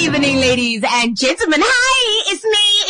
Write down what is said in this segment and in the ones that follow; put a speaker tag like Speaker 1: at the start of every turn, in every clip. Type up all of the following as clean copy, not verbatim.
Speaker 1: evening, ladies and gentlemen. Hi, it's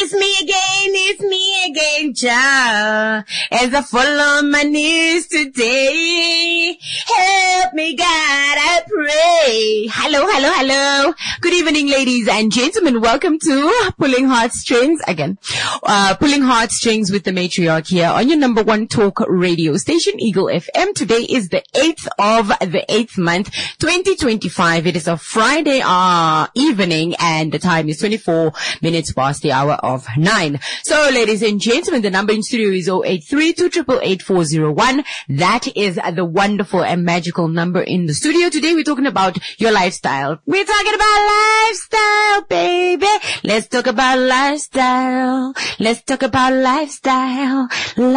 Speaker 1: me again, Ja. As I fall on my knees today, help me, God, I pray. Hello. Good evening, ladies and gentlemen. Welcome to Pulling Heartstrings again. Pulling Heartstrings with the matriarch here on your number one talk radio station, Eagle FM. Today is the 8th of the 8th month, 2025. It is a Friday evening and the time is 24 minutes past the hour of 9. So, ladies and gentlemen, the number in studio is 083-288-401. That is the wonderful and magical number in the studio. Today we're talking about your lifestyle. We're talking about lifestyle, baby. Let's talk about lifestyle. Let's talk about lifestyle.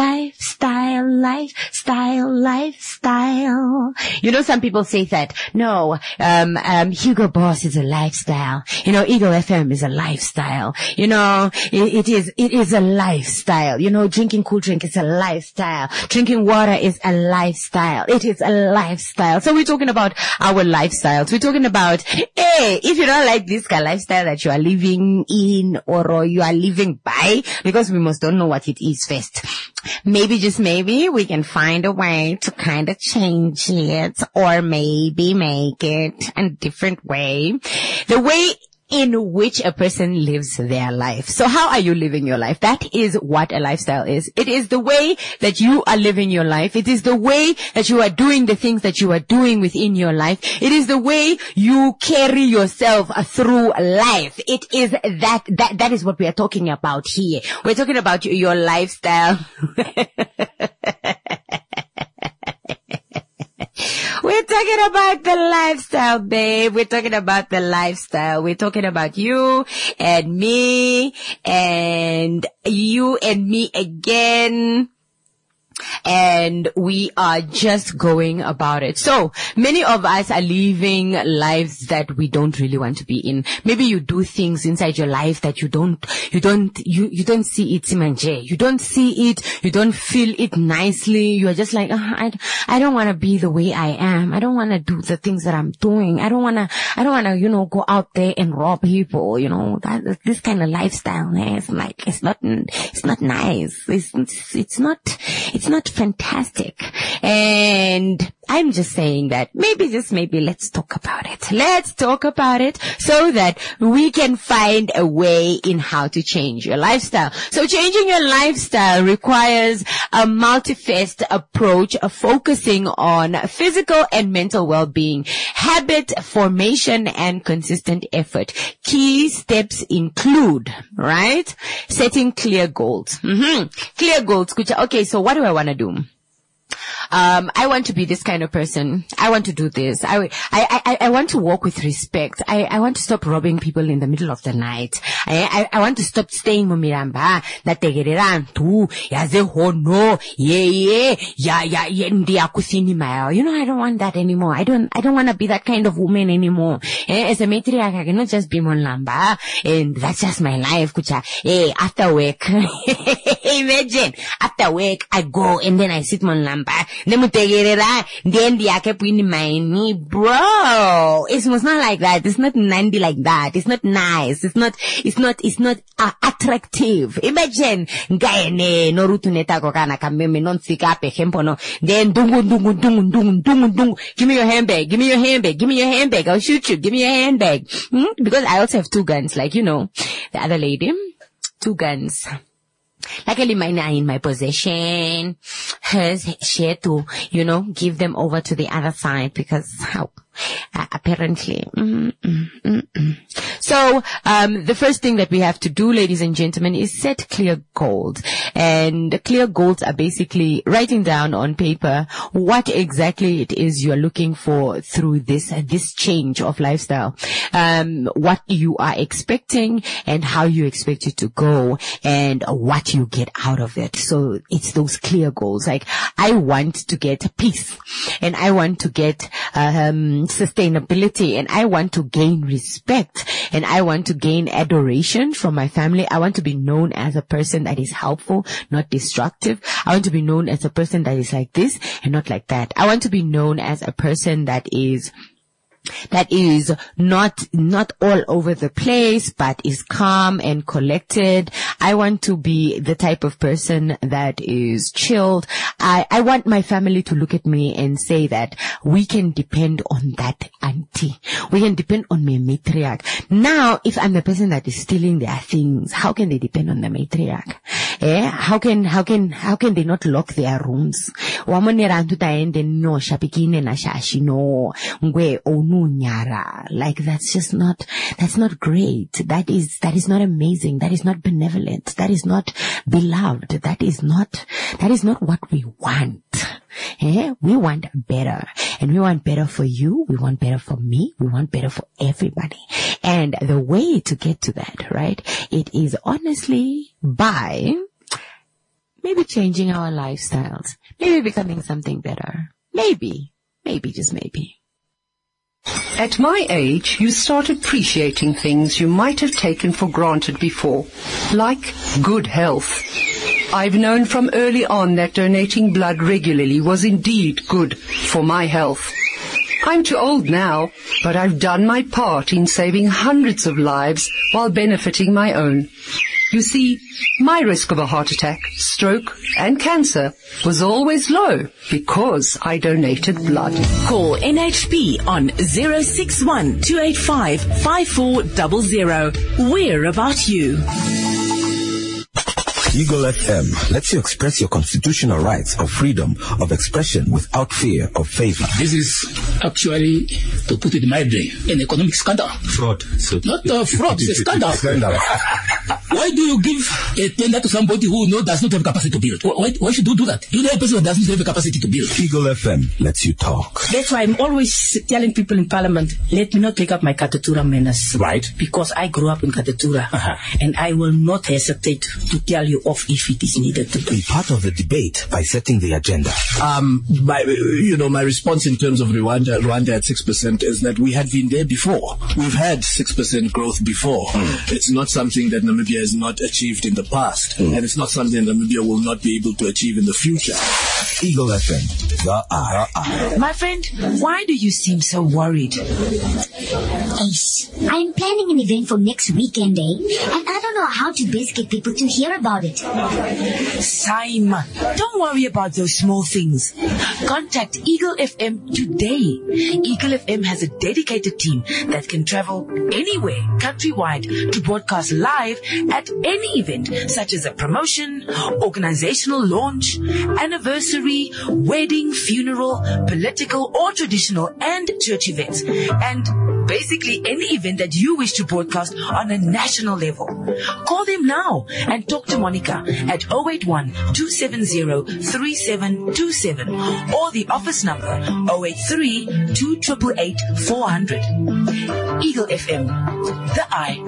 Speaker 1: Lifestyle. You know, some people say that, no, Hugo Boss is a lifestyle. You know, Eagle FM is a lifestyle. You know, it is a lifestyle. You know, drinking cool drink is a lifestyle. Drinking water is a lifestyle. It is a lifestyle. So we're talking about our lifestyles. We're talking about, hey, if you don't like this kind of lifestyle that you are living in or you are living by, because we must don't know what it is first. Maybe, just maybe, we can find a way to kind of change it or maybe make it a different way. The way in which a person lives their life. So how are you living your life? That is what a lifestyle is. It is the way that you are living your life. It is the way that you are doing the things that you are doing within your life. It is the way you carry yourself through life. It is that is what we are talking about here. We're talking about your lifestyle. We're talking about the lifestyle, babe. We're talking about the lifestyle. We're talking about you and me and you and me again. And we are just going about it. So many of us are living lives that we don't really want to be in. Maybe you do things inside your life that you don't see it, Simanje. You don't see it. You don't feel it nicely. You are just like, I don't want to be the way I am. I don't want to do the things that I'm doing. I don't want to, go out there and rob people. This kind of lifestyle, it's not nice. It's not fantastic. And I'm just saying that maybe let's talk about it. Let's talk about it so that we can find a way in how to change your lifestyle. So changing your lifestyle requires a multi-faced approach, focusing on physical and mental well-being, habit formation, and consistent effort. Key steps include, right? Setting clear goals. Clear goals. Okay, so what do I want to do? I want to be this kind of person. I want to do this. I want to walk with respect. I want to stop robbing people in the middle of the night. I want to stop staying mumiramba. I don't want that anymore. I don't want to be that kind of woman anymore. As a matriarch, I cannot just be monlamba. And that's just my life, kucha. After work. Imagine. After work, I go and then I sit monlamba. Then bro, it's not like that. It's not nandy like that. It's not nice. It's not attractive. Imagine guy no rutu neta kokana kameme non sika pe hempo no. Then dungu. Give me your handbag. I'll shoot you. Give me your handbag. Because I also have two guns, the other lady, two guns. Luckily mine are in my possession. Hers, she had to, give them over to the other side because apparently. So, the first thing that we have to do, ladies and gentlemen, is set clear goals. And clear goals are basically writing down on paper what exactly it is you are looking for through this change of lifestyle. What you are expecting and how you expect it to go and what you get out of it. So it's those clear goals. Like, I want to get peace and I want to get, sustainability, and I want to gain respect, and I want to gain adoration from my family. I want to be known as a person that is helpful, not destructive. I want to be known as a person that is like this and not like that. I want to be known as a person that is that is not all over the place, but is calm and collected. I want to be the type of person that is chilled. I want my family to look at me and say that we can depend on that auntie. We can depend on my matriarch. Now, if I'm the person that is stealing their things, how can they depend on the matriarch? How can they not lock their rooms? Like, that's not great. That is not amazing. That is not benevolent. That is not beloved. That is not what we want. We want better, and we want better for you. We want better for me. We want better for everybody. And the way to get to that, right? It is honestly by maybe changing our lifestyles, maybe becoming something better. Maybe, just maybe.
Speaker 2: At my age, you start appreciating things you might have taken for granted before, like good health. I've known from early on that donating blood regularly was indeed good for my health. I'm too old now, but I've done my part in saving hundreds of lives while benefiting my own. You see, my risk of a heart attack, stroke, and cancer was always low because I donated blood.
Speaker 3: Call NHP on 061 285 5400. We're about you.
Speaker 4: Eagle FM lets you express your constitutional rights of freedom of expression without fear of favor.
Speaker 5: This is actually, to put it mildly, an economic scandal.
Speaker 4: Fraud.
Speaker 5: Not fraud, it's a scandal. Why do you give a tender to somebody who does not have capacity to build? Why should you do that? You know a person who doesn't have a capacity to build.
Speaker 4: Eagle FM lets you talk.
Speaker 6: That's why I'm always telling people in Parliament, let me not take up my Katatura menace.
Speaker 4: Right.
Speaker 6: Because I grew up in Katatura. And I will not hesitate to tell you off if it is needed to
Speaker 4: be part of the debate by setting the agenda.
Speaker 5: My response in terms of Rwanda at 6% is that we had been there before. We've had 6% growth before. It's not something that Namibia has not achieved in the past, and it's not something that Namibia will not be able to achieve in the future.
Speaker 4: Eagle FM, the eye.
Speaker 6: My friend, why do you seem so worried?
Speaker 7: Ace, I'm planning an event for next weekend, and I don't know how to best get people to hear about it.
Speaker 6: Simon, don't worry about those small things. Contact Eagle FM today. Eagle FM has a dedicated team that can travel anywhere countrywide to broadcast live at any event, such as a promotion, organizational launch, anniversary, wedding, funeral, political or traditional and church events, and basically any event that you wish to broadcast on a national level. Call them now and talk to Monica at 081-270-3727 or the office number 083-288-400. Eagle FM, the eye.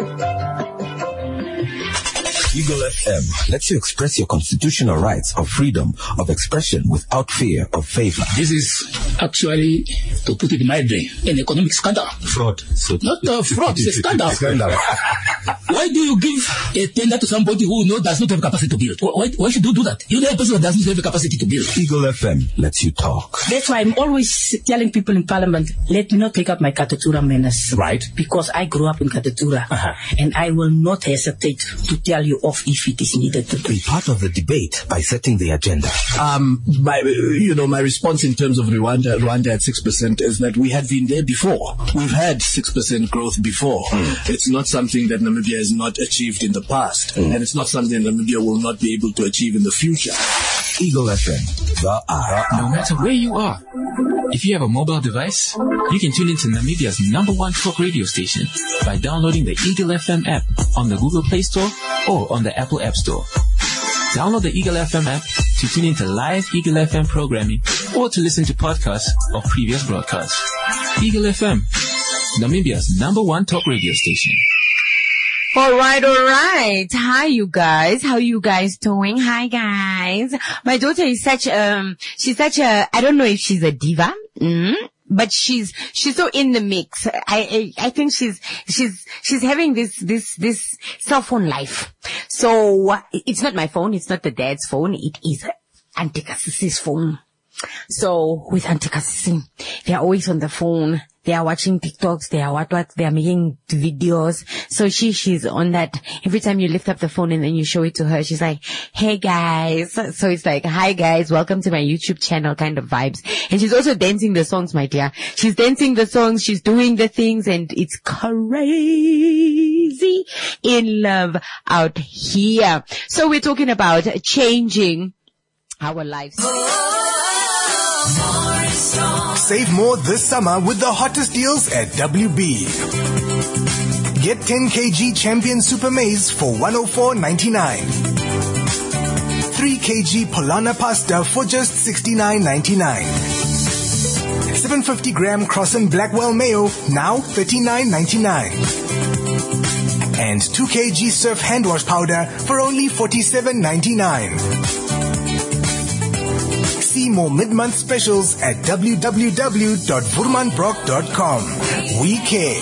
Speaker 4: Eagle FM lets you express your constitutional rights of freedom of expression without fear of favor.
Speaker 5: This is actually, to put it mildly, an economic scandal.
Speaker 4: Fraud.
Speaker 5: Not fraud, it's a scandal. Why do you give a tender to somebody who does not have capacity to build? Why should you do that? You know a person who doesn't have a capacity to build.
Speaker 4: Eagle FM lets you talk.
Speaker 6: That's why I'm always telling people in Parliament, let me not take up my Katatura menace.
Speaker 4: Right.
Speaker 6: Because I grew up in Katatura. And I will not hesitate to tell you off if it is needed to
Speaker 4: be part of the debate by setting the agenda.
Speaker 5: My response in terms of Rwanda at 6% is that we had been there before. We've had 6% growth before. It's not something that Namibia has not achieved in the past, and it's not something that Namibia will not be able to achieve in the future.
Speaker 4: Eagle FM, the eye.
Speaker 8: No matter where you are, if you have a mobile device, you can tune into Namibia's #1 talk radio station by downloading the Eagle FM app on the Google Play Store or on the Apple App Store. Download the Eagle FM app to tune into live Eagle FM programming or to listen to podcasts of previous broadcasts. Eagle FM, Namibia's #1 talk radio station.
Speaker 1: All right. Hi, you guys. How you guys doing? Hi, guys. My daughter is she's such a, I don't know if she's a diva. But she's so in the mix. I think she's having this cell phone life. So it's not my phone. It's not the dad's phone. It is Auntie Kasisi's phone. So with Auntie Kasisi, they're always on the phone. they are watching TikToks, they are they are making videos. So she's on that. Every time you lift up the phone and then you show it to her, she's like, hey guys. So it's like, hi guys, welcome to my YouTube channel kind of vibes. And she's also dancing the songs, my dear. She's dancing the songs, she's doing the things, and it's crazy in love out here. So we're talking about changing our lives.
Speaker 9: Save more this summer with the hottest deals at WB. Get 10 kg Champion Super Maize for $104.99. 3 kg Polana Pasta for just $69.99. 750 gram Crossan Blackwell Mayo, now $39.99. And 2 kg Surf Hand Wash Powder for only $47.99. See more mid-month specials at www.woermanbrock.com. We care.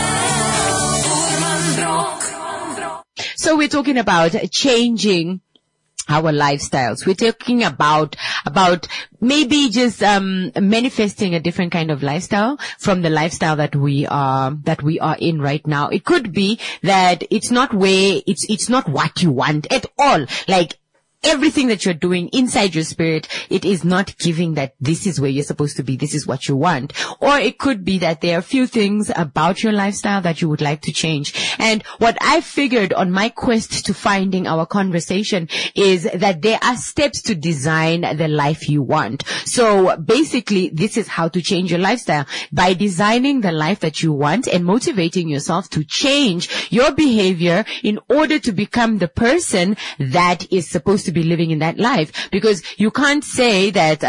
Speaker 1: So we're talking about changing our lifestyles. We're talking about maybe just manifesting a different kind of lifestyle from the lifestyle that we are in right now. It could be that it's not what you want at all. Like, everything that you're doing inside your spirit, it is not giving that this is where you're supposed to be, this is what you want. Or it could be that there are a few things about your lifestyle that you would like to change. And what I figured on my quest to finding our conversation is that there are steps to design the life you want. So basically, this is how to change your lifestyle. By designing the life that you want and motivating yourself to change your behavior in order to become the person that is supposed to be living in that life. Because you can't say that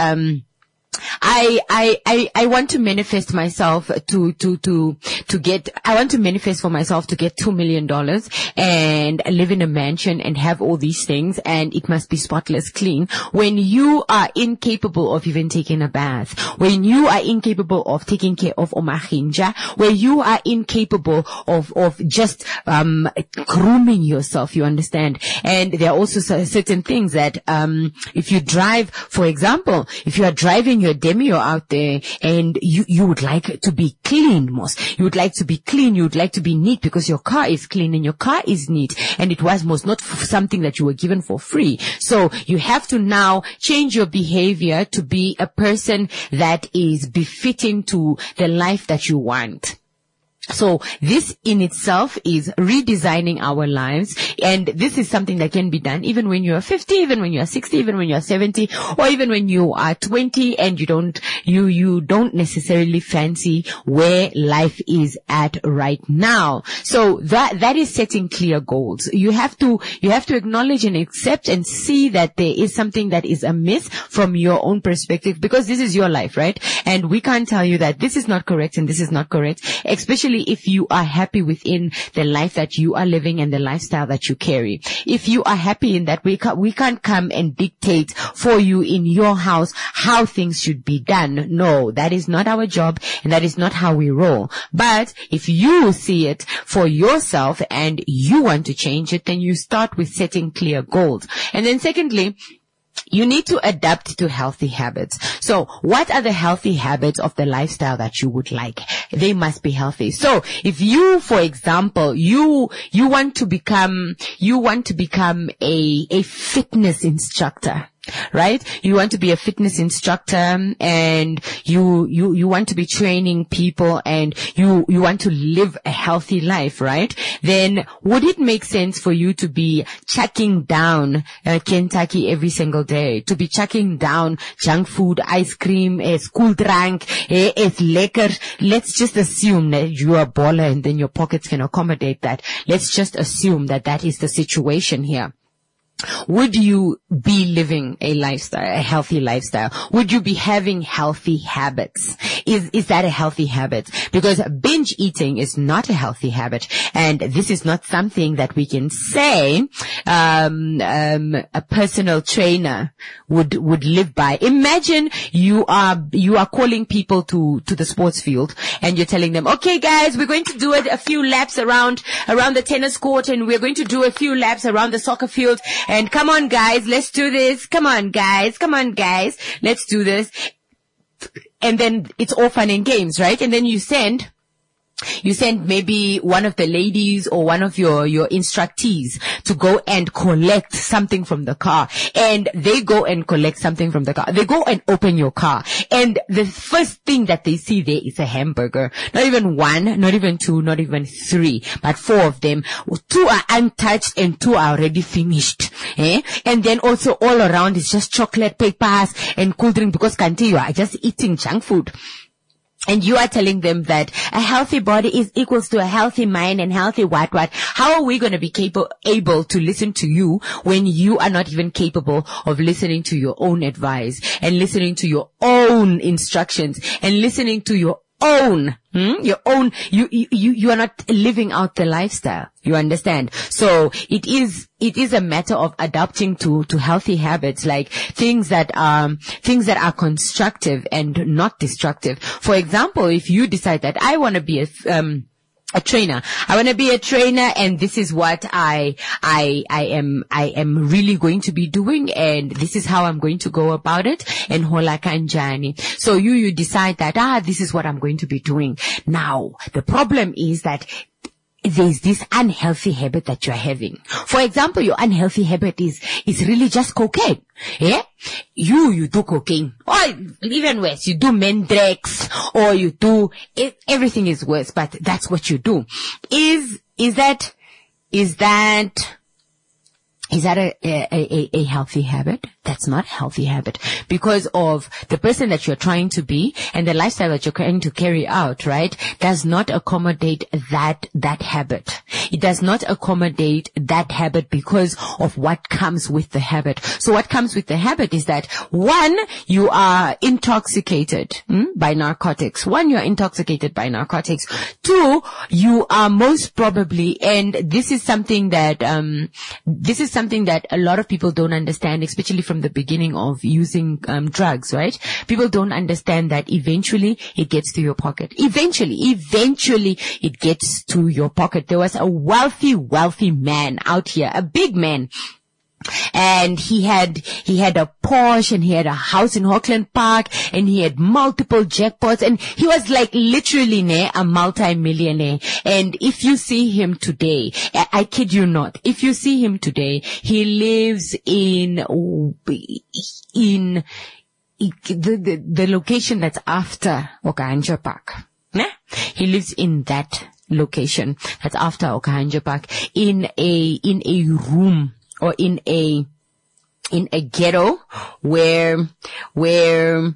Speaker 1: I want to manifest myself I want to manifest for myself to get $2 million and live in a mansion and have all these things, and it must be spotless clean, when you are incapable of even taking a bath, when you are incapable of taking care of Omahinja, where you are incapable of just grooming yourself, you understand. And there are also certain things that if you drive, for example, if you are driving your Demio out there and you would like to be clean, most. You would like to be clean, you would like to be neat because your car is clean and your car is neat, and it was most not something that you were given for free. So you have to now change your behavior to be a person that is befitting to the life that you want. So this in itself is redesigning our lives, and this is something that can be done even when you are 50, even when you are 60, even when you are 70, or even when you are 20 and you don't necessarily fancy where life is at right now. So that is setting clear goals. You have to acknowledge and accept and see that there is something that is amiss from your own perspective, because this is your life, right? And we can't tell you that this is not correct and this is not correct, especially if you are happy within the life that you are living and the lifestyle that you carry. If you are happy in that, we can't come and dictate for you in your house how things should be done. No, that is not our job and that is not how we roll. But if you see it for yourself and you want to change it, then you start with setting clear goals. And then secondly, you need to adapt to healthy habits. So what are the healthy habits of the lifestyle that you would like? They must be healthy. So if you, for example, you want to become a fitness instructor, right? You want to be a fitness instructor and you want to be training people and you want to live a healthy life, right? Then would it make sense for you to be chucking down Kentucky every single day, to be chucking down junk food, ice cream, skooldrank, lekker? Let's just assume that you are a baller and then your pockets can accommodate that. Let's just assume that that is the situation here. Would you be living a lifestyle, a healthy lifestyle? Would you be having healthy habits? Is that a healthy habit? Because binge eating is not a healthy habit, and this is not something that we can say a personal trainer would live by. Imagine you are calling people to the sports field and you're telling them, okay guys, we're going to do a few laps around the tennis court, and we're going to do a few laps around the soccer field. And come on guys, let's do this. Come on guys, let's do this. and then it's all fun and games, right? And then you send maybe one of the ladies or one of your instructees to go and collect something from the car. And they go and collect something from the car. They go and open your car. And the first thing that they see there is a hamburger. Not even one, not even two, not even three, but 4 of them. 2 are untouched and 2 are already finished. And then also all around is just chocolate, papers and cool drink, because Kanti, you are just eating junk food. And you are telling them that a healthy body is equals to a healthy mind and healthy what. How are we going to be able to listen to you when you are not even capable of listening to your own advice and listening to your own instructions and listening to your own, you are not living out the lifestyle. You understand? So it is a matter of adapting to healthy habits, like things that are constructive and not destructive. For example, if you decide that I want to be a trainer. I want to be a trainer, and this is what I am really going to be doing, and this is how I'm going to go about it, and hola kanjani. So you decide that, this is what I'm going to be doing. Now, the problem is that there's this unhealthy habit that you're having. For example, your unhealthy habit is really just cocaine. Yeah? You do cocaine. Or even worse, you do Mendrex, or you do, everything is worse, but that's what you do. Is that a healthy habit? That's not a healthy habit, because of the person that you're trying to be and the lifestyle that you're trying to carry out, right? Does not accommodate that habit. It does not accommodate that habit because of what comes with the habit. So what comes with the habit is that, 1, you are intoxicated by narcotics. 1, you are intoxicated by narcotics. 2, you are most probably, and this is something that a lot of people don't understand, especially from the beginning of using drugs, right? People don't understand that eventually it gets to your pocket. Eventually it gets to your pocket. There was a wealthy man out here, a big man. And he had a Porsche, and he had a house in Auckland Park, and he had multiple jackpots, and he was like literally a multi-millionaire. And if you see him today, I kid you not, if you see him today, he lives in the location that's after Okahanja Park. He lives in that location that's after Okahanja Park, in a room, or in a ghetto where in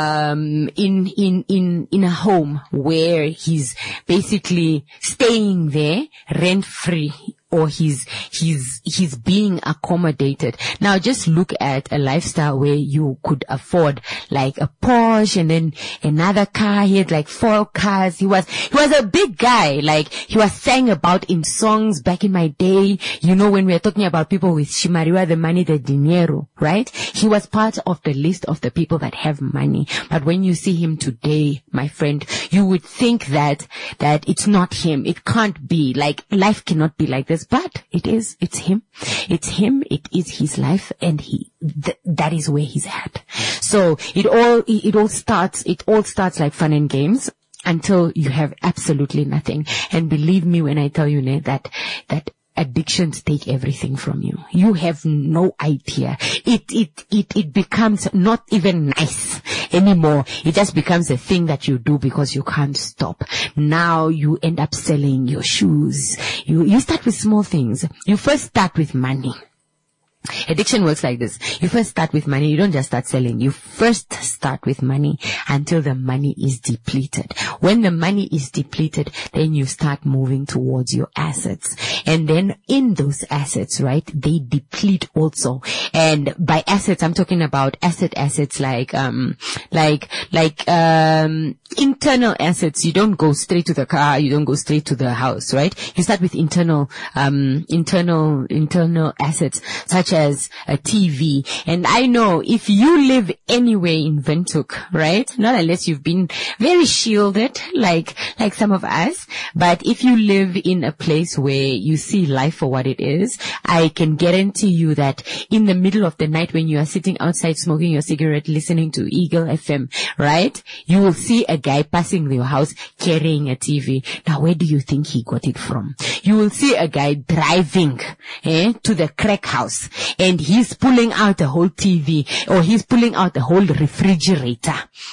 Speaker 1: a home where he's basically staying there rent free, or he's being accommodated. Now just look at a lifestyle where you could afford like a Porsche and then another car. He had like 4 cars. He was a big guy. Like he was sang about in songs back in my day. You know, when we are talking about people with Shimariwa, the money, the dinero, right? He was part of the list of the people that have money. But when you see him today, my friend, you would think that it's not him. It can't be. Like life cannot be like this. But it is. It's him. It's him. It is his life, and that is where he's at. So it all starts like fun and games until you have absolutely nothing. And believe me when I tell you, that addictions take everything from you. You have no idea. It becomes not even nice anymore. It just becomes a thing that you do because you can't stop. Now you end up selling your shoes. You start with small things. You first start with money. Addiction works like this. You first start with money. You don't just start selling. You first start with money until the money is depleted. When the money is depleted, then you start moving towards your assets. And then in those assets, right, they deplete also. And by assets, I'm talking about assets like internal assets. You don't go straight to the car. You don't go straight to the house, right? You start with internal assets, such as as a TV. And I know if you live anywhere in Windhoek, right? Not unless you've been very shielded, like some of us, but if you live in a place where you see life for what it is, I can guarantee you that in the middle of the night when you are sitting outside smoking your cigarette, listening to Eagle FM, right? You will see a guy passing your house carrying a TV. Now, where do you think he got it from? You will see a guy driving to the crack house and he's pulling out the whole TV or he's pulling out the whole refrigerator.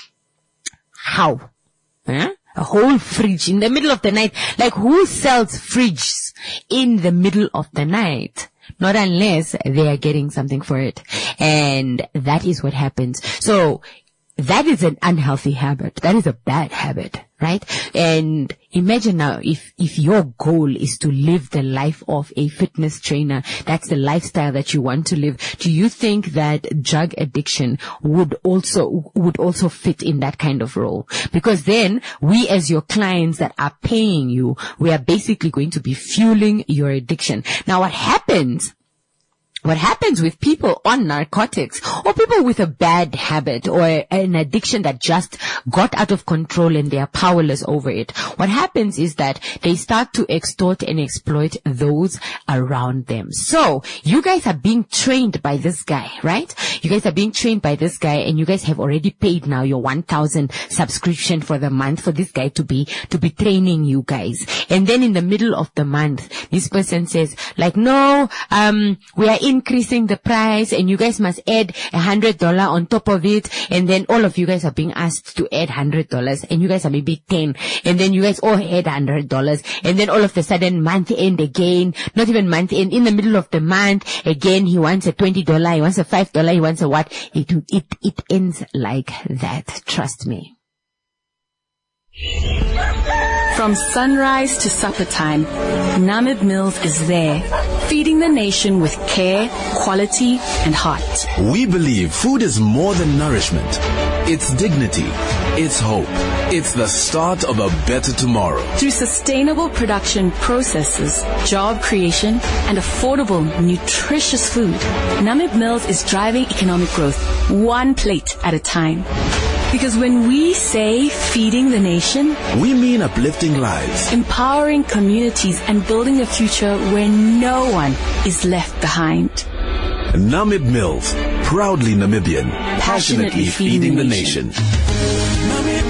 Speaker 1: How? A whole fridge in the middle of the night. Like, who sells fridges in the middle of the night? Not unless they are getting something for it. And that is what happens. So that is an unhealthy habit. That is a bad habit, right? And imagine now if your goal is to live the life of a fitness trainer, that's the lifestyle that you want to live. Do you think that drug addiction would also fit in that kind of role? Because then we as your clients that are paying you, we are basically going to be fueling your addiction. Now what happens with people on narcotics or people with a bad habit or an addiction that just got out of control and they are powerless over it, what happens is that they start to extort and exploit those around them. So you guys are being trained by this guy, right? You guys are being trained by this guy and you guys have already paid now your 1,000 subscription for the month for this guy to be training you guys. And then in the middle of the month, this person says like, no, we are increasing the price and you guys must add $100 on top of it. And then all of you guys are being asked to add $100 and you guys are maybe 10. And then you guys all add $100. And then all of a sudden month end again, not even month end, in the middle of the month again, he wants a $20, he wants a $5, he wants a what? It ends like that. Trust me.
Speaker 10: From sunrise to supper time, Namib Mills is there, feeding the nation with care, quality, and heart.
Speaker 11: We believe food is more than nourishment. It's dignity. It's hope. It's the start of a better tomorrow.
Speaker 10: Through sustainable production processes, job creation, and affordable, nutritious food, Namib Mills is driving economic growth one plate at a time. Because when we say feeding the nation,
Speaker 11: we mean uplifting lives,
Speaker 10: empowering communities, and building a future where no one is left behind.
Speaker 11: Namib Mills, proudly Namibian, passionately feeding the nation.
Speaker 12: Namib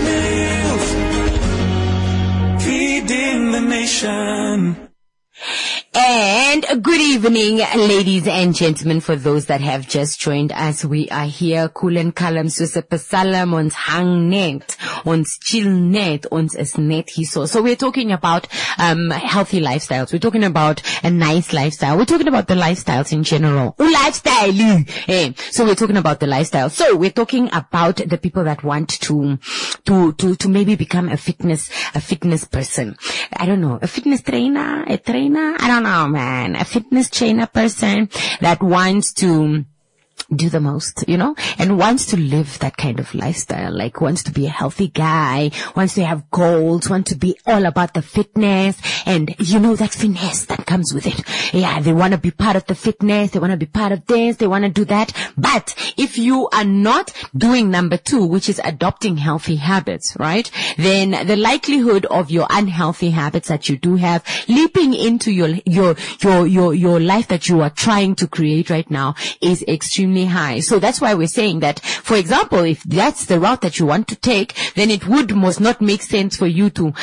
Speaker 12: Mills, feeding the nation.
Speaker 1: And good evening, ladies and gentlemen, for those that have just joined us. We are here, cool and calm, soos 'n psalm, ons hang net, ons chill net, ons is net hier. So we're talking about healthy lifestyles. We're talking about a nice lifestyle. We're talking about the lifestyles in general. Lifestyle. So we're talking about the lifestyle. So we're talking about the people that want to maybe become a fitness person. I don't know, a fitness trainer, I don't know, man. A fitness trainer person that wants to do the most, and wants to live that kind of lifestyle, like wants to be a healthy guy, wants to have goals, wants to be all about the fitness and, that finesse that comes with it. Yeah, they want to be part of the fitness, they want to be part of this, they want to do that. But if you are not doing number 2, which is adopting healthy habits, right, then the likelihood of your unhealthy habits that you do have leaping into your life that you are trying to create right now is extremely high. So that's why we're saying that, for example, if that's the route that you want to take, then it must not make sense for you to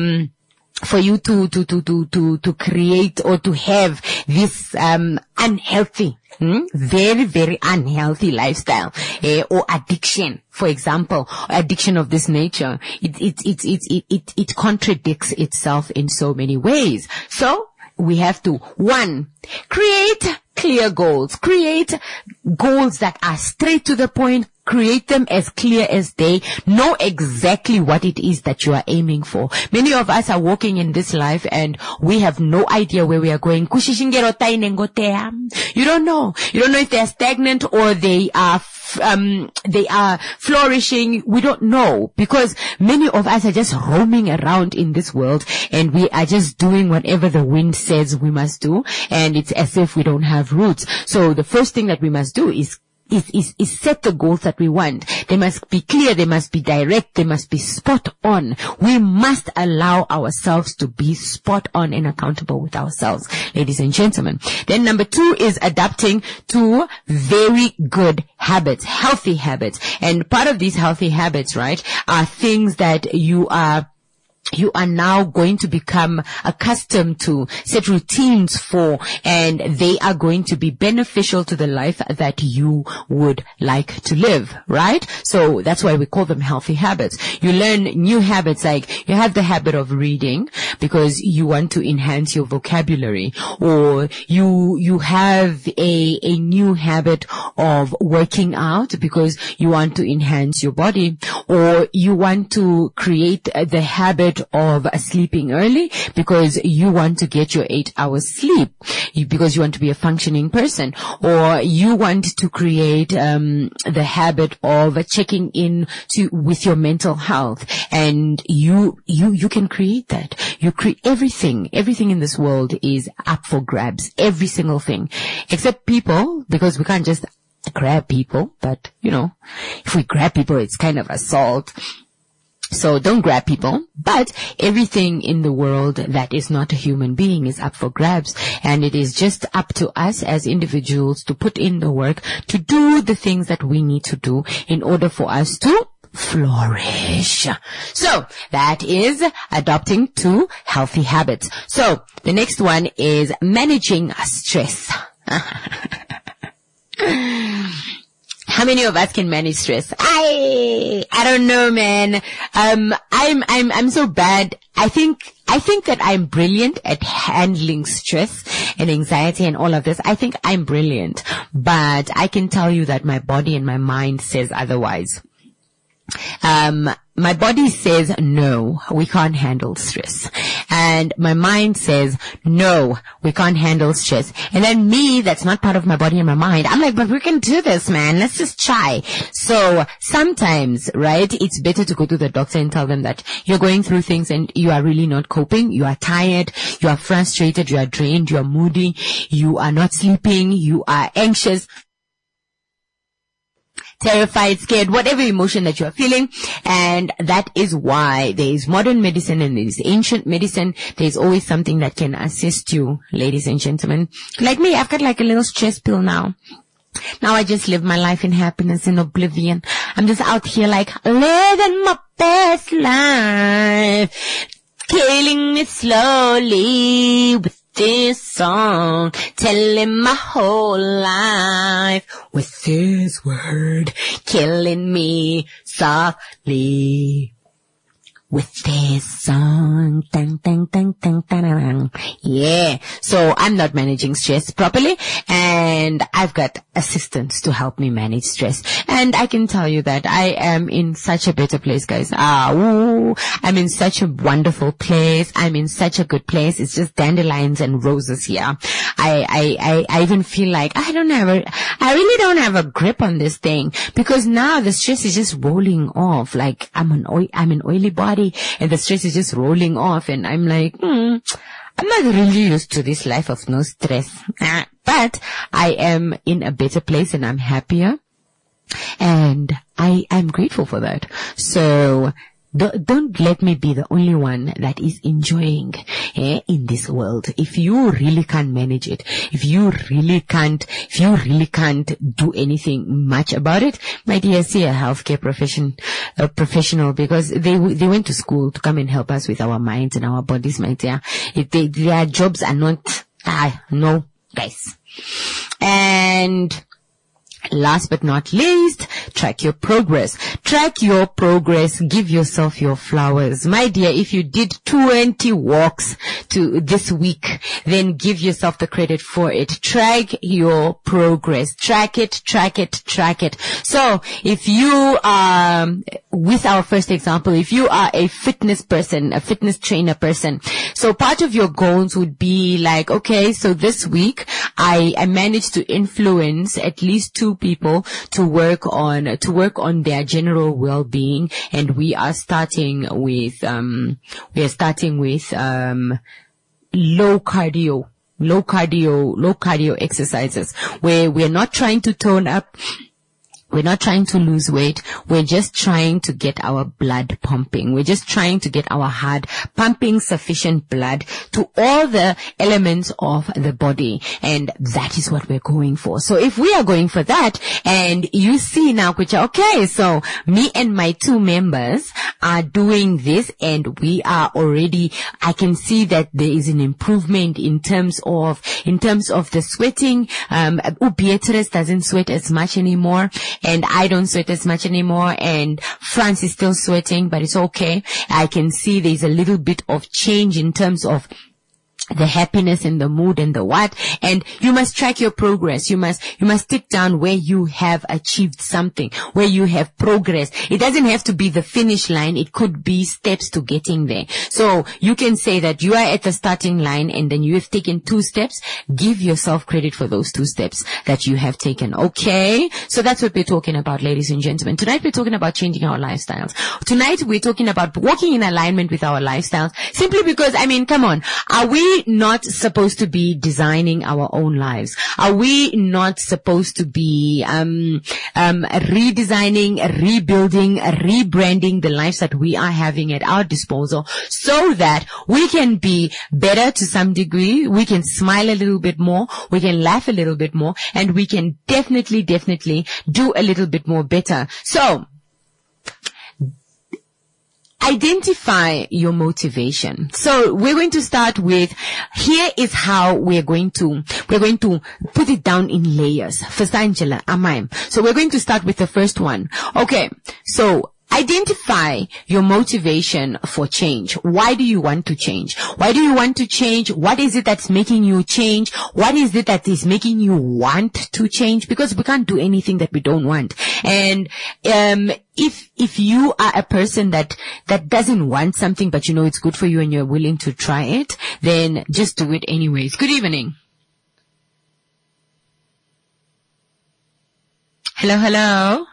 Speaker 1: create or to have this unhealthy, very, very unhealthy lifestyle, or addiction. For example, addiction of this nature, it contradicts itself in so many ways. So we have to, 1, create clear goals. Create goals that are straight to the point. Create them as clear as day. Know exactly what it is that you are aiming for. Many of us are walking in this life and we have no idea where we are going. You don't know. You don't know if they are stagnant or they are flourishing? We don't know, because many of us are just roaming around in this world, and we are just doing whatever the wind says we must do, and it's as if we don't have roots. So the first thing that we must do is set the goals that we want. They must be clear, they must be direct, they must be spot on. We must allow ourselves to be spot on and accountable with ourselves, ladies and gentlemen. Then number 2 is adapting to very good habits, healthy habits. And part of these healthy habits, right, are things that you are now going to become accustomed to, set routines for, and they are going to be beneficial to the life that you would like to live, right? So that's why we call them healthy habits. You learn new habits, like you have the habit of reading because you want to enhance your vocabulary, or you have a new habit of working out because you want to enhance your body, or you want to create the habit of sleeping early because you want to get your 8 hours sleep, because you want to be a functioning person, or you want to create the habit of checking in with your mental health, and you can create that. You create everything in this world is up for grabs, every single thing, except people, because we can't just grab people, but if we grab people, it's kind of assault. So don't grab people, but everything in the world that is not a human being is up for grabs, and it is just up to us as individuals to put in the work, to do the things that we need to do in order for us to flourish. So that is adopting to healthy habits. So the next one is managing stress. How many of us can manage stress? I don't know, man. I'm so bad. I think that I'm brilliant at handling stress and anxiety and all of this. I think I'm brilliant, but I can tell you that my body and my mind says otherwise. My body says, no, we can't handle stress. And my mind says, no, we can't handle stress. And then me, that's not part of my body and my mind, I'm like, but we can do this, man. Let's just try. So sometimes, right, it's better to go to the doctor and tell them that you're going through things and you are really not coping. You are tired. You are frustrated. You are drained. You are moody. You are not sleeping. You are anxious, terrified, scared, whatever emotion that you are feeling. And that is why there is modern medicine and there is ancient medicine. There is always something that can assist you, ladies and gentlemen. Like me, I've got like a little stress pill now. Now I just live my life in happiness and oblivion. I'm just out here like living my best life, killing me slowly with this song, telling my whole life with this word, killing me softly with this song. Dun, dun, dun, dun, dun, dun. Yeah. So I'm not managing stress properly, and I've got assistants to help me manage stress. And I can tell you that I am in such a better place, guys. I'm in such a wonderful place. I'm in such a good place. It's just dandelions and roses here. I even feel like I really don't have a grip on this thing, because now the stress is just rolling off. Like I'm an oily body, and the stress is just rolling off, and I'm like, I'm not really used to this life of no stress. But I am in a better place and I'm happier, and I'm grateful for that. So don't let me be the only one that is enjoying in this world. If you really can't manage it, if you really can't do anything much about it, my dear, see a healthcare professional, because they went to school to come and help us with our minds and our bodies, my dear. Their jobs are not, no, guys. And last but not least, track your progress. Track your progress. Give yourself your flowers. My dear, if you did 20 walks to this week, then give yourself the credit for it. Track your progress. Track it. So if you are, with our first example, if you are a fitness person, a fitness trainer person, so part of your goals would be like, okay, so this week I managed to influence at least 2 few people to work on their general well-being, and we are starting with low cardio exercises, where we're not trying to tone up. We're not trying to lose weight. We're just trying to get our blood pumping. We're just trying to get our heart pumping sufficient blood to all the elements of the body. And that is what we're going for. So if we are going for that, and you see now, Kucha, okay, so me and my 2 members are doing this, and we are already, I can see that there is an improvement in terms of the sweating. Beatrice doesn't sweat as much anymore. And I don't sweat as much anymore, and France is still sweating, but it's okay. I can see there's a little bit of change in terms of the happiness and the mood and the what. And you must track your progress. You must stick down where you have achieved something, where you have progress. It doesn't have to be the finish line. It could be steps to getting there. So you can say that you are at the starting line, and then you have taken 2 steps. Give yourself credit for those 2 steps that you have taken. Okay. So that's what we're talking about, ladies and gentlemen. Tonight we're talking about changing our lifestyles. Tonight we're talking about walking in alignment with our lifestyles, simply because, I mean, come on, are we not supposed to be designing our own lives? Are we not supposed to be redesigning, rebuilding, rebranding the lives that we are having at our disposal, so that we can be better to some degree, we can smile a little bit more, we can laugh a little bit more, and we can definitely do a little bit more better. So identify your motivation. So we're going to start with, here is how we're going to put it down in layers. First, Angela, Amaim. So we're going to start with the first one. Okay. So identify your motivation for change. Why do you want to change? Why do you want to change? What is it that's making you change? What is it that is making you want to change? Because we can't do anything that we don't want. And if you are a person that doesn't want something, but you know it's good for you and you're willing to try it, then just do it anyways. Good evening. Hello.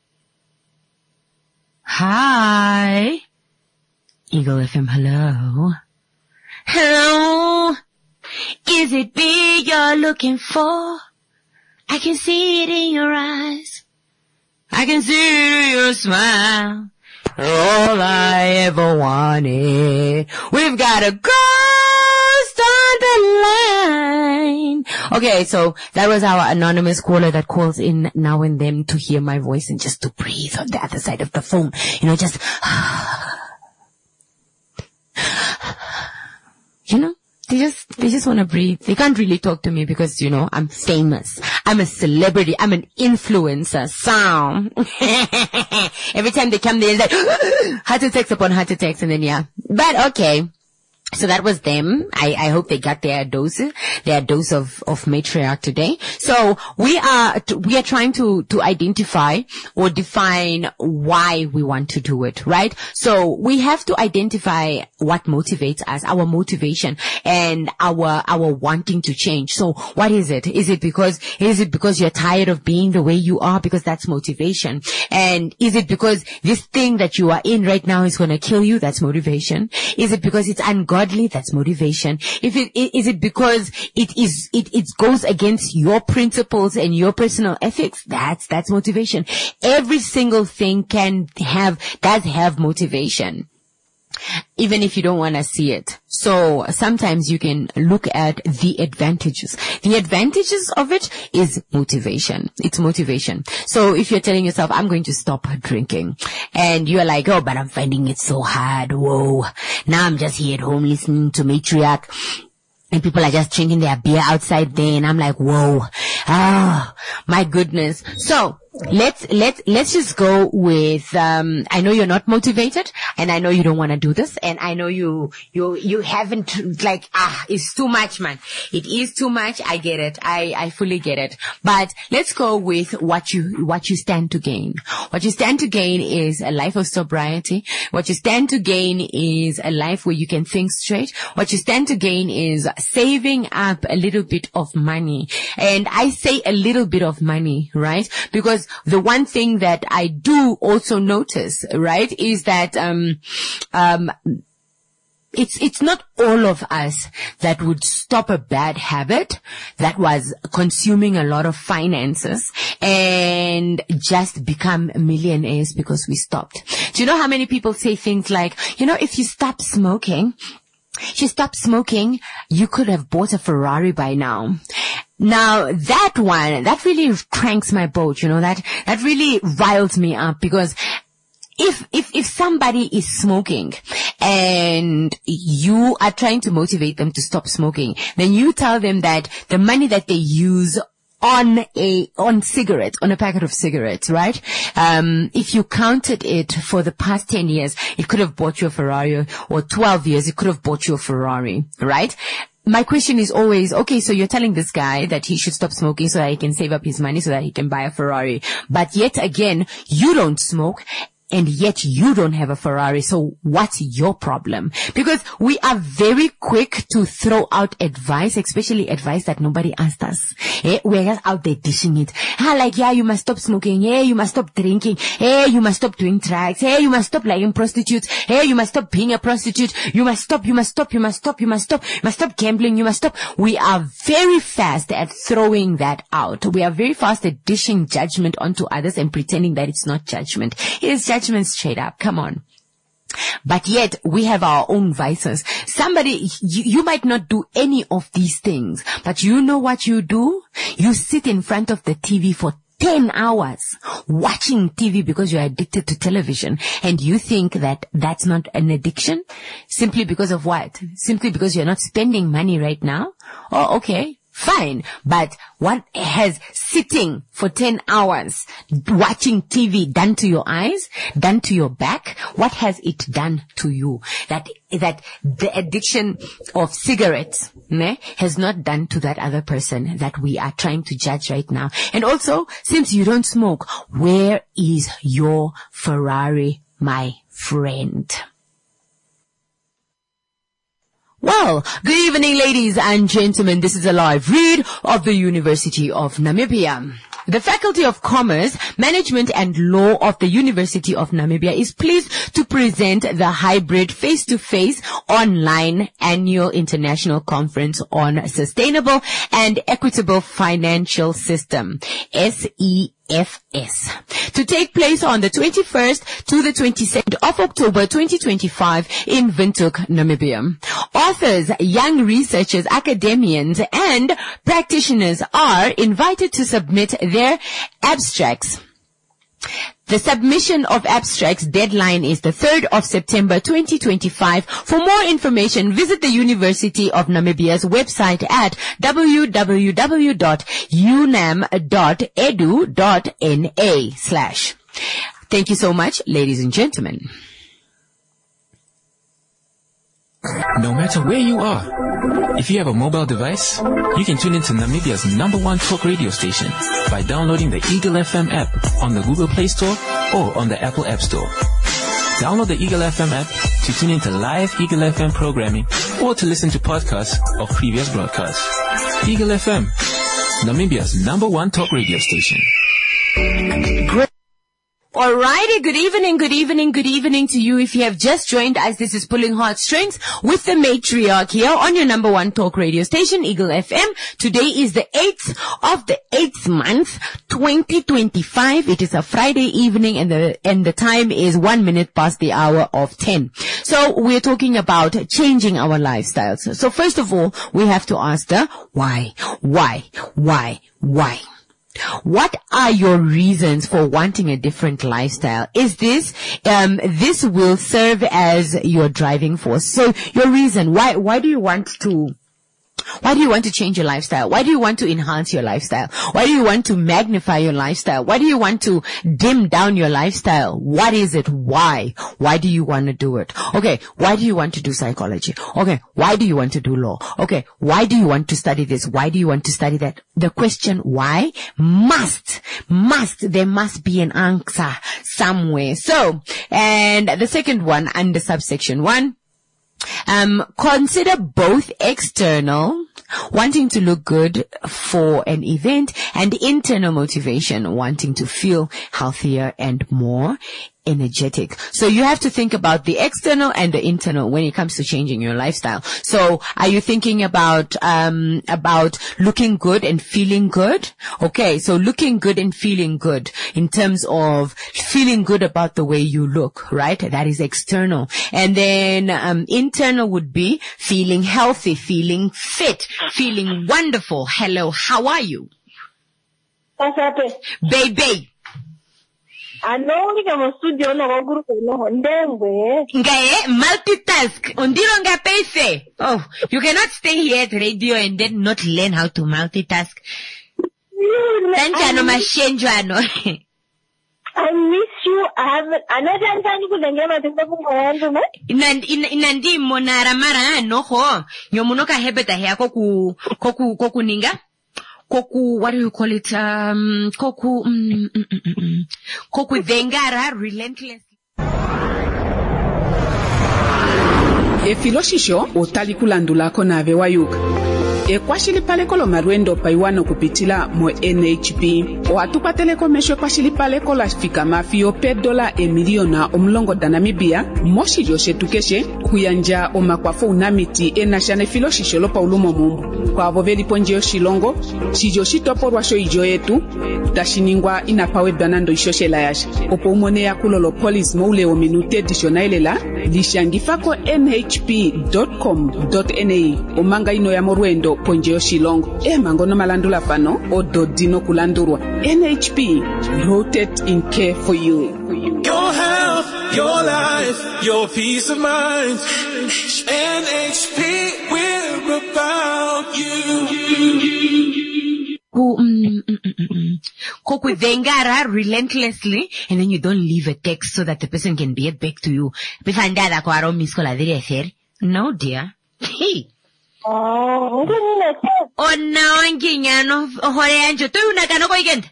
Speaker 1: Hi. Eagle FM, hello. Hello. Is it me you're looking for? I can see it in your eyes. I can see it in your smile. All I ever wanted. We've got a ghost on the line. Okay, so that was our anonymous caller that calls in now and then to hear my voice and just to breathe on the other side of the phone. You know, just, you know, they just want to breathe. They can't really talk to me because, you know, I'm famous. I'm a celebrity. I'm an influencer. So, every time they come there, it's like, heart attacks upon heart attacks, and then yeah. But okay. So that was them. I hope they got their dose of matriarch today. So we are trying to identify or define why we want to do it, right? So we have to identify what motivates us, our motivation and our wanting to change. So what is it? Is it because you're tired of being the way you are? Because that's motivation. And is it because this thing that you are in right now is going to kill you? That's motivation. Is it because it's ungodly? That's motivation. Is it because it goes against your principles and your personal ethics? That's motivation. Every single thing does have motivation, even if you don't want to see it. So sometimes you can look at the advantages. The advantages of it is motivation. It's motivation. So if you're telling yourself, I'm going to stop drinking, and you're like, oh, but I'm finding it so hard. Whoa. Now I'm just here at home listening to Matriarch, and people are just drinking their beer outside there, and I'm like, whoa. Ah, my goodness. So let's just go with, I know you're not motivated, and I know you don't want to do this, and I know you haven't, it's too much, man. It is too much. I get it. I fully get it. But let's go with what you stand to gain. What you stand to gain is a life of sobriety. What you stand to gain is a life where you can think straight. What you stand to gain is saving up a little bit of money. And I say a little bit of money, right? Because the one thing that I do also notice, right, is that, it's not all of us that would stop a bad habit that was consuming a lot of finances and just become millionaires because we stopped. Do you know how many people say things like, if you stop smoking, you could have bought a Ferrari by now. Now, that really cranks my boat, that really riles me up, because if somebody is smoking and you are trying to motivate them to stop smoking, then you tell them that the money that they use on cigarettes, on a packet of cigarettes, right? If you counted it for the past 10 years, it could have bought you a Ferrari, or 12 years, it could have bought you a Ferrari, right? My question is always, okay, so you're telling this guy that he should stop smoking so that he can save up his money so that he can buy a Ferrari. But yet again, you don't smoke, and yet you don't have a Ferrari. So what's your problem? Because we are very quick to throw out advice, especially advice that nobody asked us. We're just out there dishing it. You must stop smoking. You must stop drinking. You must stop doing drugs. You must stop liking prostitutes. You must stop being a prostitute. You must stop gambling. You must stop. We are very fast at throwing that out. We are very fast at dishing judgment onto others and pretending that it's not judgment. It is judgment straight up. Come on. But yet we have our own vices. You might not do any of these things, but you know what you do? You sit in front of the TV for 10 hours watching TV because you're addicted to television, and you think that that's not an addiction? Simply because of what? Simply because you're not spending money right now? Oh, okay. Fine, but what has sitting for 10 hours watching TV done to your eyes, done to your back? What has it done to you? That the addiction of cigarettes has not done to that other person that we are trying to judge right now. And also, since you don't smoke, where is your Ferrari, my friend? Well, good evening, ladies and gentlemen. This is a live read of the University of Namibia. The Faculty of Commerce, Management and Law of the University of Namibia is pleased to present the hybrid face-to-face online annual international conference on sustainable and equitable financial system, SEFS, to take place on the 21st to the 22nd of October 2025 in Windhoek, Namibia. Authors, young researchers, academians, and practitioners are invited to submit their abstracts. The submission of abstracts deadline is the 3rd of September 2025. For more information, visit the University of Namibia's website at www.unam.edu.na/. Thank you so much, ladies and gentlemen.
Speaker 8: No matter where you are, if you have a mobile device, you can tune into Namibia's #1 talk radio station by downloading the Eagle FM app on the Google Play Store or on the Apple App Store. Download the Eagle FM app to tune into live Eagle FM programming or to listen to podcasts of previous broadcasts. Eagle FM, Namibia's #1 talk radio station.
Speaker 1: Great. Alrighty, good evening to you. If you have just joined us, this is Pulling Heartstrings with the matriarch here on your #1 talk radio station, Eagle FM. Today is the 8th of the 8th month, 2025. It is a Friday evening and the time is 1 minute past the hour of 10. So we're talking about changing our lifestyles. So first of all, we have to ask the why? What are your reasons for wanting a different lifestyle? Is this will serve as your driving force? So your reason, why do you want to Why do you want to change your lifestyle? Why do you want to enhance your lifestyle? Why do you want to magnify your lifestyle? Why do you want to dim down your lifestyle? What is it? Why? Why do you want to do it? Okay, why do you want to do psychology? Okay, why do you want to do law? Okay, why do you want to study this? Why do you want to study that? The question why there must be an answer somewhere. So, and the second one under subsection 1, consider both external, wanting to look good for an event, and internal motivation, wanting to feel healthier and more energetic. So you have to think about the external and the internal when it comes to changing your lifestyle. So are you thinking about looking good and feeling good? Okay, so looking good and feeling good in terms of feeling good about the way you look, right? That is external. And then internal would be feeling healthy, feeling fit, feeling wonderful. Hello, how are you? Baby. Multitask. Oh, you cannot stay here at radio and then not learn how to multitask.
Speaker 13: I miss you. I haven't.
Speaker 1: Inandi monara mara noho. Yomunoka hebeta here koku ninga. Koku, what do you call it? Koku Vengara, relentless.
Speaker 14: Efiloshisho utali kulandulako na vewayuka. Ekwashilipaleko lo marwendo paiwano kupitila mo NHP. Oatupateleko mesho kwashilipaleko la fika mafio $1 emiliona omulongo da Namibia. Moshi yoshe tukeshe kuyanja omakwafo unamiti enashane filoshisho lo paulumo mumbu. Kwa avoveli ponje yoshilongo, shijoshi toporwa sho ijo yetu, dashiningwa inapawe banando ishoshe layasha. Opo umone ya kulolo police moule o minute dishonailela, lishangifako nhp.com.na. Omanga ino ya morwendo ponje yoshilongo. Mangono malandula fano, ododino kulandurwa. NHP, rooted in care for you.
Speaker 12: Your health, your life, your peace of mind. NHP, we're about you.
Speaker 1: Koku Vengara relentlessly, and then you don't leave a text so that the person can get back to you. No, dear. Hey. Oh, no, Angiano, Horeanjo, tu na kano ko igent.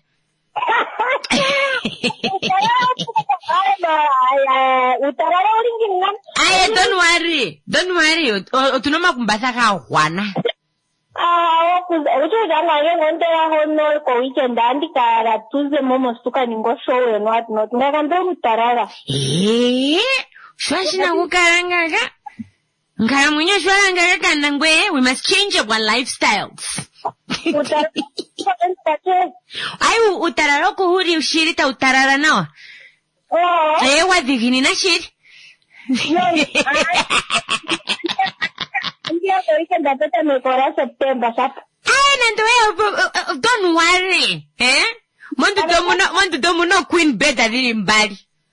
Speaker 1: Don't worry. Tunoma kumbasa ka Juana. We must change our lifestyles. Ai utararoko huri ushirita utarara no. Wa divini na shit. Don't worry. Mondu domu no queen bed in body.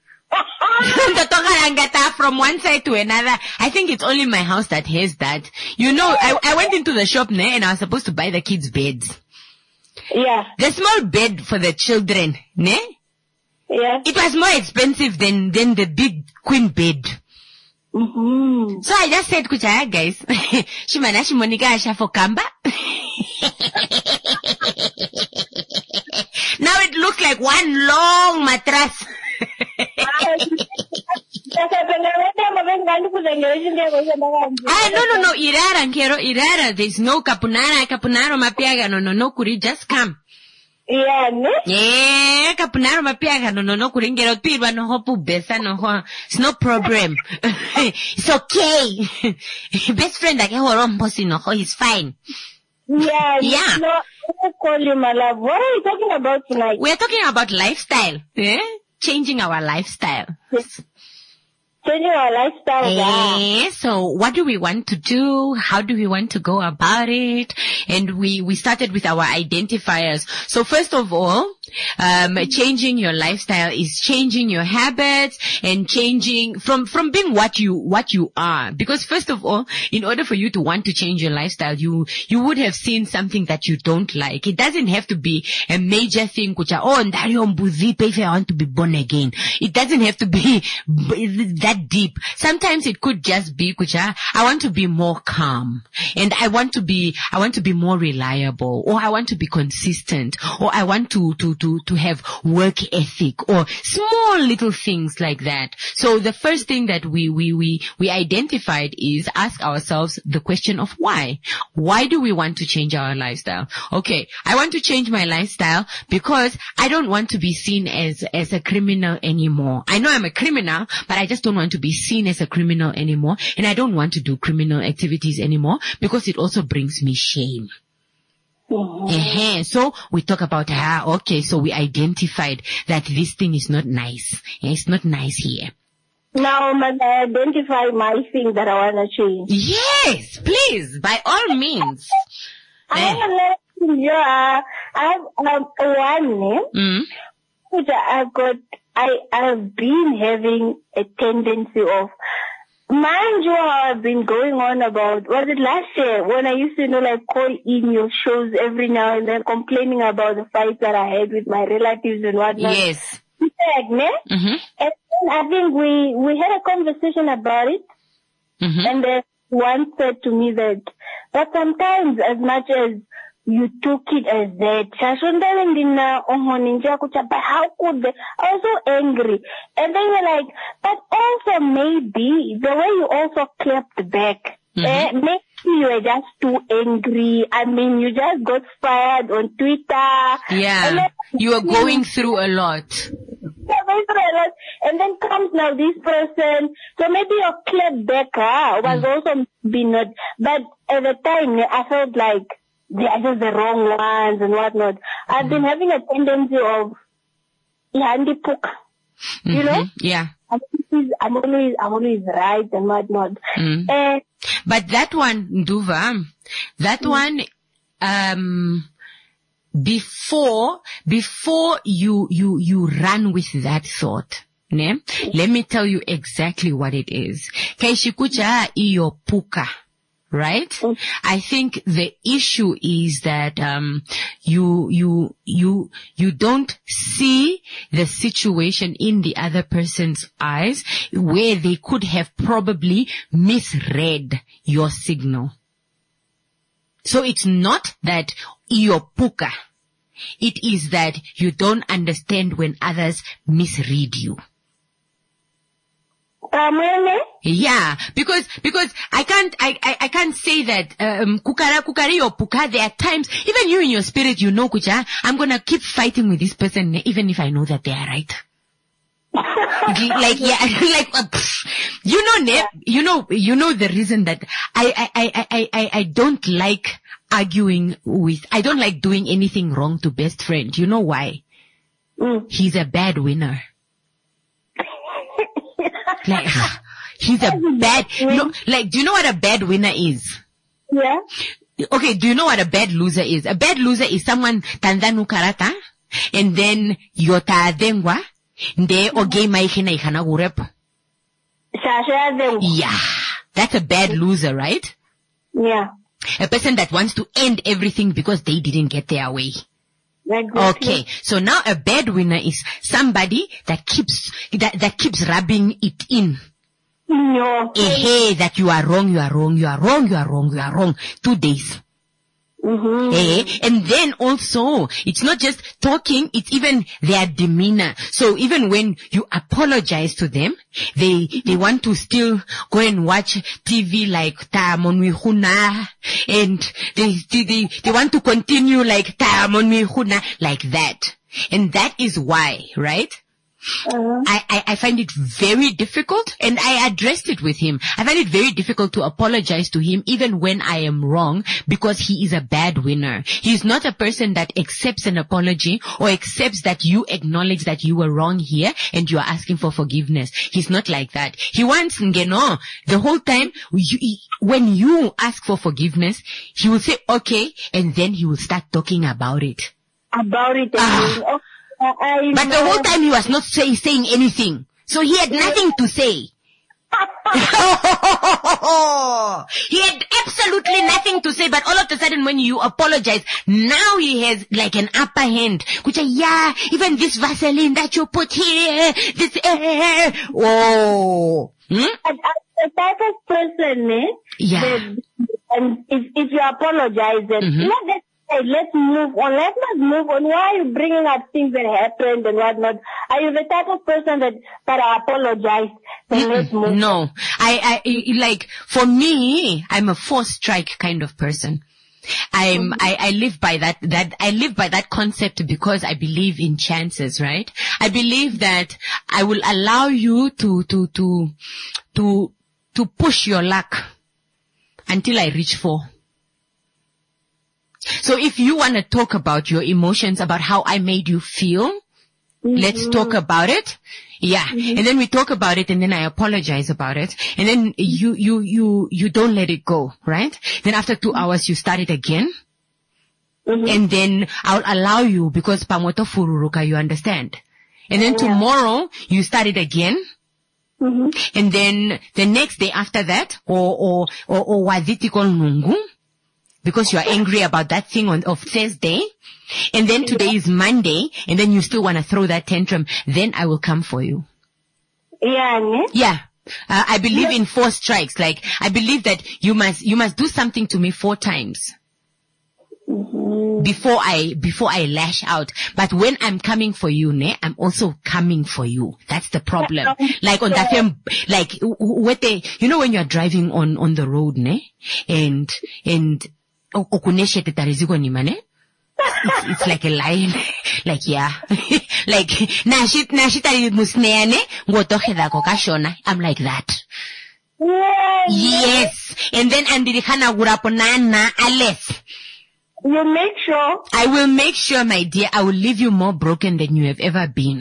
Speaker 1: From one side to another. I think it's only my house that has that. You know, I went into the shop and I was supposed to buy the kids' beds.
Speaker 13: Yeah.
Speaker 1: The small bed for the children, ne?
Speaker 13: Yeah.
Speaker 1: It was more expensive than the big queen bed.
Speaker 13: Mm-hmm.
Speaker 1: So I just said, kuchaya guys, shimanashi monika asha for kamba. Now it looks like one long mattress. No, Irara, there's no Capunaro Mapiaga, no, kuri, just come.
Speaker 13: Yeah, no?
Speaker 1: Yeah, Capunaro Mapiaga, no, kuri, get piba, no, hopu, besa, no, it's no problem. It's okay. Best friend, like, he's fine.
Speaker 13: Yeah. No, call you, my love. What are you talking about tonight?
Speaker 1: We're talking about lifestyle. Yeah? Changing our lifestyle.
Speaker 13: Changing our lifestyle, yeah.
Speaker 1: So what do we want to do? How do we want to go about it? And we started with our identifiers. So first of all, Changing your lifestyle is changing your habits and changing from being what you are. Because first of all, in order for you to want to change your lifestyle, you would have seen something that you don't like. It doesn't have to be a major thing, kucha, if I want to be born again. It doesn't have to be that deep. Sometimes it could just be, kucha, I want to be more calm, and I want to be more reliable, or I want to be consistent, or I want to have work ethic, or small little things like that. So the first thing that we identified is ask ourselves the question of why. Why do we want to change our lifestyle? Okay, I want to change my lifestyle because I don't want to be seen as a criminal anymore. I know I'm a criminal, but I just don't want to be seen as a criminal anymore, and I don't want to do criminal activities anymore because it also brings me shame. So we talk about, okay, so we identified that this thing is not nice. It's not nice here.
Speaker 13: Now, must I identify my thing that I want to change?
Speaker 1: Yes, please, by all means.
Speaker 13: I have one name, which I've been having a tendency of. Mind you, I've been going on about, was it last year when I used to, call in your shows every now and then complaining about the fights that I had with my relatives and whatnot.
Speaker 1: Yes.
Speaker 13: And I think we had a conversation about it. And then one said to me that, but sometimes as much as you took it as that, but how could they? I was so angry. And then you're like, but also maybe the way you also clapped back, maybe you were just too angry. I mean, you just got fired on Twitter.
Speaker 1: Yeah, you are going through a lot.
Speaker 13: And then comes now this person. So maybe your clap back was also be not. But at the time, I felt like they are just the wrong ones and whatnot. I've been having a tendency of puka. You know?
Speaker 1: Yeah.
Speaker 13: I'm always right and whatnot.
Speaker 1: But that one, Nduva, one, before you run with that thought, ne? Let me tell you exactly what it is. Kaishikucha iyo puka. Right? I think the issue is that, you don't see the situation in the other person's eyes where they could have probably misread your signal. So it's not that you're puka. It is that you don't understand when others misread you. Yeah, because I can't say that kukari or puka. There are times even you in your spirit, you know, kucha, I'm gonna keep fighting with this person even if I know that they are right. You know the reason that I don't like arguing with, I don't like doing anything wrong to best friend. You know why? He's a bad winner. He's a bad, do you know what a bad winner is?
Speaker 13: Yeah.
Speaker 1: Okay, do you know what a bad loser is? A bad loser is someone tandanu karata, and then yota dengwa, nde oge maikina ikana gurep. Yeah. That's a bad loser, right?
Speaker 13: Yeah.
Speaker 1: A person that wants to end everything because they didn't get their way. Okay, so now a bad winner is somebody that keeps rubbing it in.
Speaker 13: No.
Speaker 1: That you are wrong. 2 days. And then also, it's not just talking, it's even their demeanor. So even when you apologize to them, they want to still go and watch TV like Tamonwi Huna, and they want to continue like Tamonwi Huna, like that. And that is why, right? I find it very difficult, and I addressed it with him. I find it very difficult to apologize to him even when I am wrong, because he is a bad winner. He's not a person that accepts an apology or accepts that you acknowledge that you were wrong here and you are asking for forgiveness. He's not like that. He wants ngeno the whole time. When you ask for forgiveness, he will say okay, and then he will start talking about it. But the whole time he was not saying anything. So he had nothing to say. He had absolutely nothing to say, but all of a sudden when you apologize, now he has like an upper hand. Which yeah, even this Vaseline that you put here, this oh.
Speaker 13: The type of person,
Speaker 1: yeah.
Speaker 13: And if you apologize, then let's move on. Let's not move on. Why are you bringing up things that happened and whatnot? Are you the type of person that I apologize? Then let's move on.
Speaker 1: No. I like, for me, I'm a 4-strike kind of person. I live by that concept because I believe in chances, right? I believe that I will allow you to push your luck until I reach 4. So if you want to talk about your emotions, about how I made you feel, let's talk about it. Yeah. And then we talk about it and then I apologize about it. And then you don't let it go, right? Then after 2 hours you start it again. And then I'll allow you because pamoto fururuka, you understand. And then tomorrow you start it again. And then the next day after that, or waziti kol nungu, because you are angry about that thing of Thursday, and then today is Monday, and then you still want to throw that tantrum, then I will come for you. Yeah. I believe in 4 strikes. Like, I believe that you must do something to me 4 times. Before I lash out. But when I'm coming for you, I'm also coming for you. That's the problem. Like on that film, like, when you're driving on the road, and it's like a line. Like, yeah. Like, I'm like that. Yes. And then
Speaker 13: you make sure?
Speaker 1: I will make sure, my dear. I will leave you more broken than you have ever been.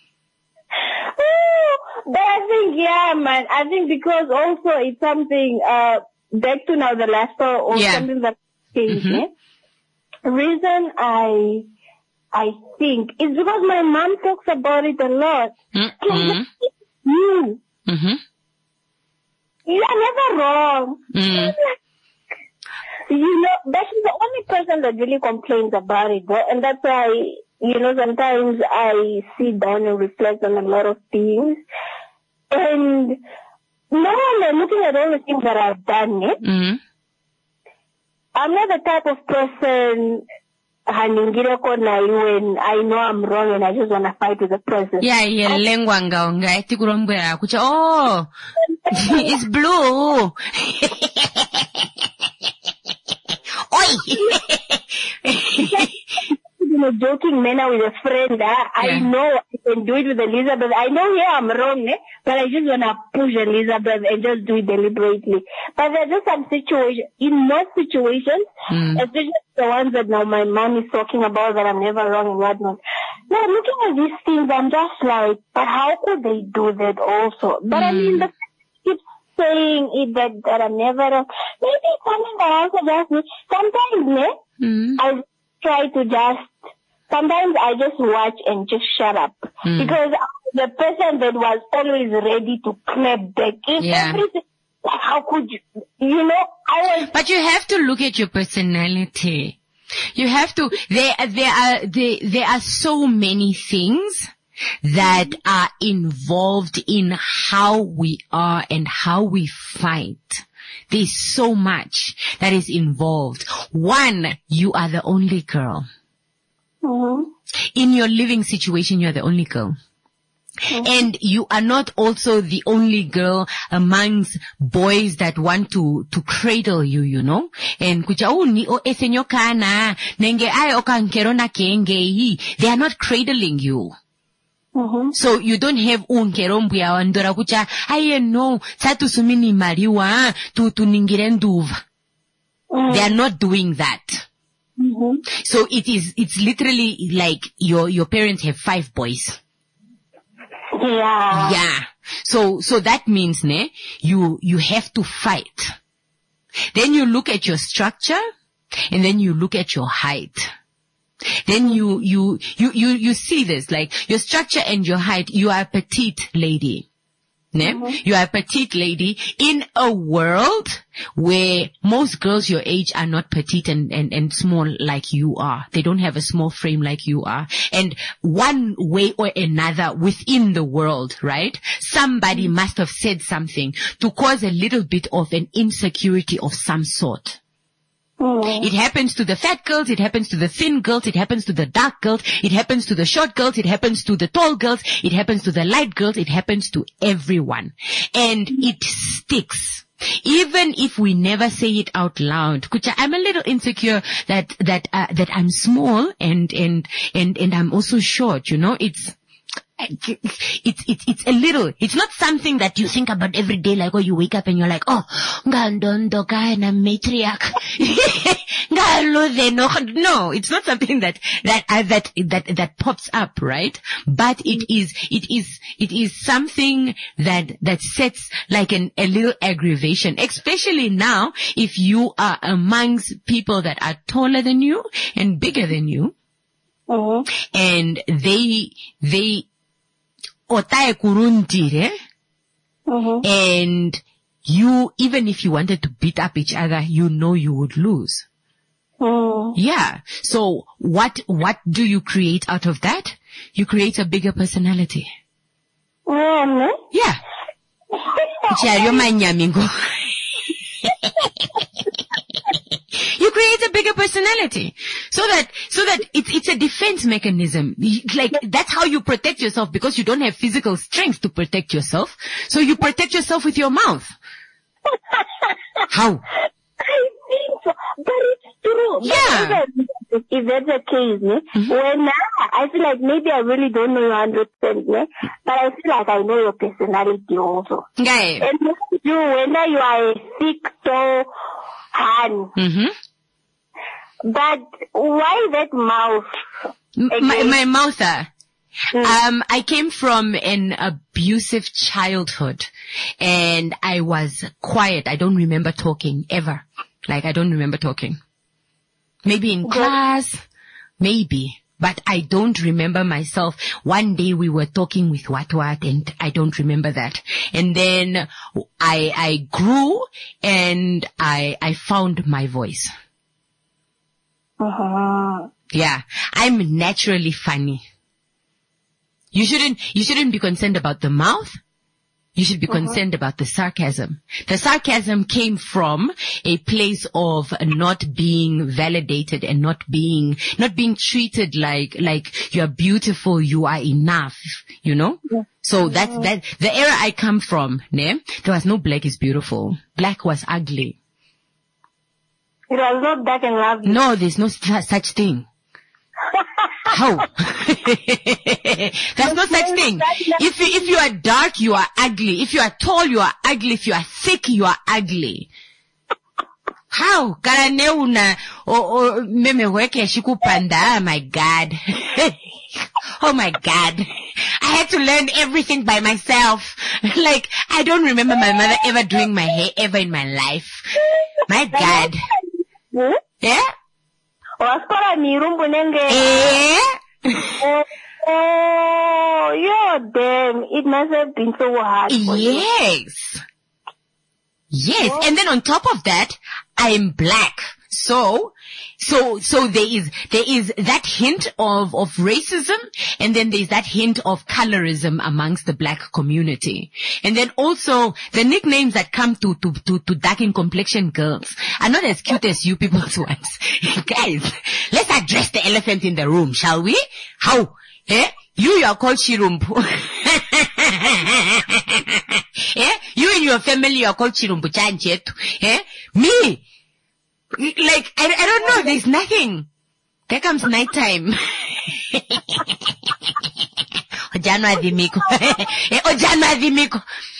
Speaker 13: But I think, yeah, man. I think because also it's something, back to now the last story or something that changed, The reason I think is because my mom talks about it a lot. You are never wrong. That is the only person that really complains about it, though. And that's why, sometimes I sit down and reflect on a lot of things. And now I'm looking at all the things that I've done, I'm not the type of person when I know I'm wrong and I just want to fight with the person.
Speaker 1: Oh, it's blue.
Speaker 13: In a joking manner with a friend, I know I can do it with Elizabeth. I know I'm wrong, but I just want to push Elizabeth and just do it deliberately. But there are just some situations, in most situations, especially the ones that now my mom is talking about that I'm never wrong and whatnot. Now looking at these things, I'm just like, but how could they do that also? But I mean, the keep saying it that I'm never wrong. Maybe it's something that also just sometimes, I try to sometimes I just watch and just shut up. Because I'm the person that was always ready to clap back. Everything, like, how could you,
Speaker 1: But you have to look at your personality. You have to, there are so many things that are involved in how we are and how we fight. There's so much that is involved. One, you are the only girl. In your living situation, you are the only girl. And you are not also the only girl amongst boys that want to cradle you, And they are not cradling you. So you don't have unkerombia andora kucha no tatu sumini mariwa tu ningire nduva. They are not doing that. So it's literally like your parents have 5 boys. Yeah. So that means you have to fight. Then you look at your structure and then you look at your height. then you see this, like your structure and your height, you are a petite lady. You are a petite lady in a world where most girls your age are not petite and small like you are. They don't have a small frame like you are. And one way or another within the world, right? Somebody must have said something to cause a little bit of an insecurity of some sort. It happens to the fat girls, it happens to the thin girls, it happens to the dark girls, it happens to the short girls, it happens to the tall girls, it happens to the light girls, it happens to everyone. And it sticks. Even if we never say it out loud. Kucha, I'm a little insecure that I'm small and I'm also short, you know, it's a little, it's not something that you think about every day, like, oh, you wake up and you're like, oh, ngandondo ka na matriarch. No, it's not something that pops up, right? But it is something that sets like a little aggravation, especially now if you are amongst people that are taller than you and bigger than you. And they otae kuruntire. And you, even if you wanted to beat up each other, you know you would lose. Yeah. So what do you create out of that? You create a bigger personality. Yeah. You create a bigger personality so that it's a defense mechanism. Like, that's how you protect yourself, because you don't have physical strength to protect yourself. So you protect yourself with your mouth. How?
Speaker 13: I think so, but it's true.
Speaker 1: Yeah.
Speaker 13: If that's the case, when I feel like maybe I really don't know you 100%, but I feel like I know your personality also.
Speaker 1: Okay.
Speaker 13: And whether you are a thick, tall hand, but why that mouth?
Speaker 1: My mouth, I came from an abusive childhood and I was quiet. I don't remember talking ever. Like, I don't remember talking. Maybe in class, maybe, but I don't remember myself. One day we were talking with what, and I don't remember that. And then I grew and I found my voice. Yeah, I'm naturally funny. You shouldn't be concerned about the mouth. You should be concerned about the sarcasm. The sarcasm came from a place of not being validated and not being treated like you are beautiful, you are enough, you know? So that's the era I come from, there was no black is beautiful. Black was ugly.
Speaker 13: It was not black and lovely.
Speaker 1: No, there's no such thing. How? There's no such thing. If you are dark, you are ugly. If you are tall, you are ugly. If you are thick, you are ugly. How? Karaneuna or memeweke shikupanda. My God. Oh my God. I had to learn everything by myself. Like, I don't remember my mother ever doing my hair ever in my life. My God. Yeah?
Speaker 13: Oh, yeah, damn. It must have been so hard.
Speaker 1: Yes. Yes. And then on top of that, I am black. So there is that hint of racism, and then there's that hint of colorism amongst the black community. And then also the nicknames that come to dark in complexion girls are not as cute as you people's ones. Guys, let's address the elephant in the room, shall we? How? You are called Chirumpu. You and your family are called Chirumpu Chanchetu. Me? Like, I don't know, there's nothing. There comes nighttime. Ojanwa Dimiko. Ojanwa Dimiko.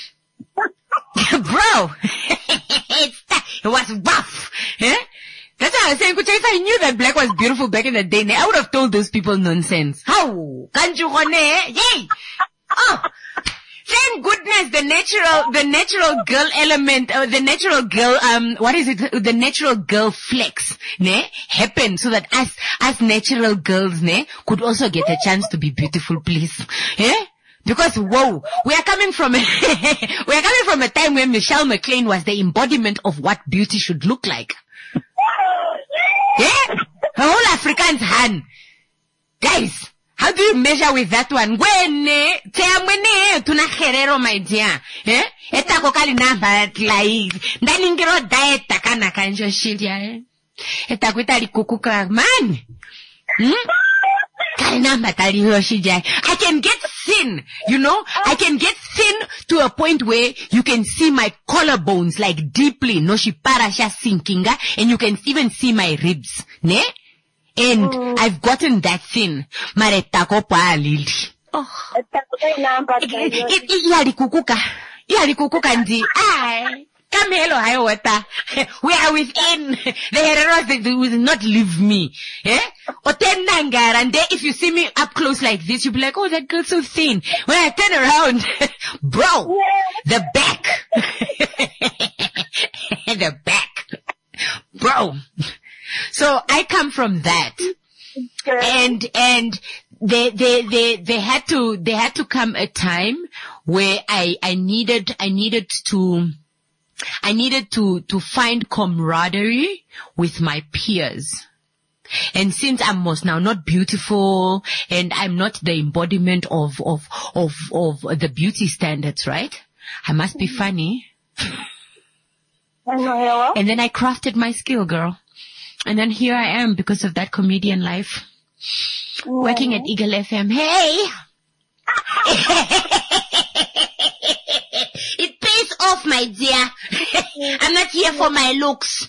Speaker 1: Bro. It was rough. That's why I was saying, if I knew that black was beautiful back in the day, I would have told those people nonsense. How? Can't you? Yay! Oh! Thank goodness the natural girl element, the natural girl, the natural girl flex, ne, happened so that us natural girls, ne, could also get a chance to be beautiful, please. Yeah? Because, whoa, we are coming from a time when Michelle McLean was the embodiment of what beauty should look like. Yeah? A whole African's hand. Guys, how do you measure with that one? Tuna Herero, my dear. Eh? Eta kokali namba like ndalingiro diet takana kanjo shilia. Eta kwitali kukuka man. I can get thin, you know? I can get thin to a point where you can see my collarbones like deeply, no shiparasha sinking, and you can even see my ribs, ne? And I've gotten that thin. Maretako pa lili. Oh. Yalikukuka ndi. Ay. Come hello, hi, wata. We are within. The Hereros, they will not leave me. Eh? Otendangara, and if you see me up close like this, you'll be like, oh, that girl's so thin. When I turn around, bro, the back. The back. Bro. So I come from that. And they had to come a time where I needed to find camaraderie with my peers. And since I'm most now not beautiful and I'm not the embodiment of the beauty standards, right? I must be funny. And then I crafted my skill, girl. And then here I am because of that comedian life. Working at Eagle FM. Hey! It pays off, my dear. I'm not here for my looks.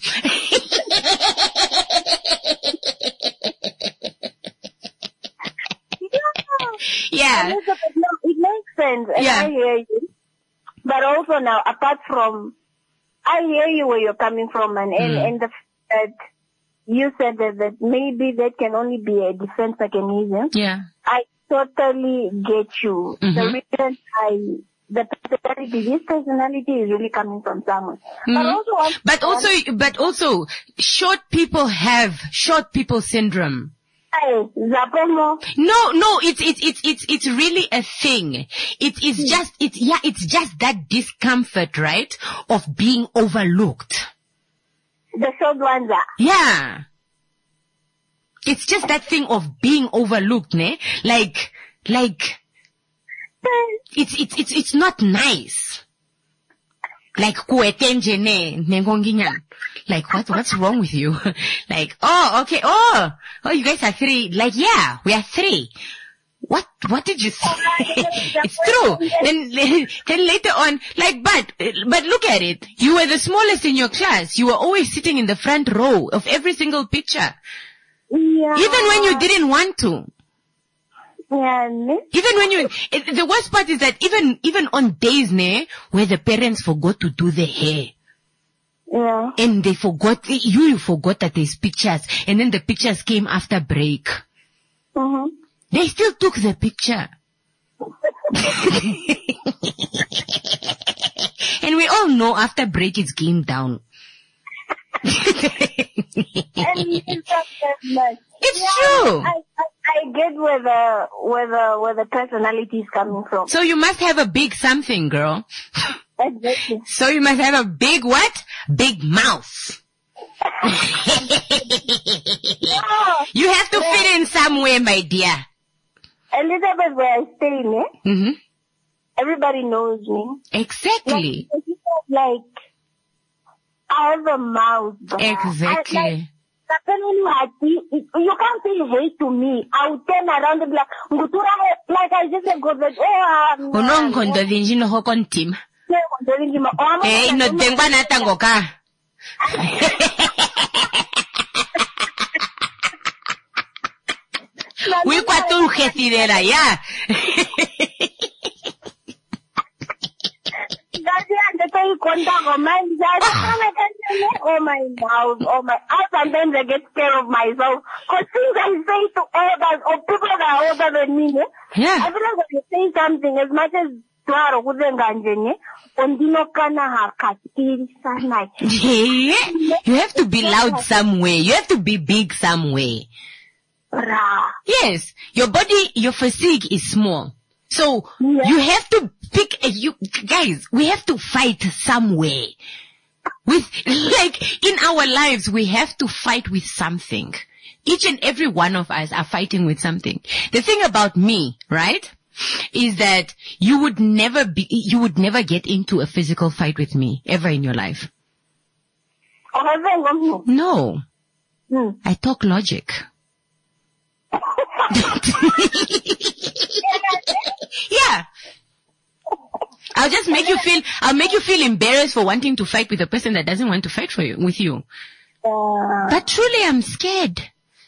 Speaker 1: Yeah.
Speaker 13: Elizabeth, no, it makes sense. And I hear you. But also now, apart from, I hear you where you're coming from and the fact that you said that maybe that can only be a defense mechanism. Yeah. I totally get you. The reason this personality is really coming from someone. But also, short people have short people syndrome. No, it's really a thing. It's just that discomfort, right, of being overlooked. The short ones are.
Speaker 1: Yeah. It's just that thing of being overlooked, ne? Like, it's not nice. Like, like, what's wrong with you? Like, oh, okay, oh, you guys are 3. Like, yeah, we are 3. What did you say? It's true. Then later on, like, but look at it. You were the smallest in your class. You were always sitting in the front row of every single picture. Yeah. Even when you didn't want to. Yeah. Even when the worst part is that even on days, where the parents forgot to do the hair. Yeah. And they forgot, you forgot that there's pictures, and then the pictures came after break. They still took the picture. And we all know after break it's game down. It's true.
Speaker 13: I get where the personality is coming from.
Speaker 1: So you must have a big something, girl.
Speaker 13: Exactly.
Speaker 1: So you must have a big what? Big mouth. You have to fit in somewhere, my dear.
Speaker 13: Elizabeth, where I stay, everybody knows me.
Speaker 1: Exactly.
Speaker 13: Like, I have a mouth.
Speaker 1: Exactly.
Speaker 13: You can't say hey to me. I'll turn around and be like, I just go that,
Speaker 1: no tengo natango ka. We kwatu gesidera ya.
Speaker 13: Oh my mouth, sometimes I get scared of myself. Cause things I say to others or people that are older than me, I feel like when I say something, as much as twaro kuzenga njenye ondinokana hakatiri sana.
Speaker 1: Yeah, you have to be loud somewhere. You have to be big somewhere. Yes, your body, your physique is small. So you have to pick guys, we have to fight somewhere. With, like, in our lives, we have to fight with something. Each and every one of us are fighting with something. The thing about me, right, is that you would never get into a physical fight with me ever in your life. No. I talk logic. Yeah. I'll make you feel embarrassed for wanting to fight with a person that doesn't want to fight with you. But truly, I'm scared.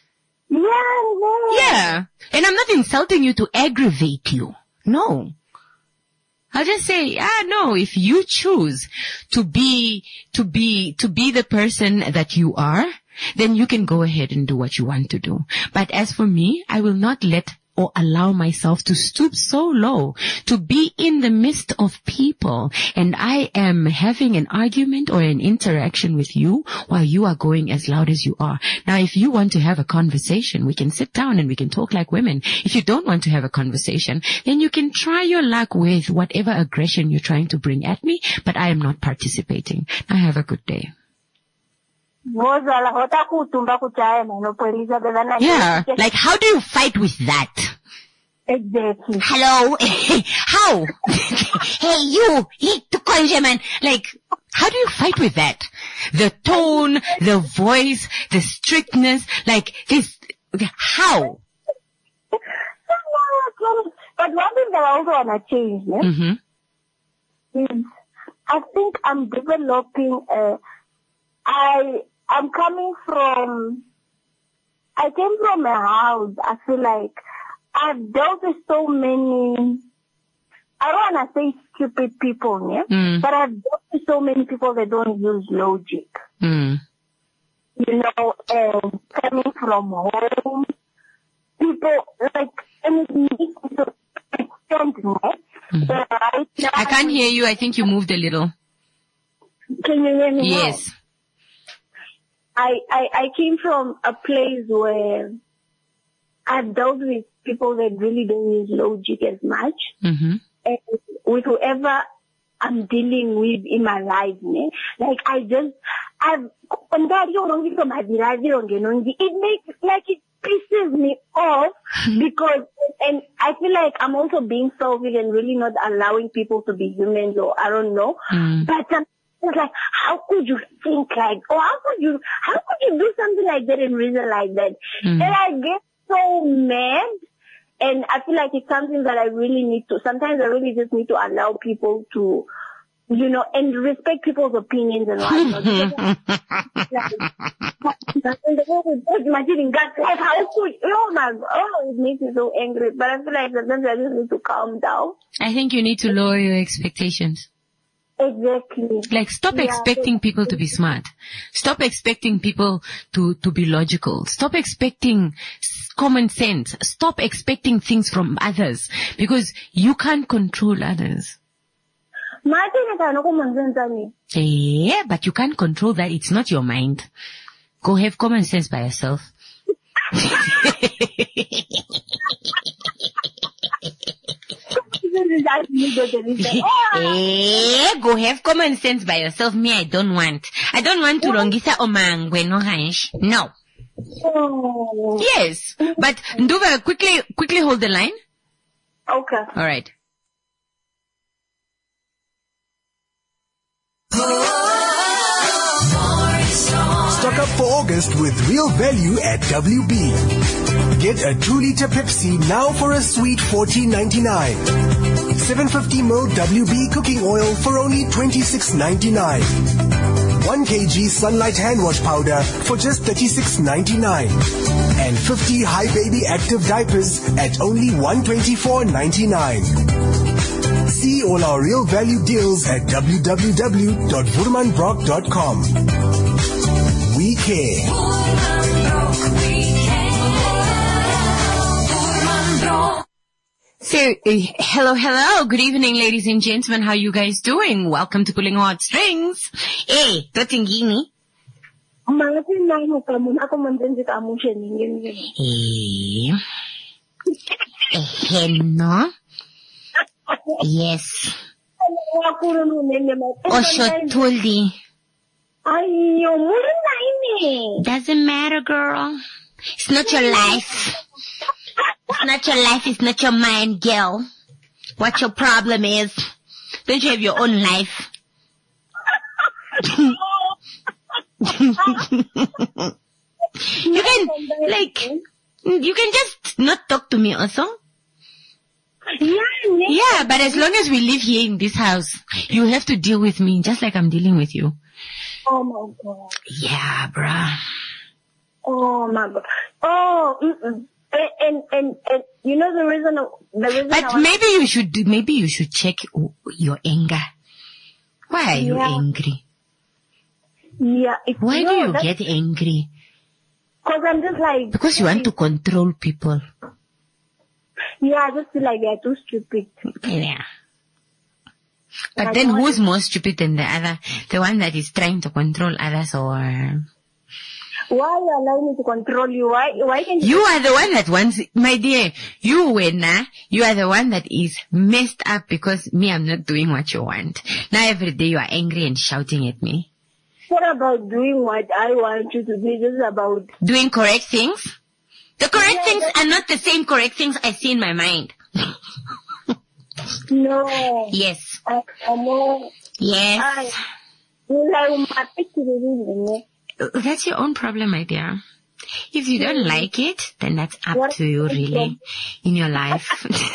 Speaker 1: Yeah. And I'm not insulting you to aggravate you. No. I'll just say, no, if you choose to be the person that you are, then you can go ahead and do what you want to do. But as for me, I will not let or allow myself to stoop so low to be in the midst of people and I am having an argument or an interaction with you while you are going as loud as you are. Now, if you want to have a conversation, we can sit down and we can talk like women. If you don't want to have a conversation, then you can try your luck with whatever aggression you're trying to bring at me, but I am not participating. Now, have a good day. Yeah, like how do you fight with that?
Speaker 13: Exactly.
Speaker 1: Hello? How? Hey, you to conjure, like, how do you fight with that? The tone, the voice, the strictness, like this, how?
Speaker 13: But one thing that I also want to change, is I think I'm developing I came from a house, I feel like I've dealt with so many, I don't want to say stupid people, yeah? But I've dealt with so many people that don't use logic. You know, coming from home, people, like, and it needs to extend, yeah? Right now,
Speaker 1: I can't hear you, I think you moved a little.
Speaker 13: Can you hear me now?
Speaker 1: Yes.
Speaker 13: I came from a place where I've dealt with people that really don't use logic as much. And with whoever I'm dealing with in my life, like it pisses me off because, and I feel like I'm also being selfish and really not allowing people to be humans, or I don't know. But it's like, how could you think like, or how could you do something like that and reason like that? And I get so mad, and I feel like it's something that I really need to, sometimes I really just need to allow people to, you know, and respect people's opinions and whatnot. It makes me so angry, but I feel like sometimes I just need to calm down.
Speaker 1: I think you need to lower your expectations.
Speaker 13: Exactly.
Speaker 1: Like, stop expecting people to be smart. Stop expecting people to be logical. Stop expecting common sense. Stop expecting things from others because you can't control others. Yeah, but you can't control that. It's not your mind. Go have common sense by yourself. Go have common sense by yourself. Me, I don't want to rongisa omangwe no hansh. No. Yes. But Nduva, quickly hold the line.
Speaker 13: Okay.
Speaker 1: All right.
Speaker 9: Stock up for August with real value at WB. Get a 2-liter Pepsi now for a sweet $14.99. 750ml WB cooking oil for only $26.99. 1 kg Sunlight hand wash powder for just $36.99. And 50 High Baby Active diapers at only $124.99. See all our real value deals at www.woermanbrock.com. We care.
Speaker 1: So, hello. Good evening, ladies and gentlemen. How you guys doing? Welcome to Pulling Hard Strings. Hey, Totingini. No? Yes. Oshotuli. Doesn't matter, girl. It's not your life. It's not your life. It's not your mind, girl. What your problem is? Don't you have your own life? You can just not talk to me also. Yeah, but as long as we live here in this house, you have to deal with me just like I'm dealing with you.
Speaker 13: Oh my God.
Speaker 1: Yeah, bruh.
Speaker 13: Oh my God. Oh, and you know the reason.
Speaker 1: But maybe you should check your anger. Why are you angry?
Speaker 13: Yeah.
Speaker 1: Why do you get angry?
Speaker 13: Because I'm just like.
Speaker 1: Because you want to control people.
Speaker 13: Yeah, I just feel like they're too stupid.
Speaker 1: Yeah. But then who's more stupid than the other? The one that is trying to control others, or?
Speaker 13: Why are you allowing me to control you? Why can
Speaker 1: you are the one that wants, my dear, you are the one that is messed up because me, I'm not doing what you want. Now every day you are angry and shouting at me.
Speaker 13: What about doing what I want you to do? This is about
Speaker 1: doing correct things? The correct things are not the same correct things I see in my mind.
Speaker 13: No.
Speaker 1: Yes.
Speaker 13: No.
Speaker 1: Yes. That's your own problem, my dear. If you don't like it, then that's up to you, really, in your life.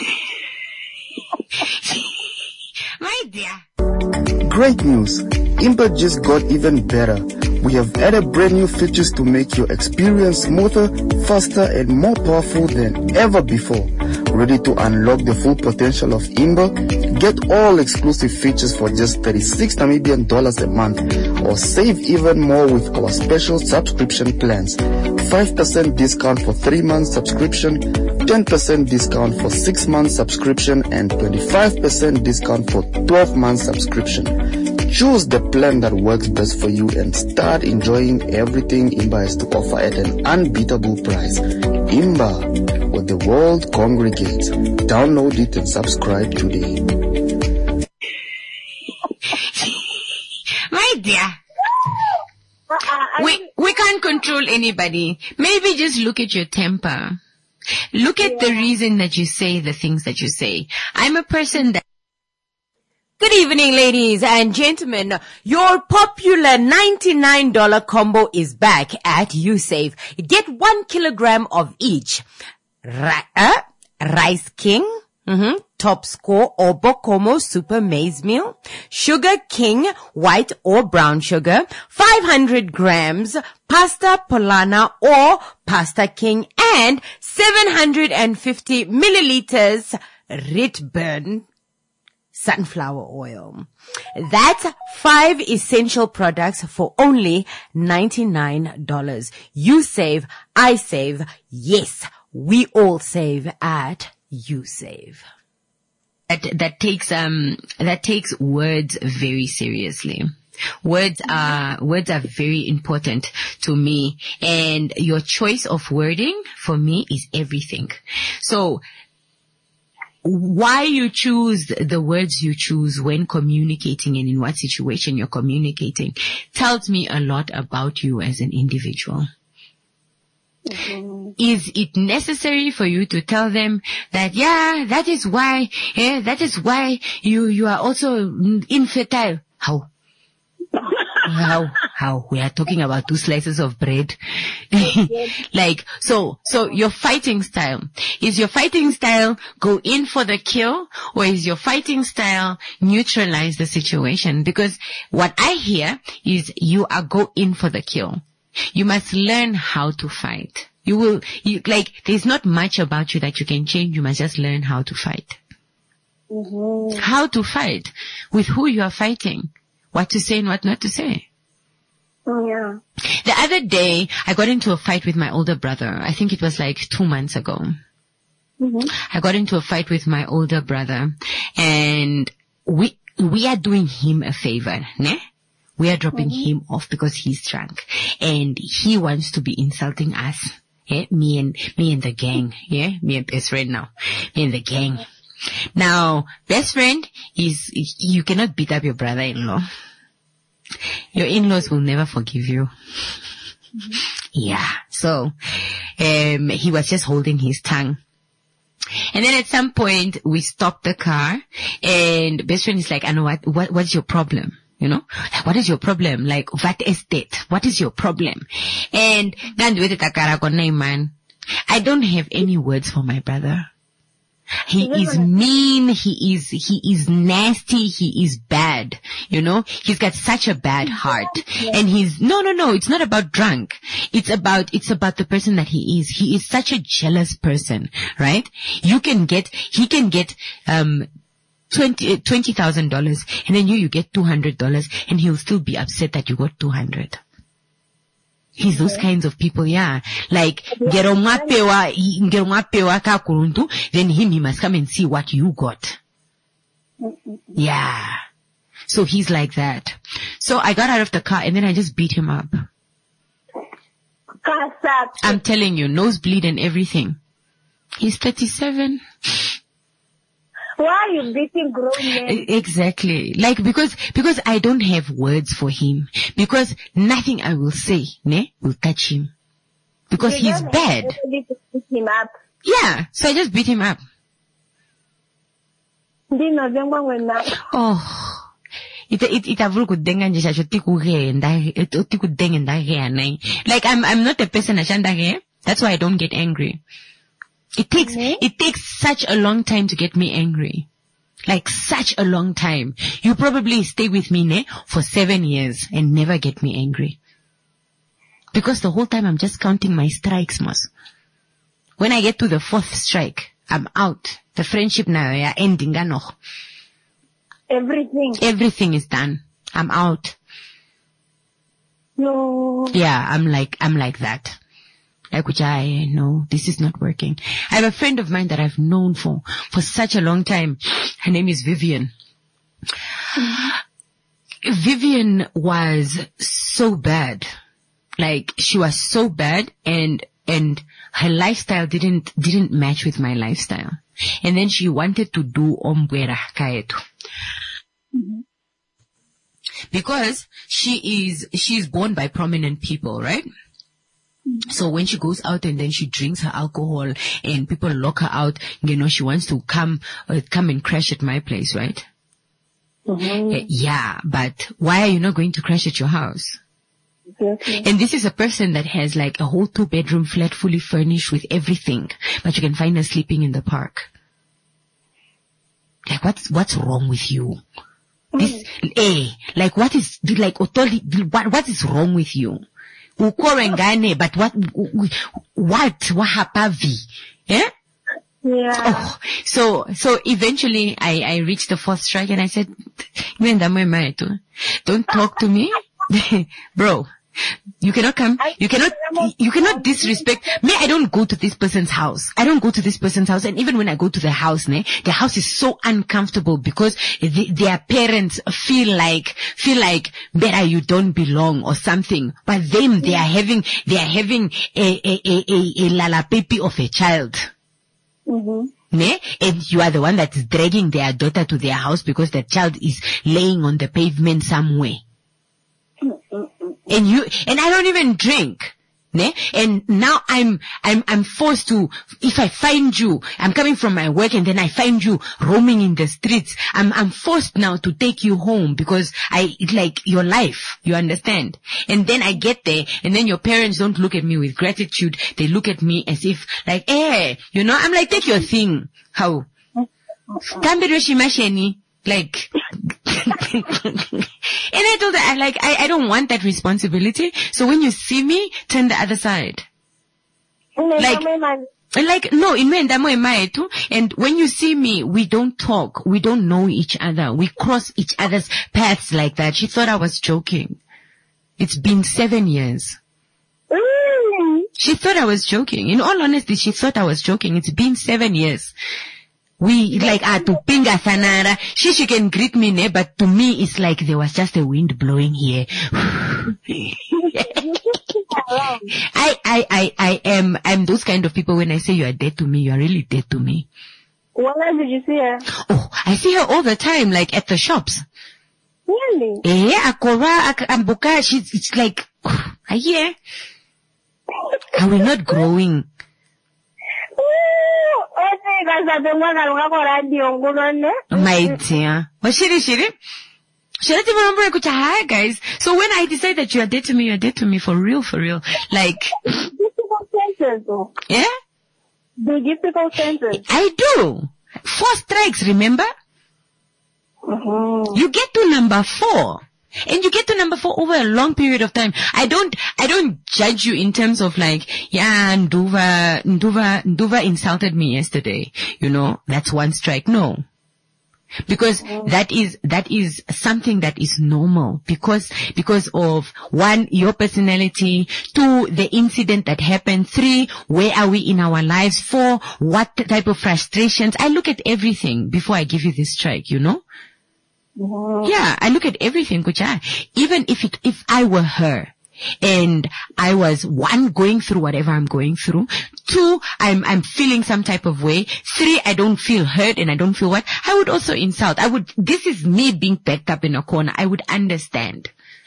Speaker 1: My dear.
Speaker 15: Great news. Imba just got even better. We have added brand new features to make your experience smoother, faster, and more powerful than ever before. Ready to unlock the full potential of Imba? Get all exclusive features for just $36 Namibian a month, or save even more with our special subscription plans. 5% discount for 3 months subscription, 10% discount for 6 months subscription, and 25% discount for 12 months subscription. Choose the plan that works best for you and start enjoying everything Imba has to offer at an unbeatable price. Imba, where the world congregates. Download it and subscribe today.
Speaker 1: My dear, we can't control anybody. Maybe just look at your temper. Look at the reason that you say the things that you say. I'm a person that... Good evening, ladies and gentlemen. Your popular $99 combo is back at USave. Get 1 kilogram of each. Rice King, Top Score or Bokomo Super Maize Meal, Sugar King white or brown sugar, 500 grams Pasta Polana or Pasta King, and 750 milliliters Ritburn sunflower oil. That's 5 essential products for only $99. You save, I save, yes, we all save at USave. That takes words very seriously. Words are very important to me, and your choice of wording for me is everything. So why you choose the words you choose when communicating and in what situation you're communicating tells me a lot about you as an individual. Is it necessary for you to tell them that, that is why you are also infertile? How? We are talking about 2 slices of bread. So your fighting style, is your fighting style go in for the kill, or is your fighting style neutralize the situation? Because what I hear is you are go in for the kill. You must learn how to fight. There's not much about you that you can change. You must just learn how to fight. How to fight, with who you are fighting, what to say and what not to say.
Speaker 13: Yeah.
Speaker 1: The other day, I got into a fight with my older brother. I think it was like 2 months ago. I got into a fight with my older brother, and we are doing him a favor, ne? We are dropping him off because he's drunk, and he wants to be insulting us. Yeah, me and the gang. Yeah, me and best friend now. Me and the gang. Now, best friend you cannot beat up your brother-in-law. Your in-laws will never forgive you. Yeah. So, he was just holding his tongue. And then at some point we stopped the car, and best friend is like, I know what's your problem? You know, like, what is your problem? Like, what is that? What is your problem? And man, I don't have any words for my brother. He is mean, he is nasty, he is bad, you know, he's got such a bad heart. And no, it's not about drunk. It's about the person that he is. He is such a jealous person, right? He can get, $20,000 and then you get $200 and he'll still be upset that you got 200. He's those kinds of people, yeah. Like, then he must come and see what you got. Yeah. So he's like that. So I got out of the car and then I just beat him up. I'm telling you, nosebleed and everything. He's 37.
Speaker 13: Why are you beating grown men?
Speaker 1: Exactly. Like, because I don't have words for him. Because nothing I will say, will touch him. Because he's bad.
Speaker 13: Beat him up.
Speaker 1: Yeah. So I just beat him up. Oh. Like, I'm not a person that's why I don't get angry. It takes such a long time to get me angry. Like, such a long time. You probably stay with me, for 7 years and never get me angry. Because the whole time I'm just counting my strikes, Mos. When I get to the 4th strike, I'm out. The friendship now, ending. Everything is done. I'm out.
Speaker 13: No.
Speaker 1: Yeah, I'm like that. Like, which I know this is not working. I have a friend of mine that I've known for such a long time. Her name is Vivian. Vivian was so bad. Like, she was so bad, and her lifestyle didn't match with my lifestyle. And then she wanted to do ombwera kaetu. Because she's born by prominent people, right? So when she goes out and then she drinks her alcohol and people lock her out, she wants to come and crash at my place, right? Yeah, but why are you not going to crash at your house?
Speaker 13: Exactly.
Speaker 1: And this is a person that has like a whole 2-bedroom flat fully furnished with everything, but you can find her sleeping in the park. Like, what's wrong with you? What is wrong with you? But what hapavi? Yeah?
Speaker 13: Yeah.
Speaker 1: Oh, so eventually I reached the 4th strike and I said, don't talk to me. Bro, you cannot come, you cannot disrespect me. I don't go to this person's house. And even when I go to the house, the house is so uncomfortable because their parents feel like better you don't belong or something. But them, they are having a lalapepi of a child. And you are the one that is dragging their daughter to their house because the child is laying on the pavement somewhere. And I don't even drink. And now I'm forced to, if I find you, I'm coming from my work and then I find you roaming in the streets, I'm forced now to take you home because it's like your life, you understand? And then I get there and then your parents don't look at me with gratitude, they look at me as if like, I'm like, take your thing. How? Like, and I told her, I don't want that responsibility. So when you see me, turn the other side. And when you see me, we don't talk. We don't know each other. We cross each other's paths like that. She thought I was joking. It's been 7 years. She thought I was joking. In all honesty, she thought I was joking. It's been 7 years. We like to pinga sanara. She can greet me, ne, but to me it's like there was just a wind blowing here. I'm those kind of people. When I say you are dead to me, you are really dead to me.
Speaker 13: When did you see her?
Speaker 1: Oh, I see her all the time, like at the shops.
Speaker 13: Really?
Speaker 1: Yeah, Akora, Ambuka, it's like, yeah. Are we not growing? My dear. But Shiri. Hi guys. So when I decide that you are dead to me, you're dead to me for real. Like. Yeah?
Speaker 13: Do you give people sentences?
Speaker 1: I do. 4 strikes, remember? You get to number 4. And you get to number 4 over a long period of time. I don't judge you in terms of like, yeah, Nduva insulted me yesterday. You know, that's 1 strike. No. Because that is something that is normal because of 1, your personality, 2, the incident that happened, 3, where are we in our lives, 4, what type of frustrations. I look at everything before I give you this strike, you know? Yeah, I look at everything, Kucha. Even if I were her and I was 1, going through whatever I'm going through, 2, I'm feeling some type of way, 3, I don't feel hurt and I don't feel what, I would also insult. This is me being backed up in a corner. I would understand.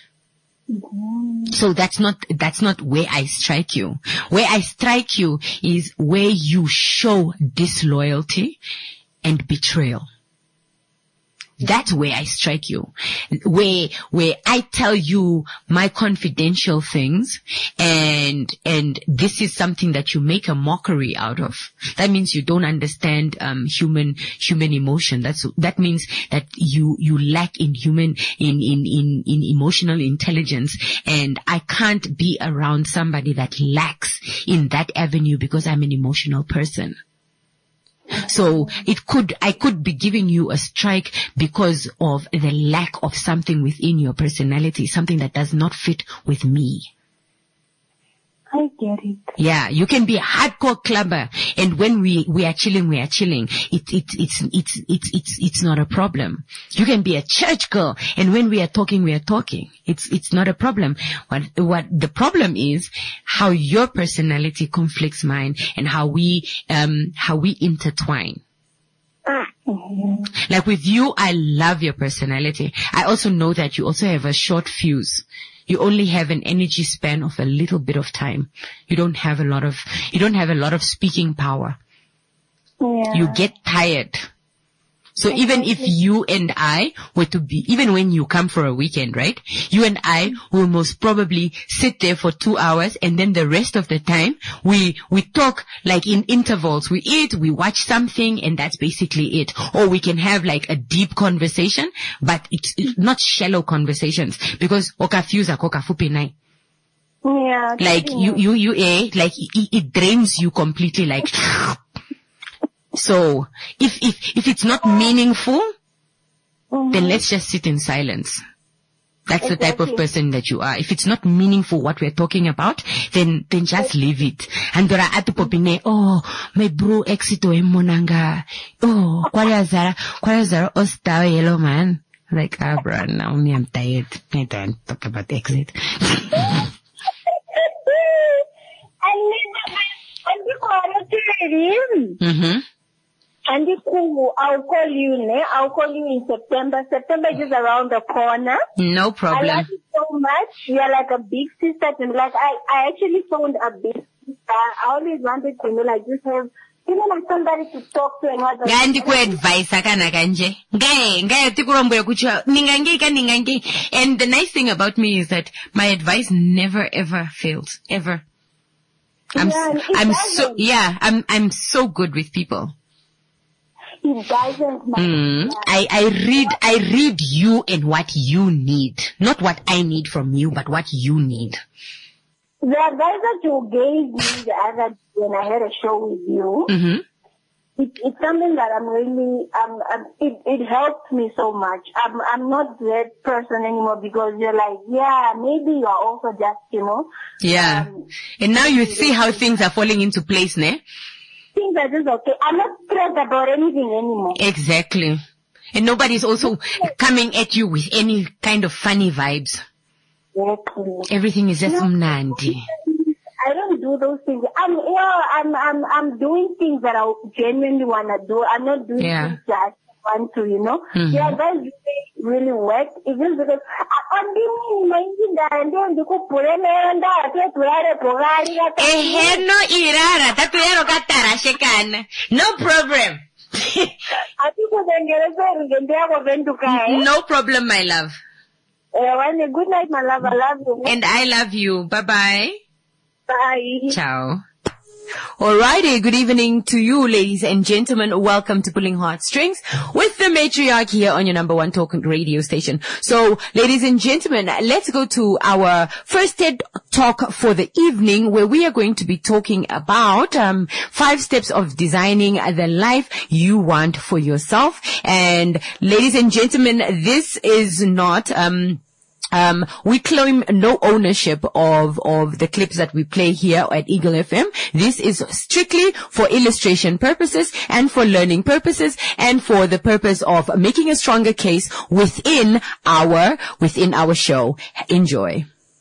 Speaker 1: So that's not where I strike you. Where I strike you is where you show disloyalty and betrayal. That's where I strike you. Where I tell you my confidential things and this is something that you make a mockery out of. That means you don't understand, human emotion. That means that you lack in emotional intelligence, and I can't be around somebody that lacks in that avenue because I'm an emotional person. So I could be giving you a strike because of the lack of something within your personality, something that does not fit with me.
Speaker 13: I get it.
Speaker 1: Yeah, you can be a hardcore clubber, and when we are chilling. It's not a problem. You can be a church girl, and when we are talking. It's not a problem. What the problem is, how your personality conflicts mine, and how we intertwine. Like with you, I love your personality. I also know that you also have a short fuse. You only have an energy span of a little bit of time. You don't have a lot of speaking power.
Speaker 13: Yeah.
Speaker 1: You get tired. So even if you and I were to be, even when you come for a weekend, right? You and I will most probably sit there for 2 hours, and then the rest of the time we talk like in intervals. We eat, we watch something, and that's basically it. Or we can have like a deep conversation, but it's not shallow conversations, because okafuza koka fupi nai.
Speaker 13: Yeah.
Speaker 1: Like like it drains you completely, like. So, if it's not meaningful, then let's just sit in silence. That's the type of person that you are. If it's not meaningful what we're talking about, then just leave it. And dora atu popine, oh, my bro exito emonanga. Oh, kwari zara osta yellow man. Like, bro, now me I'm tired. I don't talk about exit. Mm-hmm.
Speaker 13: And I'll call you in September. September is around the corner.
Speaker 1: No problem.
Speaker 13: I love you so much. You're like a big sister to me. Like I actually found a big sister. I always wanted to know, like, just have, like somebody to talk to and what.
Speaker 1: Gandi ku advice akana kanje. Ngaye tikurombe kuchwa ningange. And the nice thing about me is that my advice never ever fails. Ever. I'm so good with people.
Speaker 13: It doesn't matter.
Speaker 1: I read you and what you need. Not what I need from you, but what you need.
Speaker 13: The advice that you gave me the other day when I had a show with you, it's something that I'm really, it helps me so much. I'm not that person anymore because you're like, yeah, maybe you're also just,
Speaker 1: Yeah. And now you see how things are falling into place, ne?
Speaker 13: Things are just okay. I'm not stressed about anything anymore.
Speaker 1: Exactly. And nobody's also coming at you with any kind of funny vibes.
Speaker 13: Exactly.
Speaker 1: Everything is just mnandi.
Speaker 13: I don't do those things. I'm doing things that I genuinely want to do. I'm not doing things that I want to,
Speaker 1: Mm-hmm.
Speaker 13: Yeah, that's really work. It's just because
Speaker 1: no problem. No problem, my love.
Speaker 13: Good night, my love. I love you.
Speaker 1: And I love you. Bye-bye.
Speaker 13: Bye.
Speaker 1: Ciao. Alrighty, good evening to you, ladies and gentlemen. Welcome to Pulling Heartstrings with the matriarch here on your number one talk radio station. So, ladies and gentlemen, let's go to our first TED Talk for the evening, where we are going to be talking about 5 steps of designing the life you want for yourself. And ladies and gentlemen, this is not we claim no ownership of the clips that we play here at Eagle FM. This is strictly for illustration purposes and for learning purposes and for the purpose of making a stronger case within our show. Enjoy.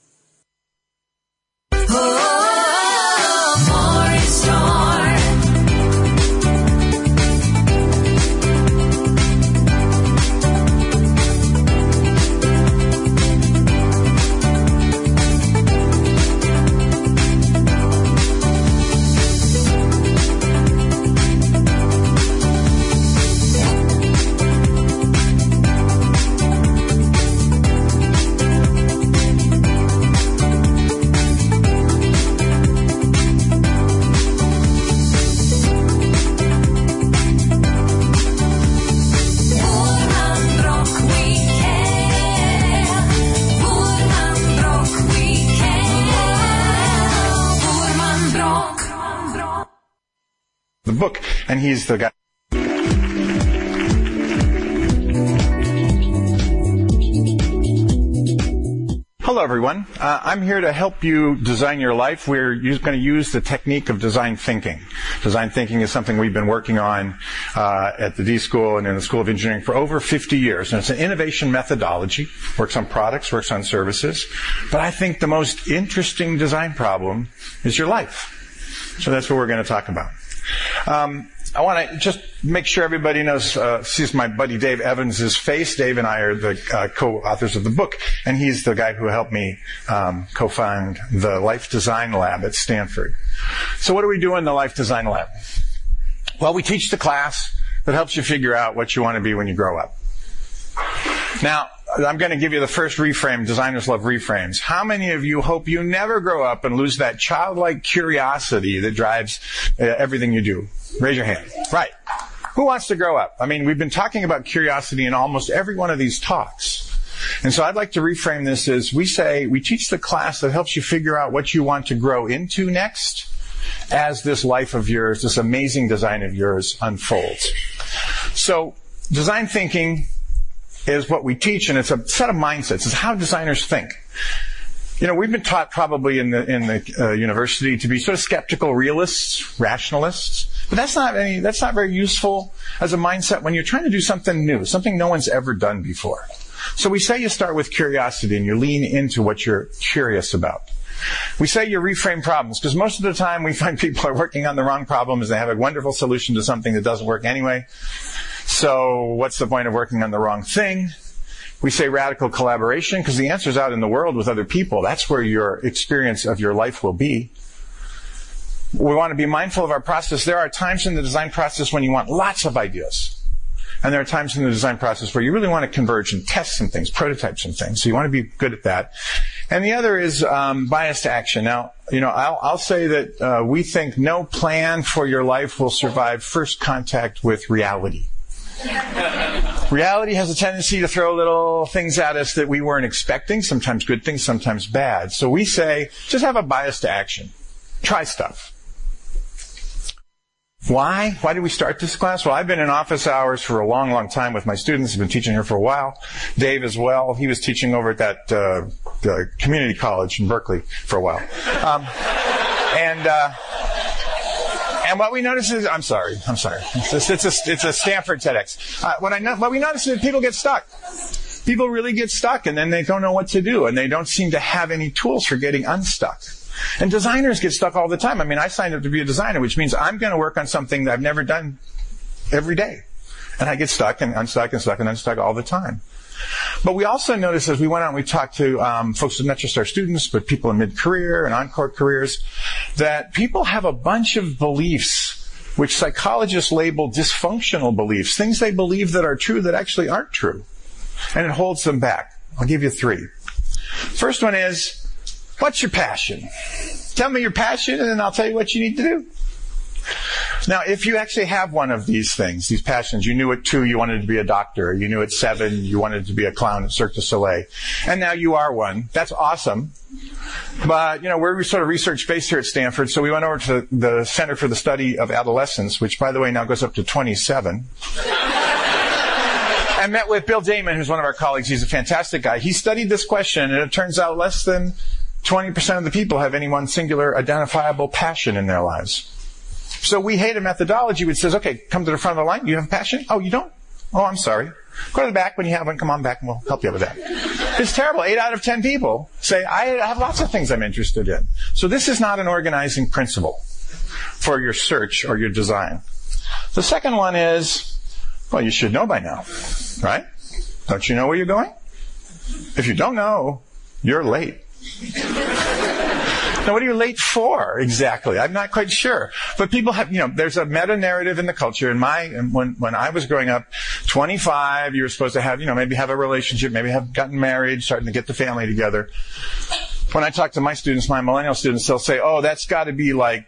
Speaker 16: The book, and he's the guy. Hello, everyone. I'm here to help you design your life. We're going to use the technique of design thinking. Design thinking is something we've been working on at the D School and in the School of Engineering for over 50 years. And it's an innovation methodology. Works on products, works on services. But I think the most interesting design problem is your life. So that's what we're going to talk about. I want to just make sure everybody knows, sees my buddy Dave Evans' face. Dave and I are the co-authors of the book, and he's the guy who helped me co-found the Life Design Lab at Stanford. So what do we do in the Life Design Lab? Well, we teach the class that helps you figure out what you want to be when you grow up. Now, I'm going to give you the first reframe. Designers love reframes. How many of you hope you never grow up and lose that childlike curiosity that drives everything you do? Raise your hand. Right. Who wants to grow up? I mean, we've been talking about curiosity in almost every one of these talks. And so I'd like to reframe this as we teach the class that helps you figure out what you want to grow into next as this life of yours, this amazing design of yours unfolds. So design thinking is what we teach, and it's a set of mindsets. It's how designers think. You know, we've been taught probably in the university to be sort of skeptical realists, rationalists, but that's not very useful as a mindset when you're trying to do something new, something no one's ever done before. So we say you start with curiosity and you lean into what you're curious about. We say you reframe problems, because most of the time we find people are working on the wrong problems. They have a wonderful solution to something that doesn't work anyway. So what's the point of working on the wrong thing? We say radical collaboration because the answer's out in the world with other people. That's where your experience of your life will be. We want to be mindful of our process. There are times in the design process when you want lots of ideas. And there are times in the design process where you really want to converge and test some things, prototype some things. So you want to be good at that. And the other is bias to action. Now, you know, I'll say that we think no plan for your life will survive first contact with reality. Reality has a tendency to throw little things at us that we weren't expecting, sometimes good things, sometimes bad. So we say, just have a bias to action. Try stuff. Why? Why did we start this class? Well, I've been in office hours for a long, long time with my students. I've been teaching here for a while. Dave as well. He was teaching over at that the community college in Berkeley for a while. And what we notice is, I'm sorry. It's a Stanford TEDx. What we notice is people get stuck. People really get stuck, and then they don't know what to do, and they don't seem to have any tools for getting unstuck. And designers get stuck all the time. I mean, I signed up to be a designer, which means I'm going to work on something that I've never done every day. And I get stuck and unstuck and stuck and unstuck all the time. But we also noticed as we went out and we talked to folks, not just our students, but people in mid-career and encore careers, that people have a bunch of beliefs which psychologists label dysfunctional beliefs, things they believe that are true that actually aren't true. And it holds them back. I'll give you 3. First one is, what's your passion? Tell me your passion, and then I'll tell you what you need to do. Now, if you actually have one of these things, these passions, you knew at 2 you wanted to be a doctor, you knew at 7 you wanted to be a clown at Cirque du Soleil, and now you are one. That's awesome. But, we're sort of research-based here at Stanford, so we went over to the Center for the Study of Adolescence, which, by the way, now goes up to 27. I met with Bill Damon, who's one of our colleagues. He's a fantastic guy. He studied this question, and it turns out less than 20% of the people have any one singular identifiable passion in their lives. So we hate a methodology which says, okay, come to the front of the line. You have a passion? Oh, you don't? Oh, I'm sorry. Go to the back. When you have one, come on back and we'll help you with that. It's terrible. 8 out of 10 people say, I have lots of things I'm interested in. So this is not an organizing principle for your search or your design. The second one is, well, you should know by now, right? Don't you know where you're going? If you don't know, you're late. Now, what are you late for exactly? I'm not quite sure. But people have, there's a meta-narrative in the culture. When I was growing up, 25, you were supposed to have, maybe have a relationship, maybe have gotten married, starting to get the family together. When I talk to my students, my millennial students, they'll say, oh, that's got to be like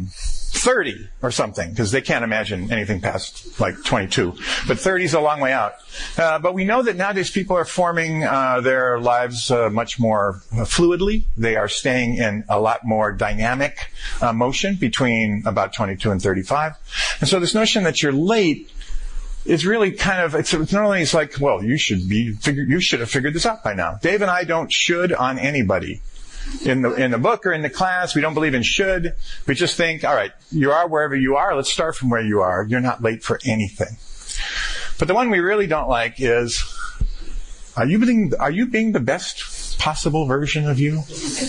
Speaker 16: 30 or something, because they can't imagine anything past like 22. But 30 is a long way out. But we know that nowadays people are forming their lives much more fluidly. They are staying in a lot more dynamic motion between about 22 and 35. And so this notion that you're late is really kind of, it's not only, it's like, well, you should have figured this out by now. Dave and I don't should on anybody. In the book or in the class, we don't believe in should. We just think, all right, you are wherever you are. Let's start from where you are. You're not late for anything. But the one we really don't like is, are you being the best possible version of you?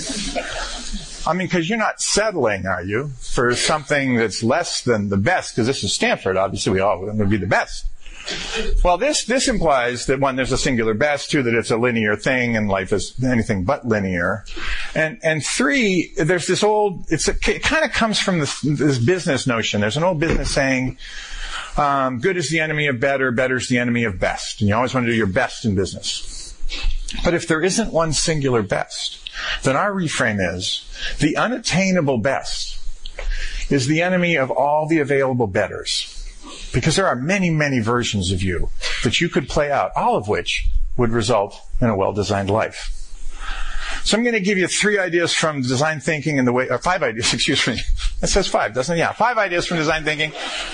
Speaker 16: I mean, because you're not settling, are you, for something that's less than the best? Because this is Stanford. Obviously, we all want to be the best. Well, this implies that 1, there's a singular best, 2, that it's a linear thing and life is anything but linear. And 3, there's this it kind of comes from this business notion. There's an old business saying, good is the enemy of better, better is the enemy of best. And you always want to do your best in business. But if there isn't one singular best, then our reframe is, the unattainable best is the enemy of all the available betters. Because there are many, many versions of you that you could play out, all of which would result in a well-designed life. So I'm going to give you 3 ideas from design thinking and 5 ideas, excuse me. It says 5, doesn't it? Yeah, 5 ideas from design thinking.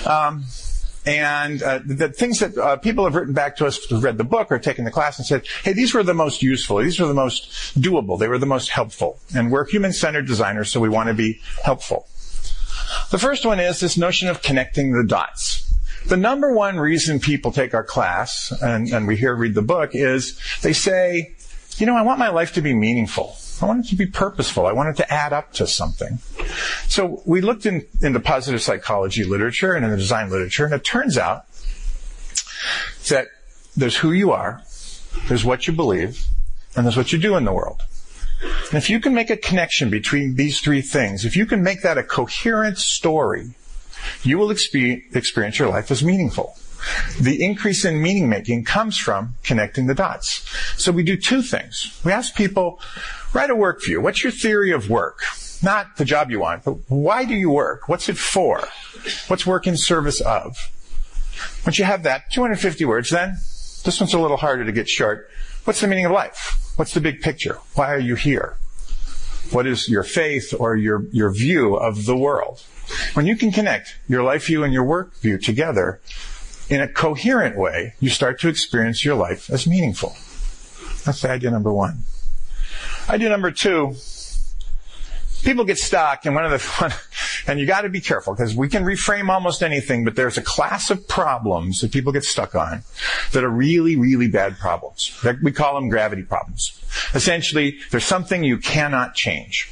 Speaker 16: The things that people have written back to us who've read the book or taken the class and said, hey, these were the most useful. These were the most doable. They were the most helpful. And we're human-centered designers, so we want to be helpful. The first one is this notion of connecting the dots. The number one reason people take our class, and we read the book, is they say, I want my life to be meaningful. I want it to be purposeful. I want it to add up to something. So we looked into positive psychology literature and in the design literature, and it turns out that there's who you are, there's what you believe, and there's what you do in the world. And if you can make a connection between these 3 things, if you can make that a coherent story, you will experience your life as meaningful. The increase in meaning making comes from connecting the dots. So we do 2 things. We ask people, write a work view. What's your theory of work? Not the job you want, but why do you work? What's it for? What's work in service of? Once you have that, 250 words, then this one's a little harder to get short. What's the meaning of life? What's the big picture? Why are you here? What is your faith or your view of the world? When you can connect your life view and your work view together in a coherent way, you start to experience your life as meaningful. That's the idea number one. Idea number two, people get stuck in and you got to be careful because we can reframe almost anything, but there's a class of problems that people get stuck on that are really, really bad problems. We call them gravity problems. Essentially, there's something you cannot change.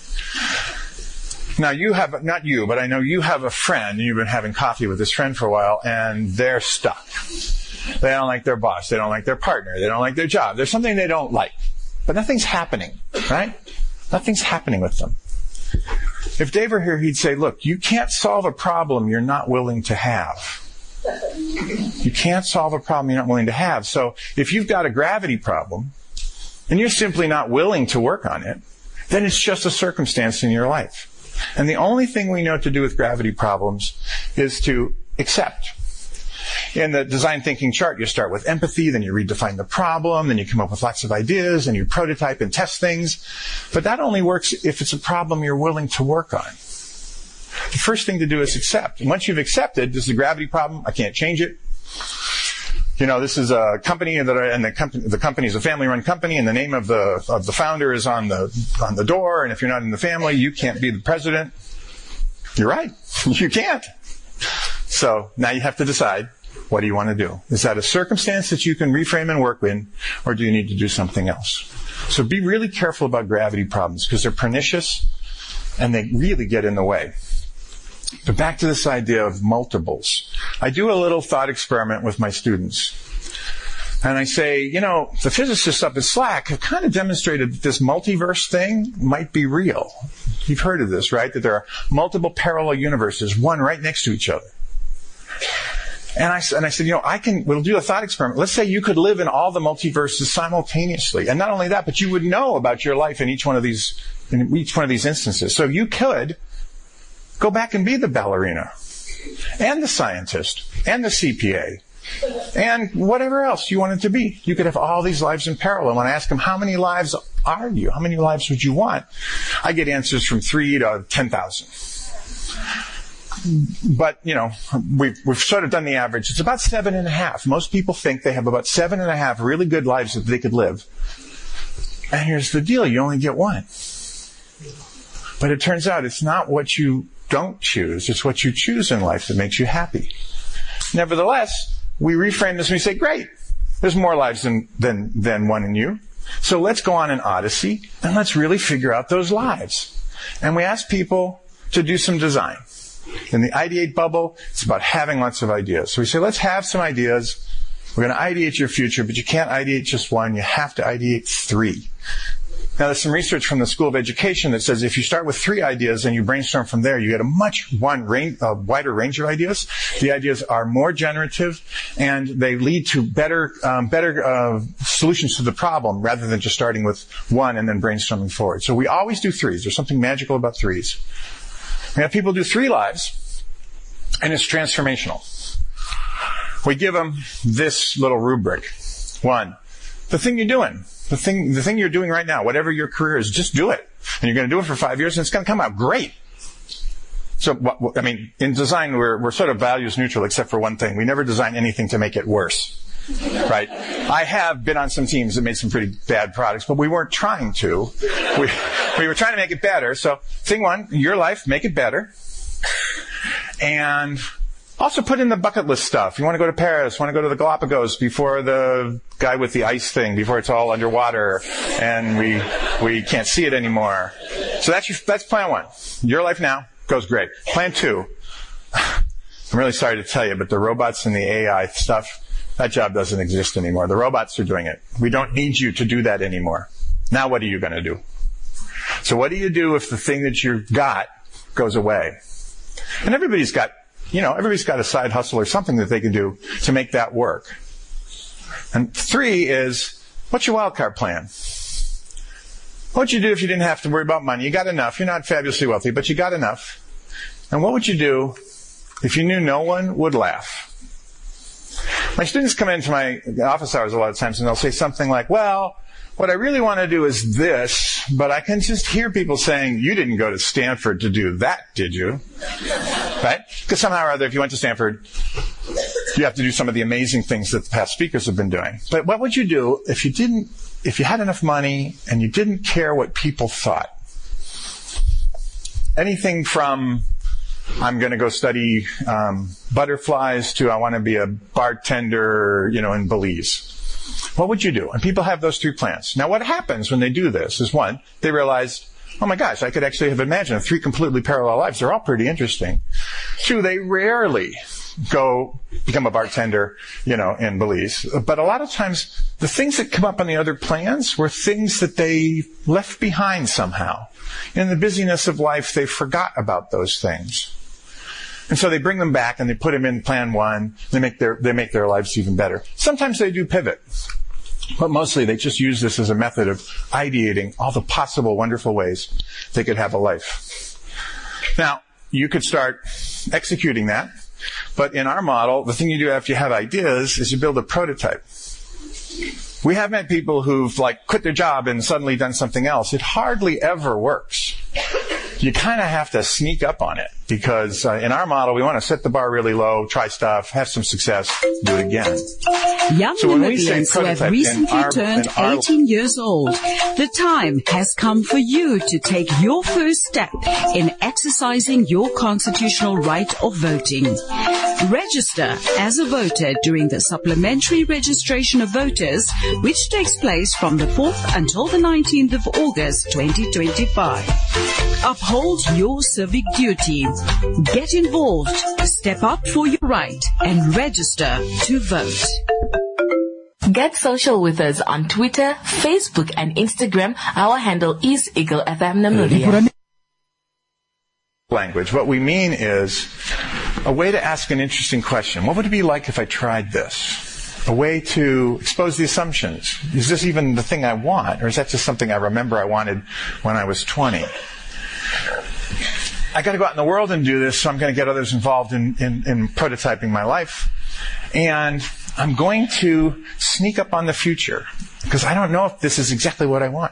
Speaker 16: Now not you, but I know you have a friend and you've been having coffee with this friend for a while and they're stuck. They don't like their boss. They don't like their partner. They don't like their job. There's something they don't like, but nothing's happening, right? Nothing's happening with them. If Dave were here, he'd say, look, you can't solve a problem you're not willing to have. You can't solve a problem you're not willing to have. So if you've got a gravity problem and you're simply not willing to work on it, then it's just a circumstance in your life. And the only thing we know to do with gravity problems is to accept. In the design thinking chart, you start with empathy, then you redefine the problem, then you come up with lots of ideas, and you prototype and test things. But that only works if it's a problem you're willing to work on. The first thing to do is accept. And once you've accepted, this is a gravity problem, I can't change it. This is a company and the company is a family-run company, and the name of the founder is on the door, and if you're not in the family, you can't be the president. You're right. You can't. So now you have to decide, what do you want to do? Is that a circumstance that you can reframe and work in, or do you need to do something else? So be really careful about gravity problems because they're pernicious and they really get in the way. But back to this idea of multiples. I do a little thought experiment with my students. And I say, the physicists up at SLAC have kind of demonstrated that this multiverse thing might be real. You've heard of this, right? That there are multiple parallel universes, one right next to each other. And I said, we'll do a thought experiment. Let's say you could live in all the multiverses simultaneously. And not only that, but you would know about your life in each one of these instances. So you could go back and be the ballerina and the scientist and the CPA and whatever else you wanted to be. You could have all these lives in parallel. When I ask them, how many lives are you? How many lives would you want? I get answers from 3 to 10,000. But, we've sort of done the average. It's about 7.5. Most people think they have about 7.5 really good lives that they could live. And here's the deal. You only get one. But it turns out it's not what you don't choose. It's what you choose in life that makes you happy. Nevertheless, we reframe this and we say, great. There's more lives than one in you. So let's go on an odyssey and let's really figure out those lives. And we ask people to do some design. In the ideate bubble, it's about having lots of ideas. So we say, let's have some ideas. We're going to ideate your future, but you can't ideate just one. You have to ideate 3. Now, there's some research from the School of Education that says if you start with 3 ideas and you brainstorm from there, you get a wider range of ideas. The ideas are more generative, and they lead to better solutions to the problem rather than just starting with 1 and then brainstorming forward. So we always do 3s. There's something magical about 3s. We have people do 3 lives, and it's transformational. We give them this little rubric. 1, the thing you're doing. The thing you're doing right now, whatever your career is, just do it. And you're going to do it for 5 years, and it's going to come out great. So, in design, we're sort of values neutral, except for one thing. We never design anything to make it worse. Right? I have been on some teams that made some pretty bad products, but we weren't trying to. We were trying to make it better. So, thing 1, your life, make it better. And also put in the bucket list stuff. You want to go to Paris, want to go to the Galapagos before the guy with the ice thing, before it's all underwater and we can't see it anymore. So that's plan 1. Your life now goes great. Plan 2. I'm really sorry to tell you, but the robots and the AI stuff, that job doesn't exist anymore. The robots are doing it. We don't need you to do that anymore. Now what are you going to do? So what do you do if the thing that you've got goes away? And everybody's got a side hustle or something that they can do to make that work. And 3 is, what's your wildcard plan? What would you do if you didn't have to worry about money? You got enough. You're not fabulously wealthy, but you got enough. And what would you do if you knew no one would laugh? My students come into my office hours a lot of times and they'll say something like, well, what I really want to do is this, but I can just hear people saying, you didn't go to Stanford to do that, did you? Right? Because somehow or other, if you went to Stanford, you have to do some of the amazing things that the past speakers have been doing. But what would you do if you had enough money and you didn't care what people thought? Anything from, I'm going to go study butterflies to I want to be a bartender, in Belize. What would you do? And people have those three plans. Now, what happens when they do this is, one, they realize, oh my gosh, I could actually have imagined 3 completely parallel lives. They're all pretty interesting. 2, they rarely go become a bartender, in Belize. But a lot of times, the things that come up on the other plans were things that they left behind somehow. In the busyness of life, they forgot about those things. And so they bring them back and they put them in plan 1. They make their lives even better. Sometimes they do pivot. But mostly they just use this as a method of ideating all the possible wonderful ways they could have a life. Now, you could start executing that. But in our model, the thing you do after you have ideas is you build a prototype. We have met people who've quit their job and suddenly done something else. It hardly ever works. You kind of have to sneak up on it because in our model, we want to set the bar really low, try stuff, have some success, do it again.
Speaker 17: Young Namibians who have recently turned 18 years old, the time has come for you to take your first step in exercising your constitutional right of voting. Register as a voter during the supplementary registration of voters, which takes place from the 4th until the 19th of August 2025. Uphold your civic duty. Get involved, step up for your right, and register to vote.
Speaker 3: Get social with us on Twitter, Facebook, and Instagram. Our handle is Eagle FM Namibia.
Speaker 16: Language. What we mean is a way to ask an interesting question. What would it be like if I tried this? A way to expose the assumptions. Is this even the thing I want? Or is that just something I remember I wanted when I was 20? I got to go out in the world and do this, so I'm going to get others involved in prototyping my life. And I'm going to sneak up on the future, because I don't know if this is exactly what I want.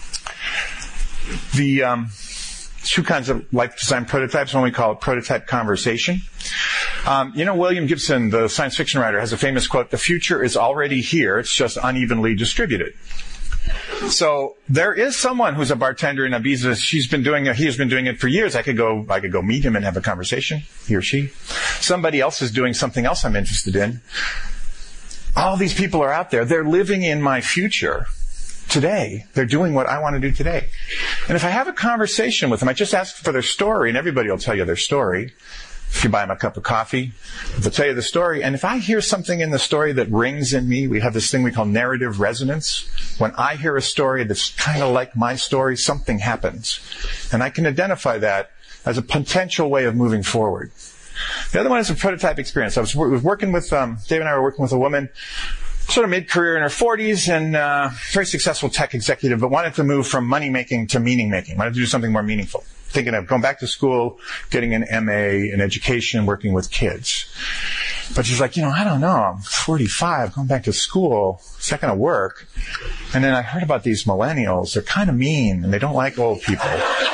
Speaker 16: The 2 kinds of life design prototypes, one we call it prototype conversation. William Gibson, the science fiction writer, has a famous quote, "The future is already here, it's just unevenly distributed." So there is someone who's a bartender in Ibiza. He has been doing it for years. I could go meet him and have a conversation, he or she. Somebody else is doing something else I'm interested in. All these people are out there. They're living in my future today. They're doing what I want to do today. And if I have a conversation with them, I just ask for their story, and everybody will tell you their story. If you buy them a cup of coffee, they'll tell you the story. And if I hear something in the story that rings in me, we have this thing we call narrative resonance. When I hear a story that's kind of like my story, something happens. And I can identify that as a potential way of moving forward. The other one is a prototype experience. I was working with, Dave and I were working with a woman, sort of mid-career in her 40s, and very successful tech executive, but wanted to move from money-making to meaning-making, wanted to do something more meaningful. Thinking of going back to school, getting an MA in education, working with kids. But she's like, I don't know, I'm 45, going back to school, is that going to work? And then I heard about these millennials, they're kind of mean, and they don't like old people.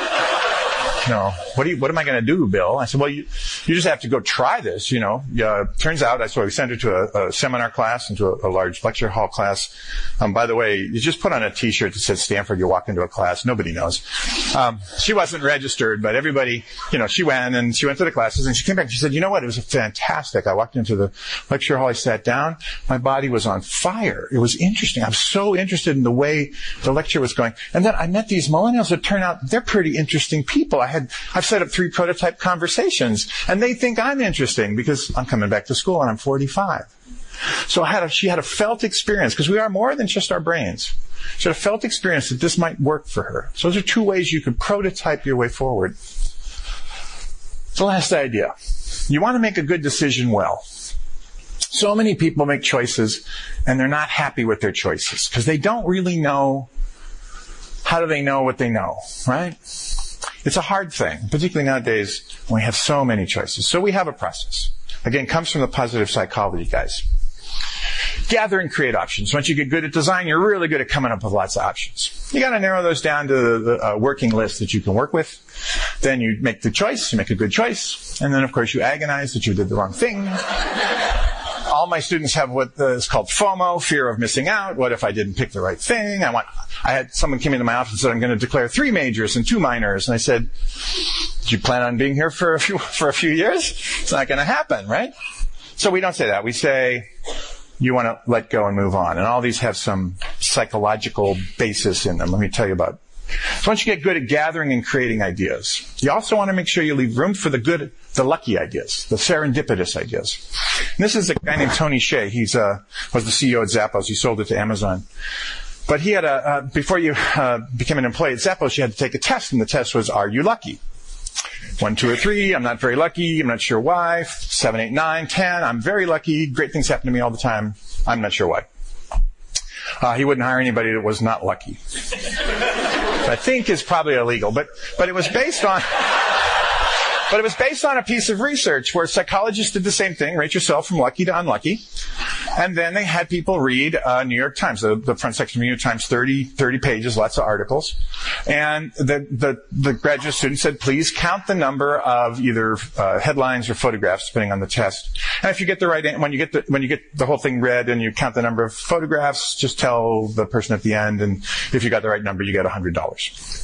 Speaker 16: What am I going to do, Bill? I said, well, you just have to go try this, Turns out, we sent her to a seminar class and to a large lecture hall class. By the way, you just put on a t-shirt that says Stanford, you walk into a class, nobody knows. She wasn't registered, but everybody, she went to the classes and she came back and she said, you know what, it was fantastic. I walked into the lecture hall, I sat down, my body was on fire. It was interesting. I'm so interested in the way the lecture was going. And then I met these millennials that turn out they're pretty interesting people. I've set up 3 prototype conversations, and they think I'm interesting because I'm coming back to school and I'm 45. So she had a felt experience, because we are more than just our brains. She had a felt experience that this might work for her. So those are 2 ways you could prototype your way forward. The last idea. You want to make a good decision well. So many people make choices, and they're not happy with their choices, because they don't really know. How do they know what they know, right? It's a hard thing, particularly nowadays when we have so many choices. So we have a process. Again, it comes from the positive psychology, guys. gather and create options. Once you get good at design, you're really good at coming up with lots of options. You got to narrow those down to the working list that you can work with. Then you make the choice, you make a good choice, and then of course you agonize that you did the wrong thing. All my students have what is called FOMO, fear of missing out. What if I didn't pick the right thing? I had someone came into my office and said, I'm going to declare 3 majors and 2 minors. And I said, do you plan on being here for a few years? It's not going to happen, right? So we don't say that. We say, you want to let go and move on. And all these have some psychological basis in them. Let me tell you about. So once you get good at gathering and creating ideas, you also want to make sure you leave room for the lucky ideas, the serendipitous ideas. And this is a guy named Tony Hsieh. He's was the CEO at Zappos. He sold it to Amazon. But he had before you became an employee at Zappos, you had to take a test, and the test was, are you lucky? 1, 2, or 3, I'm not very lucky, I'm not sure why. 7, 8, 9, 10, I'm very lucky, great things happen to me all the time, I'm not sure why. He wouldn't hire anybody that was not lucky. I think is probably illegal, but it was based on a piece of research where psychologists did the same thing, rate yourself from lucky to unlucky, and then they had people read New York Times, the front section of New York Times, 30 pages, lots of articles, and the graduate student said, please count the number of either headlines or photographs, depending on the test. And if you get the right, when you get the whole thing read and you count the number of photographs, just tell the person at the end, and if you got the right number, you get $100.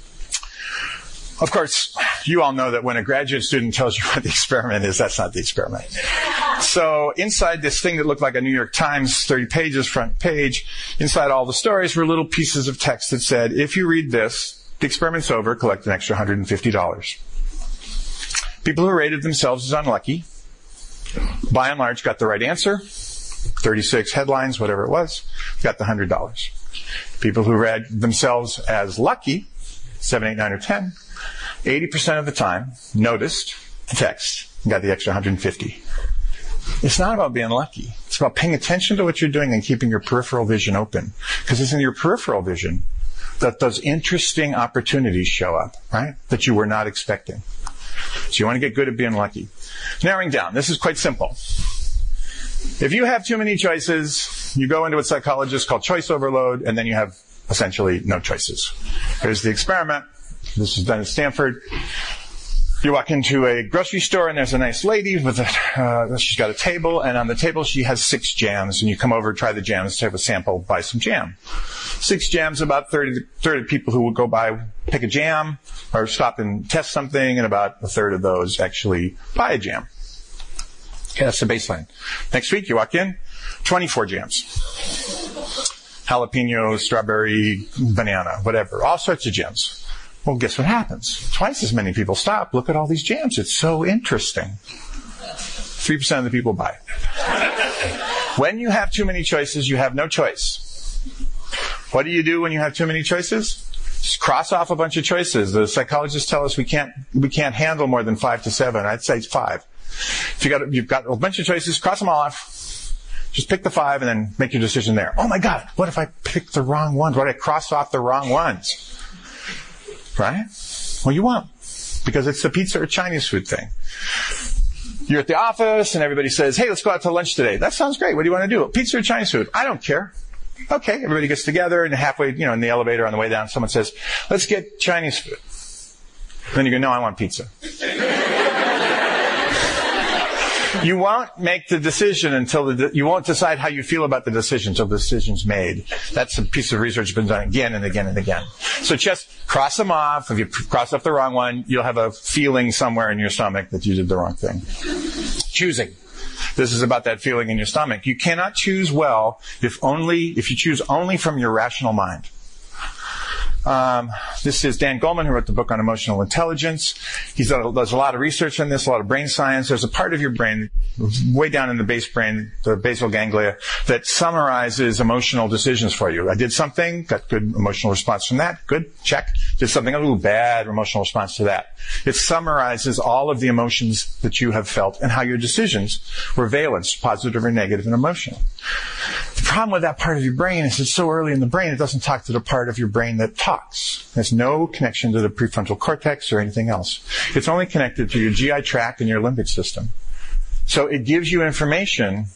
Speaker 16: Of course, you all know that when a graduate student tells you what the experiment is, that's not the experiment. So inside this thing that looked like a New York Times 30 pages front page, inside all the stories were little pieces of text that said, if you read this, the experiment's over, collect an extra $150. People who rated themselves as unlucky, by and large, got the right answer, 36 headlines, whatever it was, got the $100. People who read themselves as lucky, 7, 8, 9, or 10, 80% of the time noticed the text and got the extra 150. It's not about being lucky. It's about paying attention to what you're doing and keeping your peripheral vision open. Because it's in your peripheral vision that those interesting opportunities show up, right? That you were not expecting. So you want to get good at being lucky. Narrowing down. This is quite simple. If you have too many choices, you go into what psychologists call choice overload, and then you have essentially no choices. Here's the experiment. This is done at Stanford. You walk into a grocery store and there's a nice lady with she's got a table, and on the table she has 6 jams, and you come over, try the jams, have a sample, buy some jam. 6 jams, about 30 of people who will go by, pick a jam, or stop and test something, and about a third of those actually buy a jam. Okay, that's the baseline. Next week you walk in, 24 jams. Jalapeno, strawberry, banana, whatever, all sorts of jams. Well, guess what happens? Twice as many people stop. Look at all these jams. It's so interesting. 3% of the people buy it. When you have too many choices, you have no choice. What do you do when you have too many choices? Just cross off a bunch of choices. The psychologists tell us we can't handle more than 5 to 7. I'd say it's 5. If you've got a bunch of choices, cross them all off. Just pick the 5 and then make your decision there. Oh my God, what if I pick the wrong ones? What if I cross off the wrong ones? Right? Well, you won't, because it's the pizza or Chinese food thing. You're at the office and everybody says, hey, let's go out to lunch today. That sounds great. What do you want to do? Pizza or Chinese food? I don't care. Okay, everybody gets together, and halfway, in the elevator on the way down, someone says, let's get Chinese food. Then you go, no, I want pizza. You won't make the decision until you won't decide how you feel about the decision until the decision's made. That's a piece of research that's been done again and again and again. So just cross them off. If you cross off the wrong one, you'll have a feeling somewhere in your stomach that you did the wrong thing. Choosing. This is about that feeling in your stomach. You cannot choose well if you choose only from your rational mind. This is Dan Goleman, who wrote the book on emotional intelligence. Does a lot of research on this, a lot of brain science. There's a part of your brain, way down in the base brain, the basal ganglia, that summarizes emotional decisions for you. I did something, got good emotional response from that. Good, check. Did something, bad emotional response to that. It summarizes all of the emotions that you have felt and how your decisions were valence, positive or negative and emotional. The problem with that part of your brain is it's so early in the brain, it doesn't talk to the part of your brain that talks. There's no connection to the prefrontal cortex or anything else. It's only connected to your GI tract and your limbic system. So it gives you information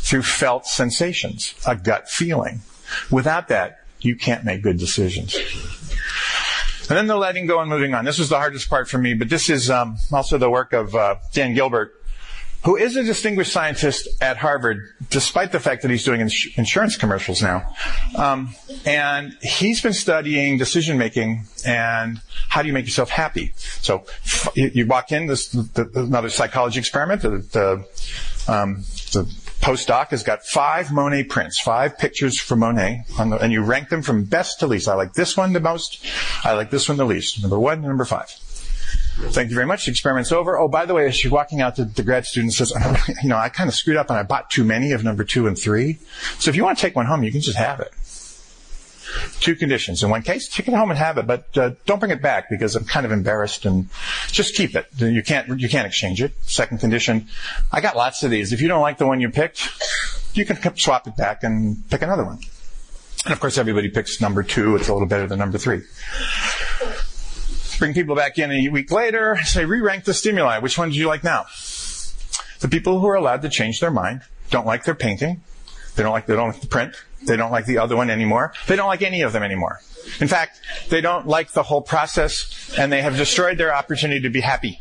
Speaker 16: through felt sensations, a gut feeling. Without that, you can't make good decisions. And then the letting go and moving on. This was the hardest part for me, but this is also the work of Dan Gilbert, who is a distinguished scientist at Harvard, despite the fact that he's doing insurance commercials now. And he's been studying decision-making and how do you make yourself happy. So you walk in, another psychology experiment. The postdoc has got 5 Monet prints, 5 pictures from Monet, and you rank them from best to least. I like this one the most. I like this one the least. Number 1 and number 5. Thank you very much. The experiment's over. Oh, by the way, as she's walking out, the grad student says, I kind of screwed up and I bought too many of number 2 and 3. So if you want to take one home, you can just have it. 2 conditions. In one case, take it home and have it, but don't bring it back because I'm kind of embarrassed, and just keep it. You can't exchange it. Second condition, I got lots of these. If you don't like the one you picked, you can swap it back and pick another one. And of course, everybody picks number 2. It's a little better than number 3. Bring people back in a week later, say, re-rank the stimuli. Which one do you like now? The people who are allowed to change their mind don't like their painting. They don't like the print. They don't like the other one anymore. They don't like any of them anymore. In fact, they don't like the whole process, and they have destroyed their opportunity to be happy.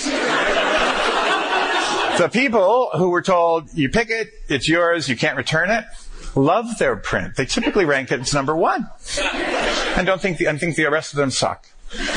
Speaker 16: The people who were told, you pick it, it's yours, you can't return it, love their print. They typically rank it as number 1. And think the rest of them suck.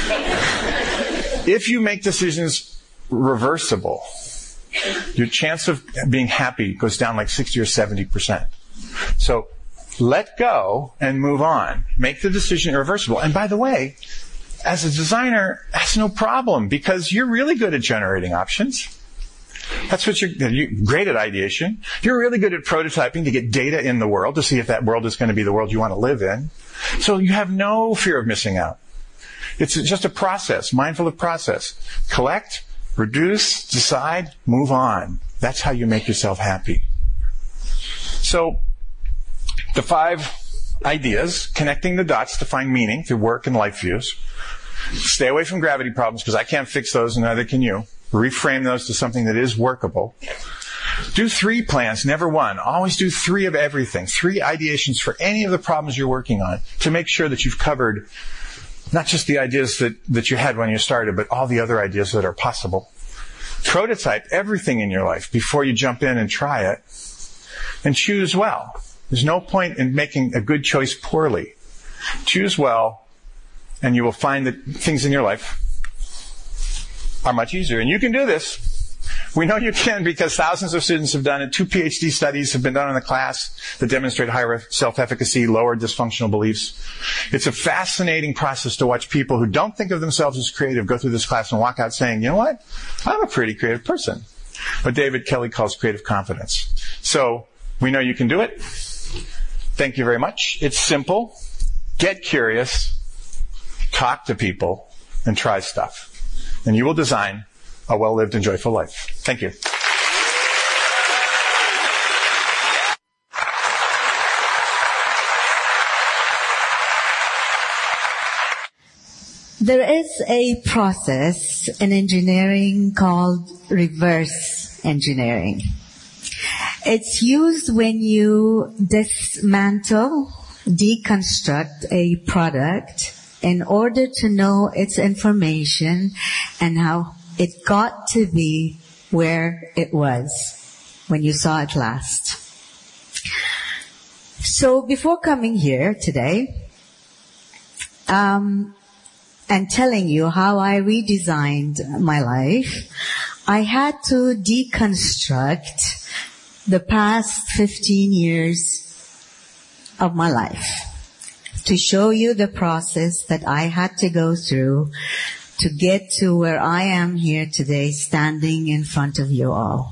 Speaker 16: If you make decisions reversible, your chance of being happy goes down like 60 or 70%. So let go and move on. Make the decision irreversible. And by the way, as a designer, that's no problem because you're really good at generating options. That's what you're great at ideation. You're really good at prototyping to get data in the world to see if that world is going to be the world you want to live in. So you have no fear of missing out. It's just a process, mindful of process. Collect, reduce, decide, move on. That's how you make yourself happy. So, the 5 ideas, connecting the dots to find meaning through work and life views. Stay away from gravity problems because I can't fix those and neither can you. Reframe those to something that is workable. Do 3 plans, never 1. Always do 3 of everything. 3 ideations for any of the problems you're working on to make sure that you've covered not just the ideas that you had when you started, but all the other ideas that are possible. Prototype everything in your life before you jump in and try it. And choose well. There's no point in making a good choice poorly. Choose well, and you will find that things in your life are much easier. And you can do this. We know you can because thousands of students have done it. 2 PhD studies have been done in the class that demonstrate higher self-efficacy, lower dysfunctional beliefs. It's a fascinating process to watch people who don't think of themselves as creative go through this class and walk out saying, you know what? I'm a pretty creative person. What David Kelly calls creative confidence. So we know you can do it. Thank you very much. It's simple. Get curious. Talk to people and try stuff. And you will design a well-lived and joyful life. Thank you.
Speaker 18: There is a process in engineering called reverse engineering. It's used when you dismantle, deconstruct a product in order to know its information and how it got to be where it was when you saw it last. So before coming here today, and telling you how I redesigned my life, I had to deconstruct the past 15 years of my life to show you the process that I had to go through to get to where I am here today, standing in front of you all.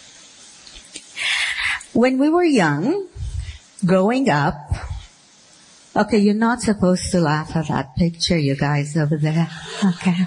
Speaker 18: When we were young, growing up, okay, you're not supposed to laugh at that picture, you guys over there. Okay.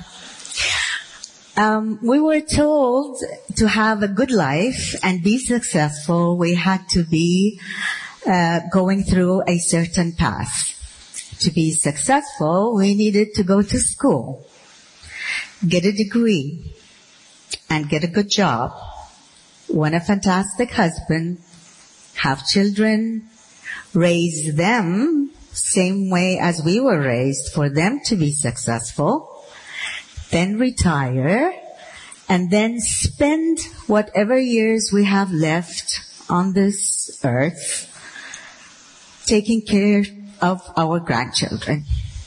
Speaker 18: We were told to have a good life and be successful, we had to be going through a certain path. To be successful, we needed to go to school, get a degree, and get a good job, win a fantastic husband, have children, raise them same way as we were raised for them to be successful, then retire, and then spend whatever years we have left on this earth taking care of our grandchildren.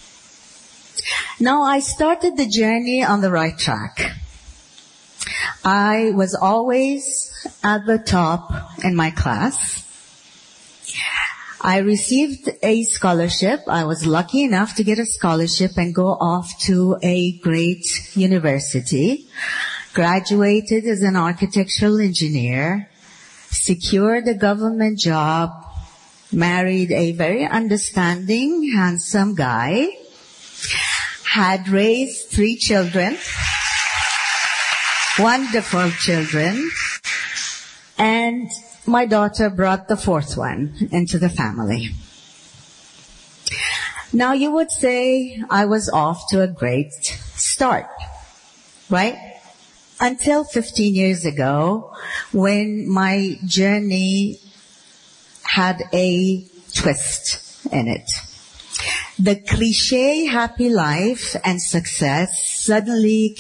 Speaker 18: Now, I started the journey on the right track. I was always at the top in my class. I received a scholarship. I was lucky enough to get a scholarship and go off to a great university. Graduated as an architectural engineer, secured a government job, married a very understanding, handsome guy, had raised 3 children, wonderful children, and my daughter brought the 4th one into the family. Now you would say I was off to a great start, right? Until 15 years ago, when my journey had a twist in it. The cliche happy life and success suddenly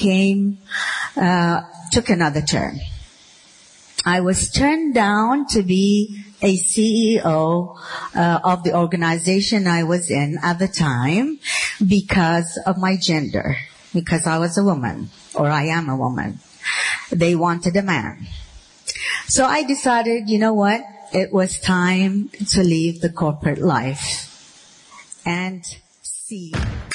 Speaker 18: took another turn. I was turned down to be a CEO of the organization I was in at the time because of my gender, because I was a woman, or I am a woman. They wanted a man. So I decided, you know what? It was time to leave the corporate life and see.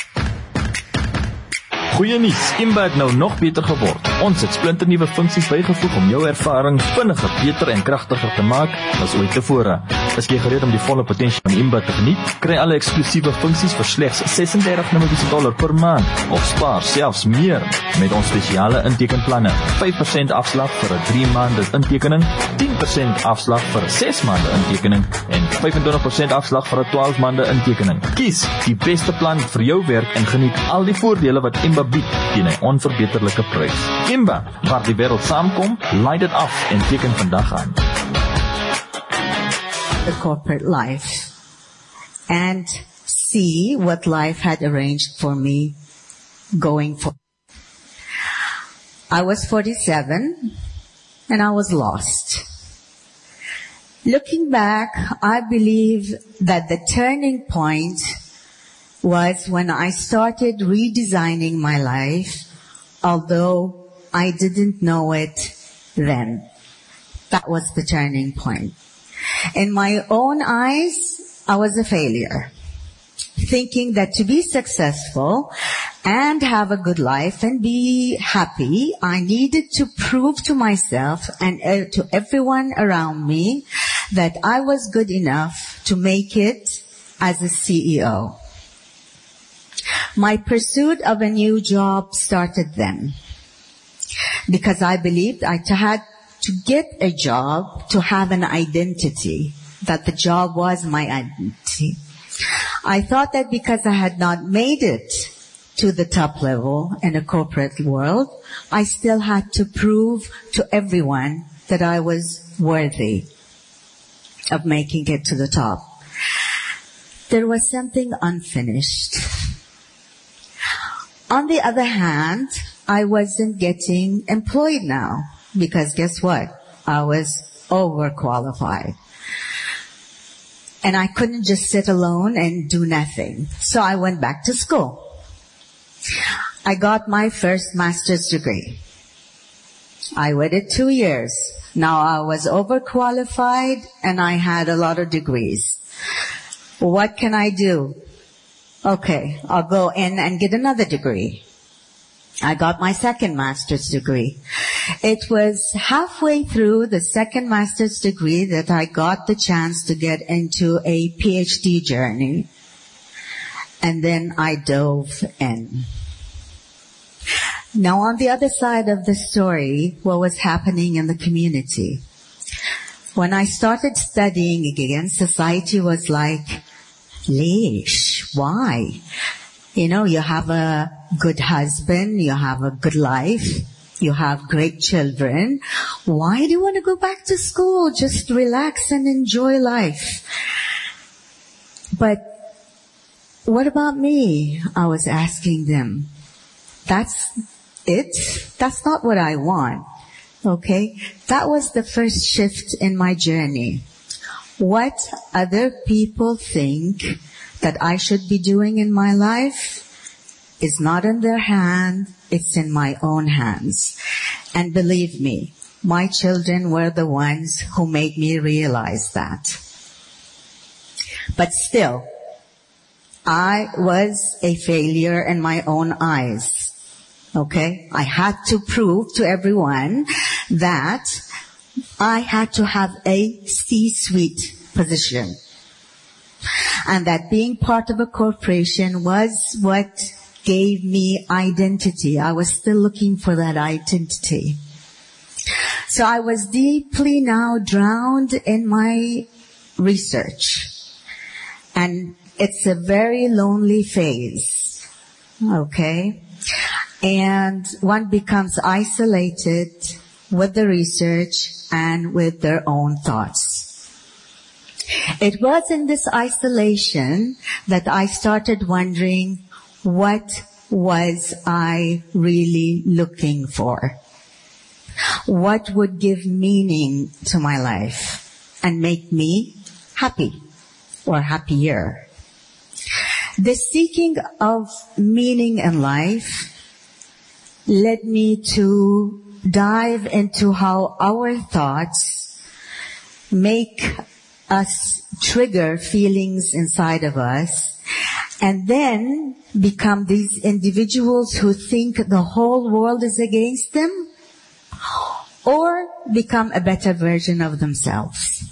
Speaker 19: Goeie nuus, Imba het nou nog beter geword. Ons het splinternuwe funksies bygevoeg om jou ervaring vinniger, beter en kragtiger te maak as ooit tevore. Is jy gereed om die volle potensiaal van Imba te geniet? Kry alle eksklusiewe funksies vir slegs $36 per maand of spaar selfs meer met ons spesiale intekenplanne. 5% afslag vir 'n 3 maande intekening, 10% afslag vir 'n 6 maande intekening en 25% afslag vir 'n 12 maande intekening. Kies die beste plan vir jou werk en geniet al die voordele wat Imba bied teen 'n onverbeterlike prys. Imba, waar die wêreld saamkom, laai dit af en teken vandag aan.
Speaker 18: The corporate life and see what life had arranged for me going forward. I was 47 and I was lost. Looking back, I believe that the turning point was when I started redesigning my life, although I didn't know it then. That was the turning point. In my own eyes, I was a failure, thinking that to be successful and have a good life and be happy, I needed to prove to myself and to everyone around me that I was good enough to make it as a CEO. My pursuit of a new job started then, because I believed I had to get a job to have an identity, that the job was my identity. I thought that because I had not made it to the top level in a corporate world, I still had to prove to everyone that I was worthy of making it to the top. There was something unfinished. On the other hand, I wasn't getting employed now, because guess what? I was overqualified. And I couldn't just sit alone and do nothing. So I went back to school. I got my first master's degree. I waited 2 years. Now I was overqualified and I had a lot of degrees. What can I do? Okay, I'll go in and get another degree. I got my second master's degree. It was halfway through the second master's degree that I got the chance to get into a PhD journey. And then I dove in. Now on the other side of the story, what was happening in the community? When I started studying again, society was like, Leish, why? You know, you have a good husband, you have a good life, you have great children. Why do you want to go back to school? Just relax and enjoy life. But what about me? I was asking them. That's it? That's not what I want. Okay? That was the first shift in my journey. What other people think that I should be doing in my life is not in their hand, it's in my own hands. And believe me, my children were the ones who made me realize that. But still, I was a failure in my own eyes. Okay? I had to prove to everyone that I had to have a C-suite position. And that being part of a corporation was what gave me identity. I was still looking for that identity. So I was deeply now drowned in my research. And it's a very lonely phase. Okay? And one becomes isolated with the research and with their own thoughts. It was in this isolation that I started wondering, what was I really looking for? What would give meaning to my life and make me happy or happier? The seeking of meaning in life led me to dive into how our thoughts make us trigger feelings inside of us and then become these individuals who think the whole world is against them or become a better version of themselves.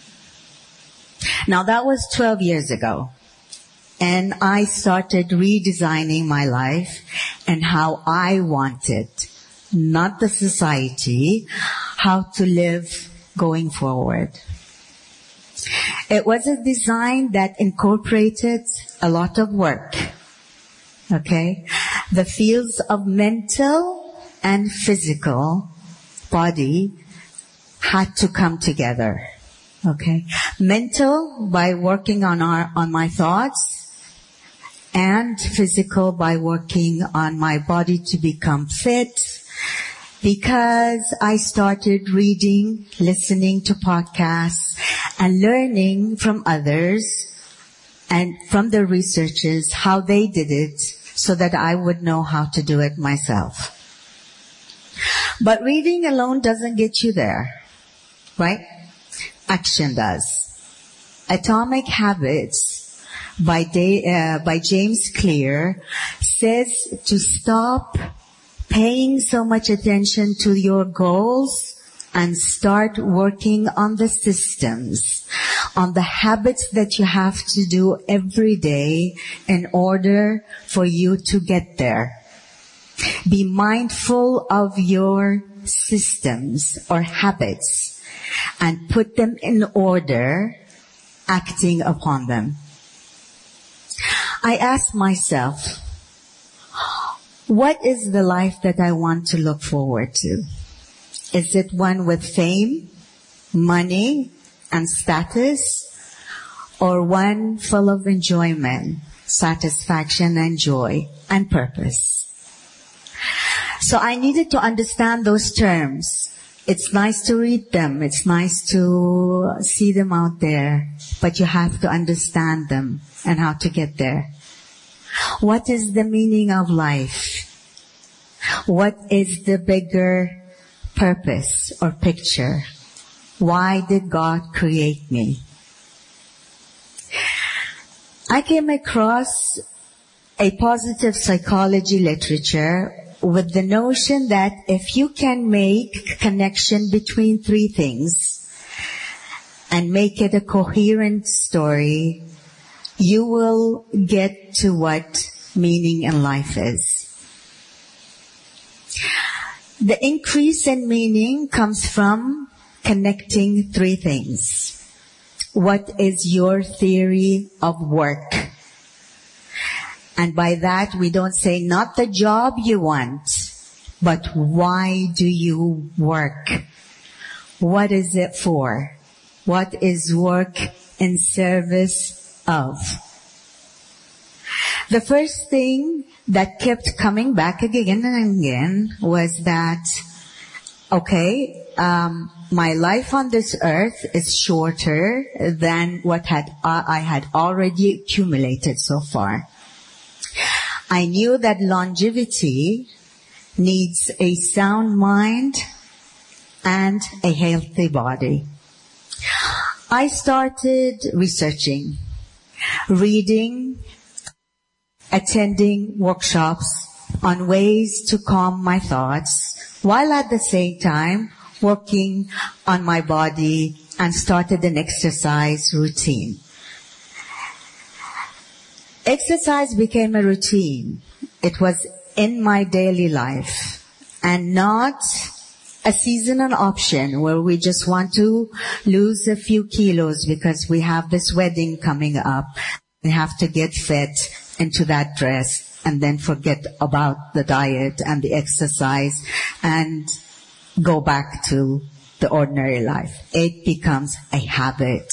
Speaker 18: Now that was 12 years ago. And I started redesigning my life and how I wanted, not the society, how to live going forward. It was a design that incorporated a lot of work. Okay? The fields of mental and physical body had to come together. Okay? Mental by working on my thoughts, and physical by working on my body to become fit, because I started reading, listening to podcasts, and learning from others and from the researchers how they did it so that I would know how to do it myself. But reading alone doesn't get you there, right? Action does. Atomic Habits by James Clear says to stop paying so much attention to your goals and start working on the systems, on the habits that you have to do every day in order for you to get there. Be mindful of your systems or habits and put them in order, acting upon them. I ask myself, what is the life that I want to look forward to? Is it one with fame, money, and status, or one full of enjoyment, satisfaction, and joy, and purpose? So I needed to understand those terms. It's nice to read them. It's nice to see them out there, but you have to understand them and how to get there. What is the meaning of life? What is the bigger purpose or picture? Why did God create me? I came across a positive psychology literature with the notion that if you can make connection between three things and make it a coherent story, you will get to what meaning in life is. The increase in meaning comes from connecting three things. What is your theory of work? And by that, we don't say not the job you want, but why do you work? What is it for? What is work in service of? The first thing that kept coming back again and again was that, okay, my life on this earth is shorter than what I had already accumulated so far. I knew that longevity needs a sound mind and a healthy body. I started researching, reading, attending workshops on ways to calm my thoughts, while at the same time working on my body, and started an exercise routine. Exercise became a routine. It was in my daily life and not a seasonal option where we just want to lose a few kilos because we have this wedding coming up. We have to get fit into that dress and then forget about the diet and the exercise and go back to the ordinary life. It becomes a habit.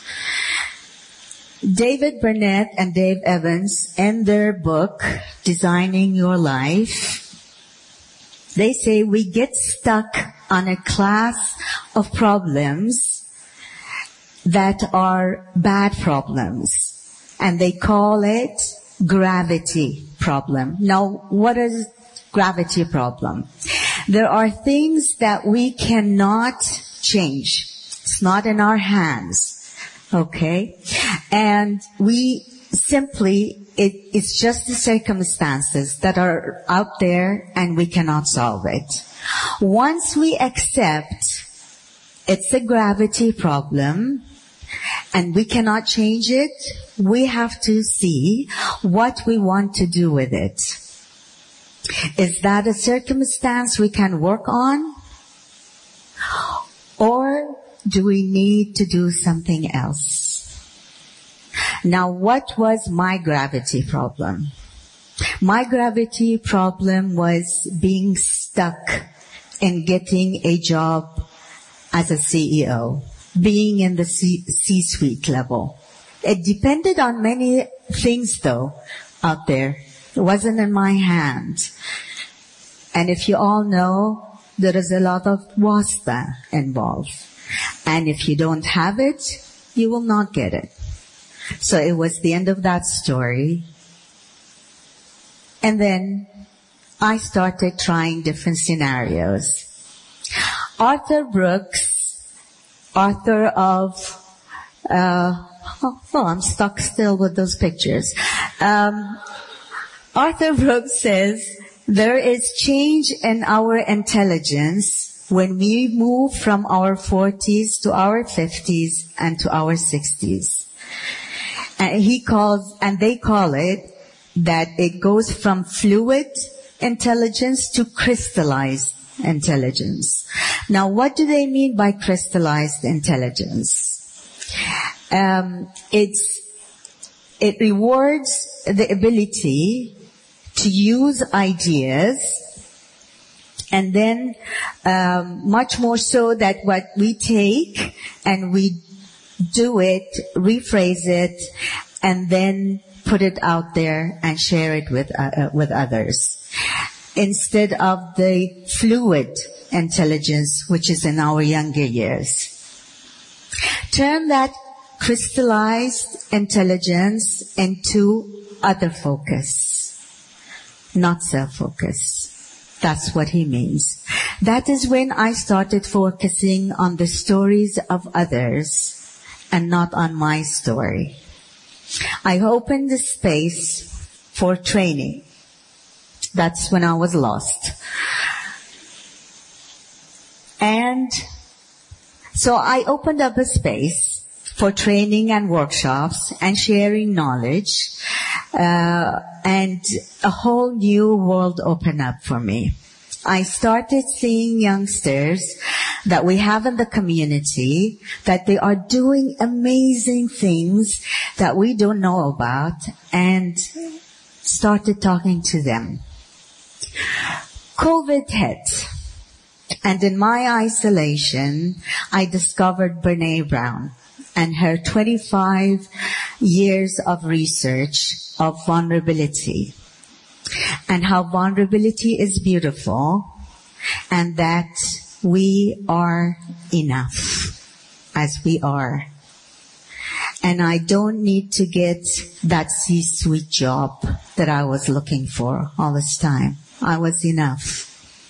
Speaker 18: David Burnett and Dave Evans, in their book, Designing Your Life, they say we get stuck on a class of problems that are bad problems, and they call it gravity problem. Now, what is gravity problem? There are things that we cannot change. It's not in our hands. Okay? And we simply, it's just the circumstances that are out there and we cannot solve it. Once we accept it's a gravity problem and we cannot change it, we have to see what we want to do with it. Is that a circumstance we can work on? Or do we need to do something else? Now, what was my gravity problem? My gravity problem was being stuck in getting a job as a CEO, being in the C-suite level. It depended on many things, though, out there. It wasn't in my hands. And if you all know, there is a lot of wasta involved. And if you don't have it, you will not get it. So it was the end of that story. And then I started trying different scenarios. Arthur Brooks, author of, I'm stuck still with those pictures. Arthur Brooks says, there is change in our intelligence when we move from our 40s to our 50s and to our 60s. And they call it that it goes from fluid intelligence to crystallized intelligence. Now, what do they mean by crystallized intelligence? It rewards the ability to use ideas, and then much more so that what we take and we do it, rephrase it, and then put it out there and share it with others, instead of the fluid intelligence which is in our younger years. Turn that crystallized intelligence into other focus, not self-focus. That's what he means. That is when I started focusing on the stories of others and not on my story. I opened the space for training. That's when I was lost. And so I opened up a space for training and workshops and sharing knowledge, and a whole new world opened up for me. I started seeing youngsters that we have in the community, that they are doing amazing things that we don't know about, and started talking to them. COVID hit. And in my isolation, I discovered Brene Brown and her 25 years of research of vulnerability, and how vulnerability is beautiful, and that we are enough as we are. And I don't need to get that C-suite job that I was looking for all this time. I was enough.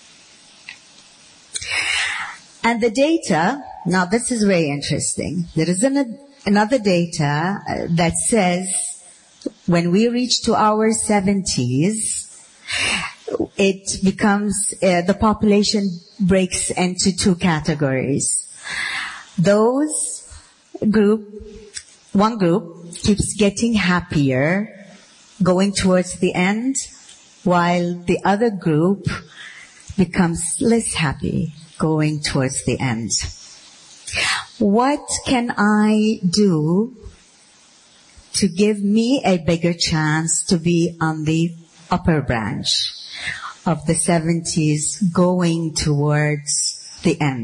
Speaker 18: And the data, now this is very interesting. There is another data that says when we reach to our 70s, it becomes, the population breaks into two categories. One group keeps getting happier, going towards the end, while the other group becomes less happy, going towards the end. What can I do to give me a bigger chance to be on the upper branch of the 70s, going towards the end?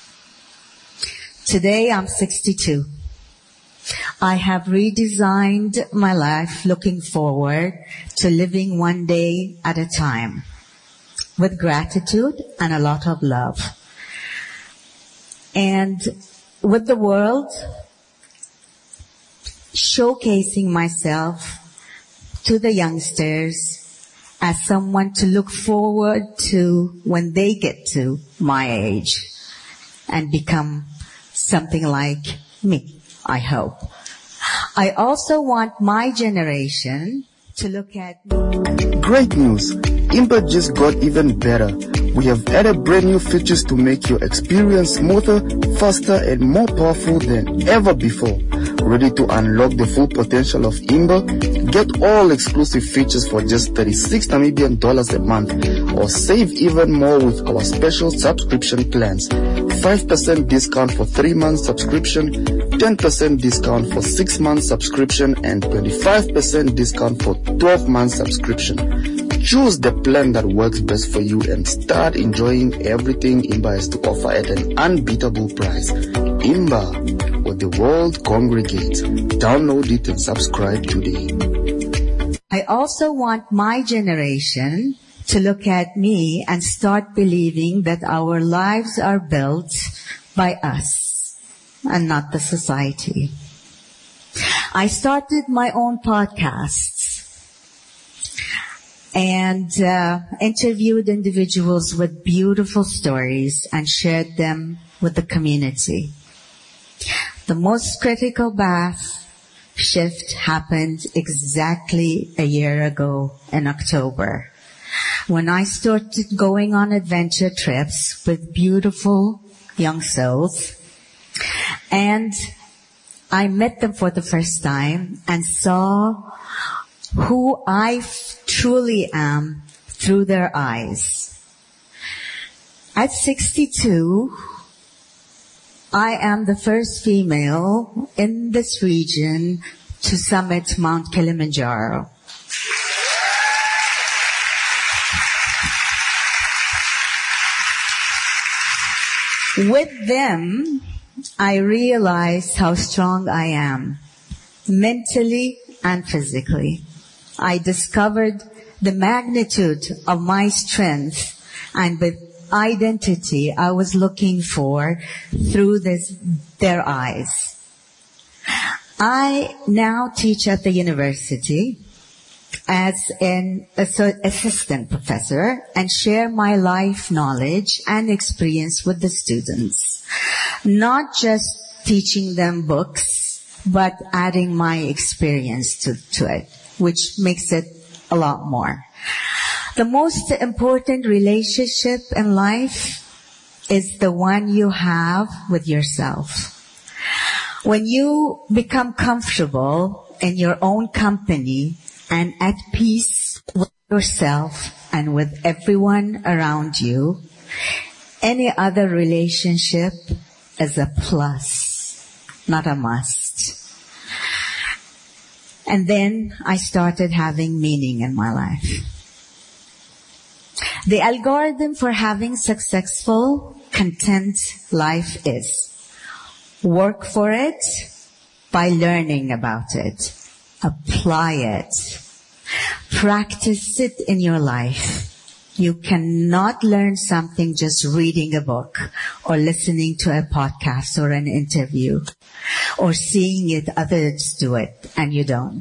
Speaker 18: Today I'm 62. I have redesigned my life looking forward to living one day at a time with gratitude and a lot of love. And with the world, showcasing myself to the youngsters as someone to look forward to when they get to my age and become something like me, I hope. I also want my generation to look at...
Speaker 15: Great news! Imba just got even better. We have added brand new features to make your experience smoother, faster, and more powerful than ever before. Ready to unlock the full potential of Imba? Get all exclusive features for just 36 Namibian dollars a month, or save even more with our special subscription plans. 5% discount for 3 months subscription, 10% discount for 6 months subscription, and 25% discount for 12 months subscription. Choose the plan that works best for you and start enjoying everything Imba has to offer at an unbeatable price. Imba, where the world congregates. Download it and subscribe today.
Speaker 18: I also want my generation to look at me and start believing that our lives are built by us and not the society. I started my own podcasts and interviewed individuals with beautiful stories and shared them with the community. The most critical shift happened exactly a year ago in October, when I started going on adventure trips with beautiful young souls, and I met them for the first time and saw who I truly am through their eyes. At 62, I am the first female in this region to summit Mount Kilimanjaro. With them, I realized how strong I am, mentally and physically. I discovered the magnitude of my strength and the identity I was looking for through their eyes. I now teach at the university as an assistant professor and share my life knowledge and experience with the students. Not just teaching them books, but adding my experience to it, which makes it a lot more. The most important relationship in life is the one you have with yourself. When you become comfortable in your own company and at peace with yourself and with everyone around you, any other relationship is a plus, not a must. And then I started having meaning in my life. The algorithm for having successful, content life is work for it by learning about it. Apply it. Practice it in your life. You cannot learn something just reading a book or listening to a podcast or an interview or seeing it others do it and you don't.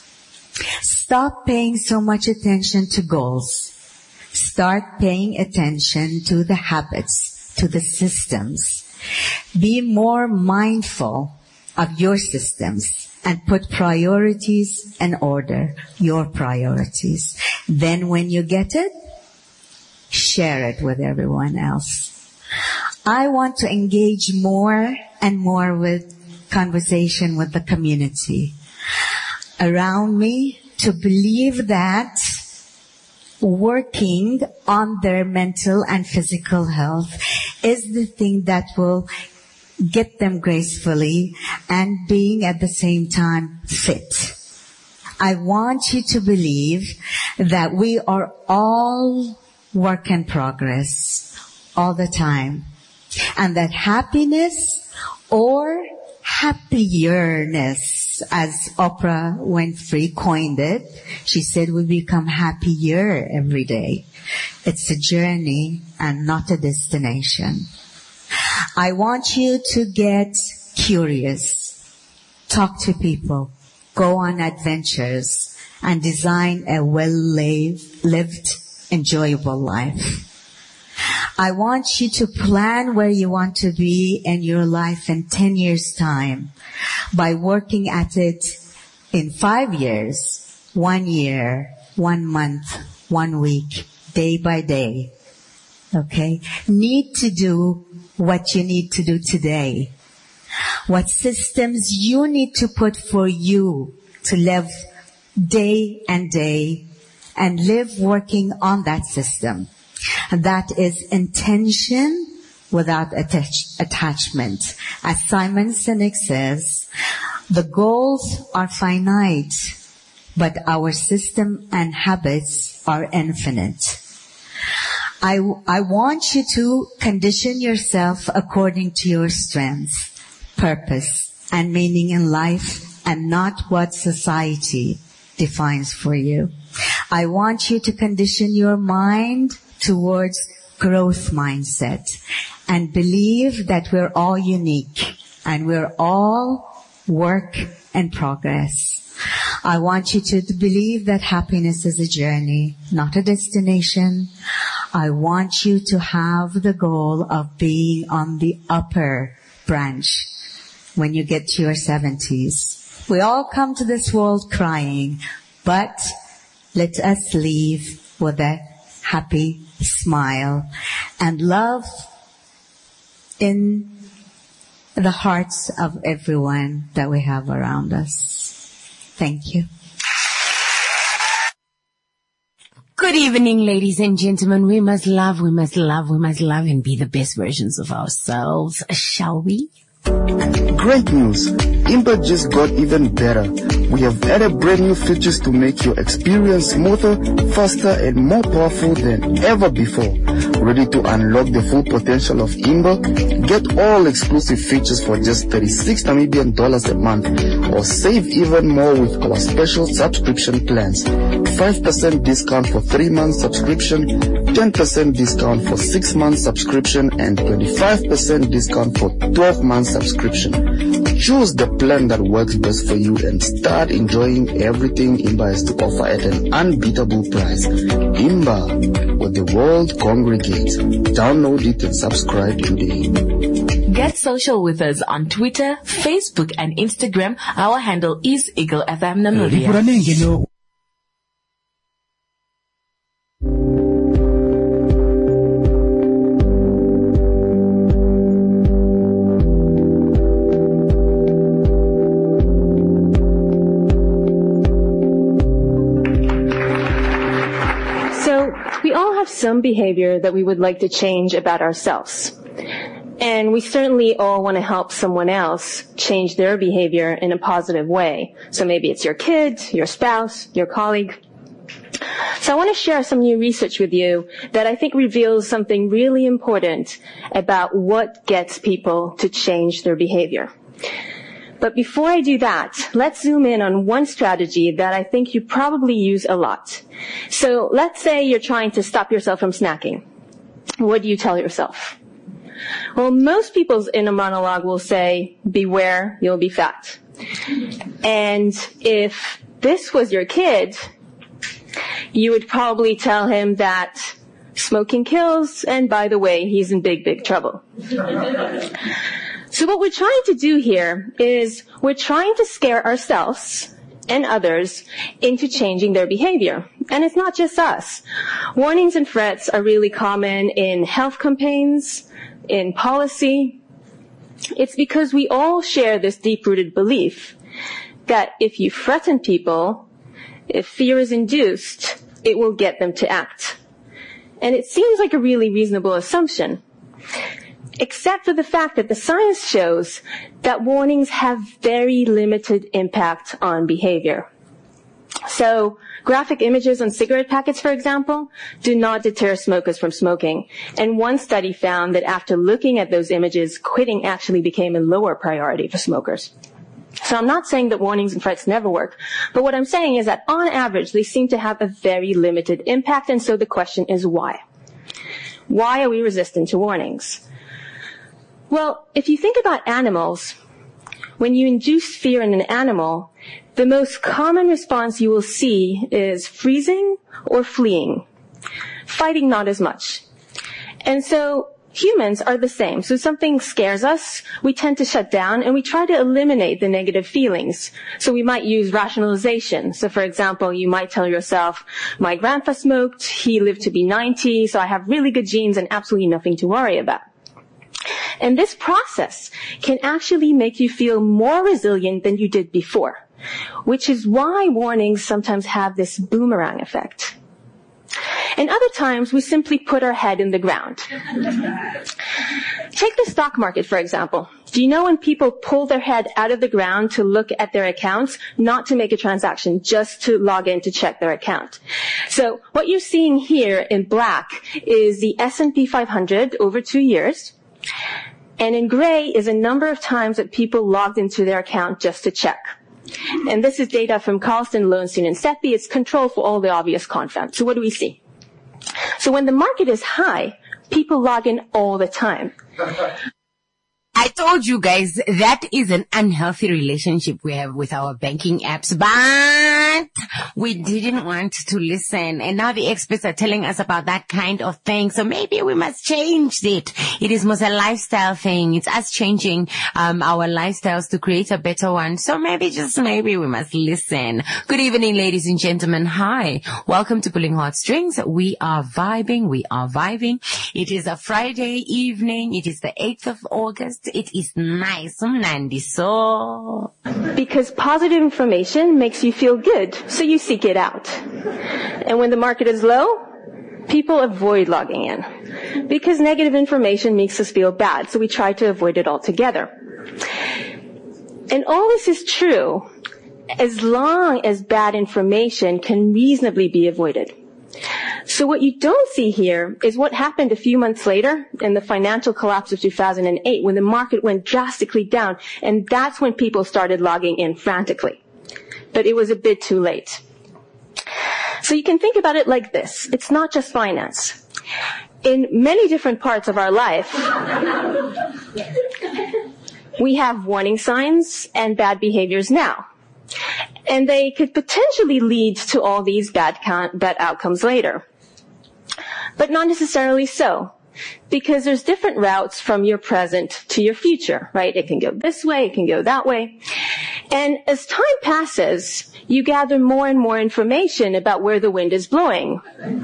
Speaker 18: Stop paying so much attention to goals. Start paying attention to the habits, to the systems. Be more mindful of your systems and put priorities in order, your priorities. Then when you get it, share it with everyone else. I want to engage more and more with conversation with the community around me to believe that working on their mental and physical health is the thing that will get them gracefully and being at the same time fit. I want you to believe that we are all work in progress all the time, and that happiness or happierness, as Oprah Winfrey coined it, she said we become happier every day. It's a journey and not a destination. I want you to get curious, talk to people, go on adventures, and design a well-lived, enjoyable life. I want you to plan where you want to be in your life in 10 years' time by working at it in 5 years, 1 year, 1 month, 1 week, day by day. Okay? Need to do what you need to do today. What systems you need to put for you to live day and day and live working on that system. That is intention without attachment. As Simon Sinek says, the goals are finite, but our system and habits are infinite. I want you to condition yourself according to your strengths, purpose, and meaning in life, and not what society defines for you. I want you to condition your mind towards growth mindset and believe that we're all unique and we're all work in progress. I want you to believe that happiness is a journey, not a destination. I want you to have the goal of being on the upper branch when you get to your 70s. We all come to this world crying, but let us leave with a happy smile and love in the hearts of everyone that we have around us. Thank you.
Speaker 1: Good evening, ladies and gentlemen. We must love, we must love, we must love and be the best versions of ourselves, shall we?
Speaker 15: Great news! Imba just got even better. We have added brand new features to make your experience smoother, faster, and more powerful than ever before. Ready to unlock the full potential of Imba? Get all exclusive features for just 36 Namibian dollars a month, or save even more with our special subscription plans. 5% discount for 3 months subscription, 10% discount for 6 months subscription, and 25% discount for 12 months subscription. Choose the plan that works best for you and start enjoying everything Imba has to offer at an unbeatable price. Imba, where the world congregates. Download it and subscribe today.
Speaker 3: Get social with us on Twitter, Facebook, and Instagram. Our handle is Eagle FM Namibia.
Speaker 20: We all have some behavior that we would like to change about ourselves. And we certainly all want to help someone else change their behavior in a positive way. So maybe it's your kids, your spouse, your colleague. So I want to share some new research with you that I think reveals something really important about what gets people to change their behavior. But before I do that, let's zoom in on one strategy that I think you probably use a lot. So let's say you're trying to stop yourself from snacking. What do you tell yourself? Well, most people's inner monologue will say, beware, you'll be fat. And if this was your kid, you would probably tell him that smoking kills, and by the way, he's in big, big trouble. So what we're trying to do here is we're trying to scare ourselves and others into changing their behavior. And it's not just us. Warnings and threats are really common in health campaigns, in policy. It's because we all share this deep-rooted belief that if you threaten people, if fear is induced, it will get them to act. And it seems like a really reasonable assumption, except for the fact that the science shows that warnings have very limited impact on behavior. So, graphic images on cigarette packets, for example, do not deter smokers from smoking. And one study found that after looking at those images, quitting actually became a lower priority for smokers. So I'm not saying that warnings and threats never work, but what I'm saying is that on average, they seem to have a very limited impact, and so the question is why? Why are we resistant to warnings? Well, if you think about animals, when you induce fear in an animal, the most common response you will see is freezing or fleeing. Fighting, not as much. And so humans are the same. So something scares us, we tend to shut down, and we try to eliminate the negative feelings. So we might use rationalization. So for example, you might tell yourself, my grandpa smoked, he lived to be 90, so I have really good genes and absolutely nothing to worry about. And this process can actually make you feel more resilient than you did before, which is why warnings sometimes have this boomerang effect. And other times, we simply put our head in the ground. Take the stock market, for example. Do you know when people pull their head out of the ground to look at their accounts, not to make a transaction, just to log in to check their account? So what you're seeing here in black is the S&P 500 over 2 years. And in gray is a number of times that people logged into their account just to check. And this is data from Carlson, Lowenstein, and Seppi. It's controlled for all the obvious confound. So what do we see? So when the market is high, people log in all the time.
Speaker 1: I told you guys that is an unhealthy relationship we have with our banking apps, but we didn't want to listen. And now the experts are telling us about that kind of thing. So maybe we must change it. It is most a lifestyle thing. It's us changing our lifestyles to create a better one. So maybe, just maybe, we must listen. Good evening, ladies and gentlemen. Hi. Welcome to Pulling Heartstrings. We are vibing. We are vibing. It is a Friday evening. It is the 8th of August. It is nice, Mnandi, so.
Speaker 20: Because positive information makes you feel good, so you seek it out. And when the market is low, people avoid logging in. Because negative information makes us feel bad, so we try to avoid it altogether. And all this is true as long as bad information can reasonably be avoided. So what you don't see here is what happened a few months later in the financial collapse of 2008 when the market went drastically down, and that's when people started logging in frantically. But it was a bit too late. So you can think about it like this. It's not just finance. In many different parts of our life, we have warning signs and bad behaviors now. And they could potentially lead to all these bad outcomes later. But not necessarily so, because there's different routes from your present to your future, right? It can go this way, it can go that way. And as time passes, you gather more and more information about where the wind is blowing.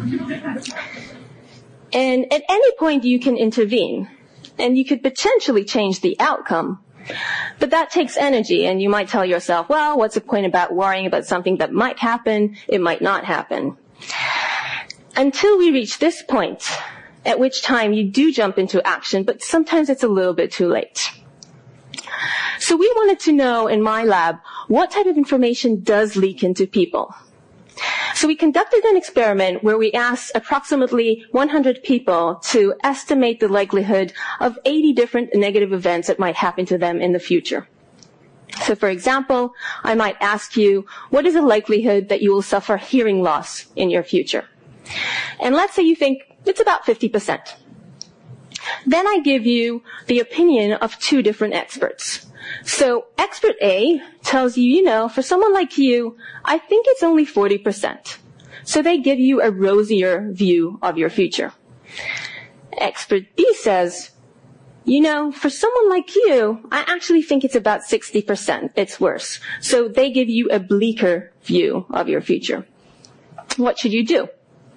Speaker 20: And at any point you can intervene, and you could potentially change the outcome. But that takes energy, and you might tell yourself, well, what's the point about worrying about something that might happen? It might not happen. Until we reach this point, at which time you do jump into action, but sometimes it's a little bit too late. So we wanted to know in my lab what type of information does leak into people. So we conducted an experiment where we asked approximately 100 people to estimate the likelihood of 80 different negative events that might happen to them in the future. So for example, I might ask you, what is the likelihood that you will suffer hearing loss in your future? And let's say you think it's about 50%. Then I give you the opinion of two different experts. So expert A tells you, for someone like you, I think it's only 40%. So they give you a rosier view of your future. Expert B says, for someone like you, I actually think it's about 60%. It's worse. So they give you a bleaker view of your future. What should you do?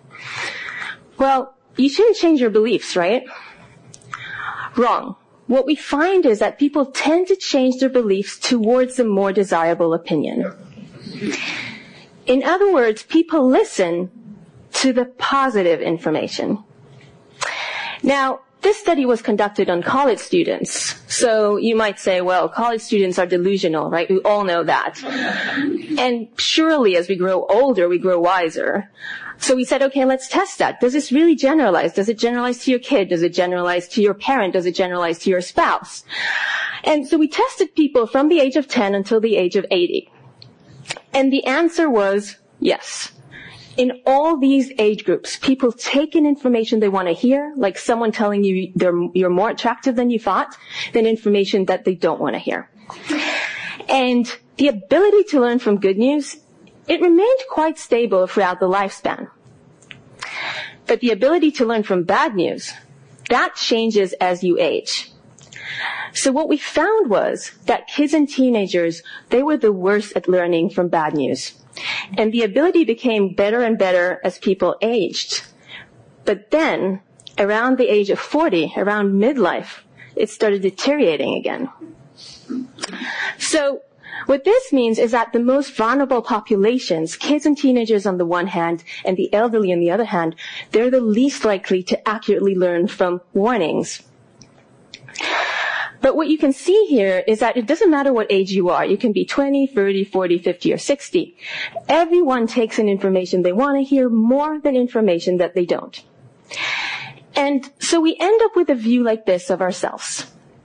Speaker 20: Well, you shouldn't change your beliefs, right? Wrong. What we find is that people tend to change their beliefs towards a more desirable opinion. In other words, people listen to the positive information. Now, this study was conducted on college students. So you might say, well, college students are delusional, right? We all know that. And surely as we grow older, we grow wiser. So we said, okay, let's test that. Does this really generalize? Does it generalize to your kid? Does it generalize to your parent? Does it generalize to your spouse? And so we tested people from the age of 10 until the age of 80. And the answer was yes. In all these age groups, people take in information they want to hear, like someone telling you you're more attractive than you thought, than information that they don't want to hear. And the ability to learn from good news, it remained quite stable throughout the lifespan. But the ability to learn from bad news, that changes as you age. So what we found was that kids and teenagers, they were the worst at learning from bad news. And the ability became better and better as people aged. But then, around the age of 40, around midlife, it started deteriorating again. So, what this means is that the most vulnerable populations, kids and teenagers on the one hand, and the elderly on the other hand, they're the least likely to accurately learn from warnings. But what you can see here is that it doesn't matter what age you are. You can be 20, 30, 40, 50, or 60. Everyone takes in information they want to hear more than information that they don't. And so we end up with a view like this of ourselves.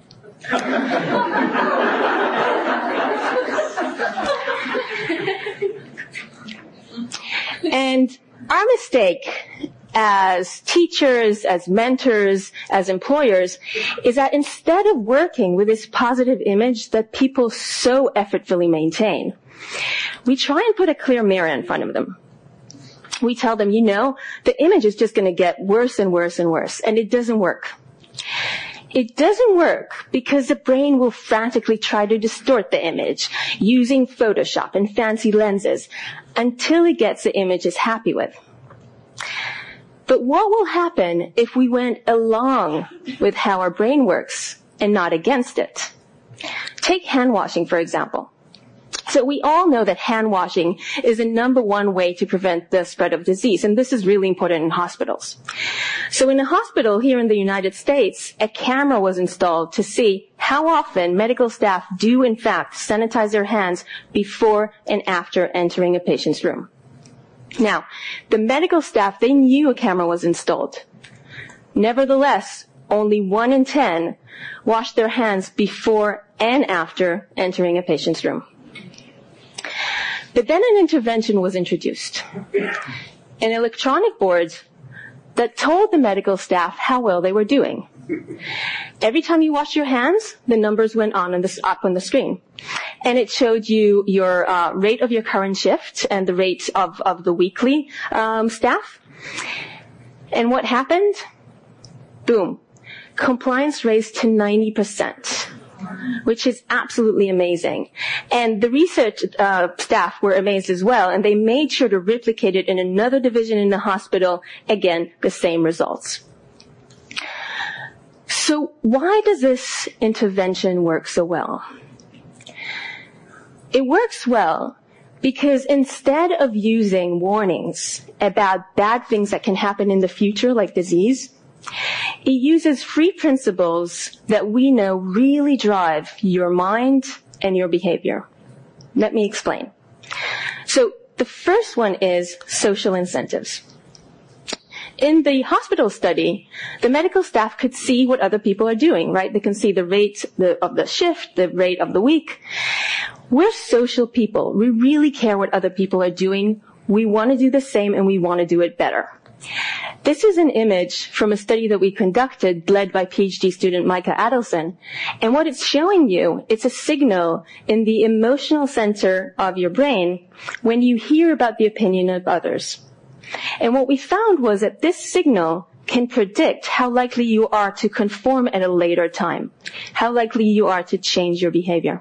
Speaker 20: And our mistake as teachers, as mentors, as employers, is that instead of working with this positive image that people so effortfully maintain, we try and put a clear mirror in front of them. We tell them, the image is just going to get worse and worse and worse, and it doesn't work. It doesn't work because the brain will frantically try to distort the image using Photoshop and fancy lenses until it gets the image it's happy with. But what will happen if we went along with how our brain works and not against it? Take hand washing, for example. So we all know that hand washing is the number one way to prevent the spread of disease, and this is really important in hospitals. So in a hospital here in the United States, a camera was installed to see how often medical staff do in fact sanitize their hands before and after entering a patient's room. Now, the medical staff, they knew a camera was installed. Nevertheless, only 1 in 10 washed their hands before and after entering a patient's room. But then an intervention was introduced. An electronic board that told the medical staff how well they were doing. Every time you washed your hands, the numbers went up on the screen. And it showed you your rate of your current shift and the rate of the weekly staff. And what happened? Boom. Compliance raised to 90%, which is absolutely amazing. And the research staff were amazed as well, and they made sure to replicate it in another division in the hospital. Again, the same results. So why does this intervention work so well? It works well because instead of using warnings about bad things that can happen in the future, like disease, it uses 3 principles that we know really drive your mind and your behavior. Let me explain. So the first one is social incentives. In the hospital study, the medical staff could see what other people are doing, right? They can see the rate of the shift, the rate of the week. We're social people. We really care what other people are doing. We want to do the same and we want to do it better. This is an image from a study that we conducted led by PhD student Micah Adelson. And what it's showing you, it's a signal in the emotional center of your brain when you hear about the opinion of others. And what we found was that this signal can predict how likely you are to conform at a later time, how likely you are to change your behavior.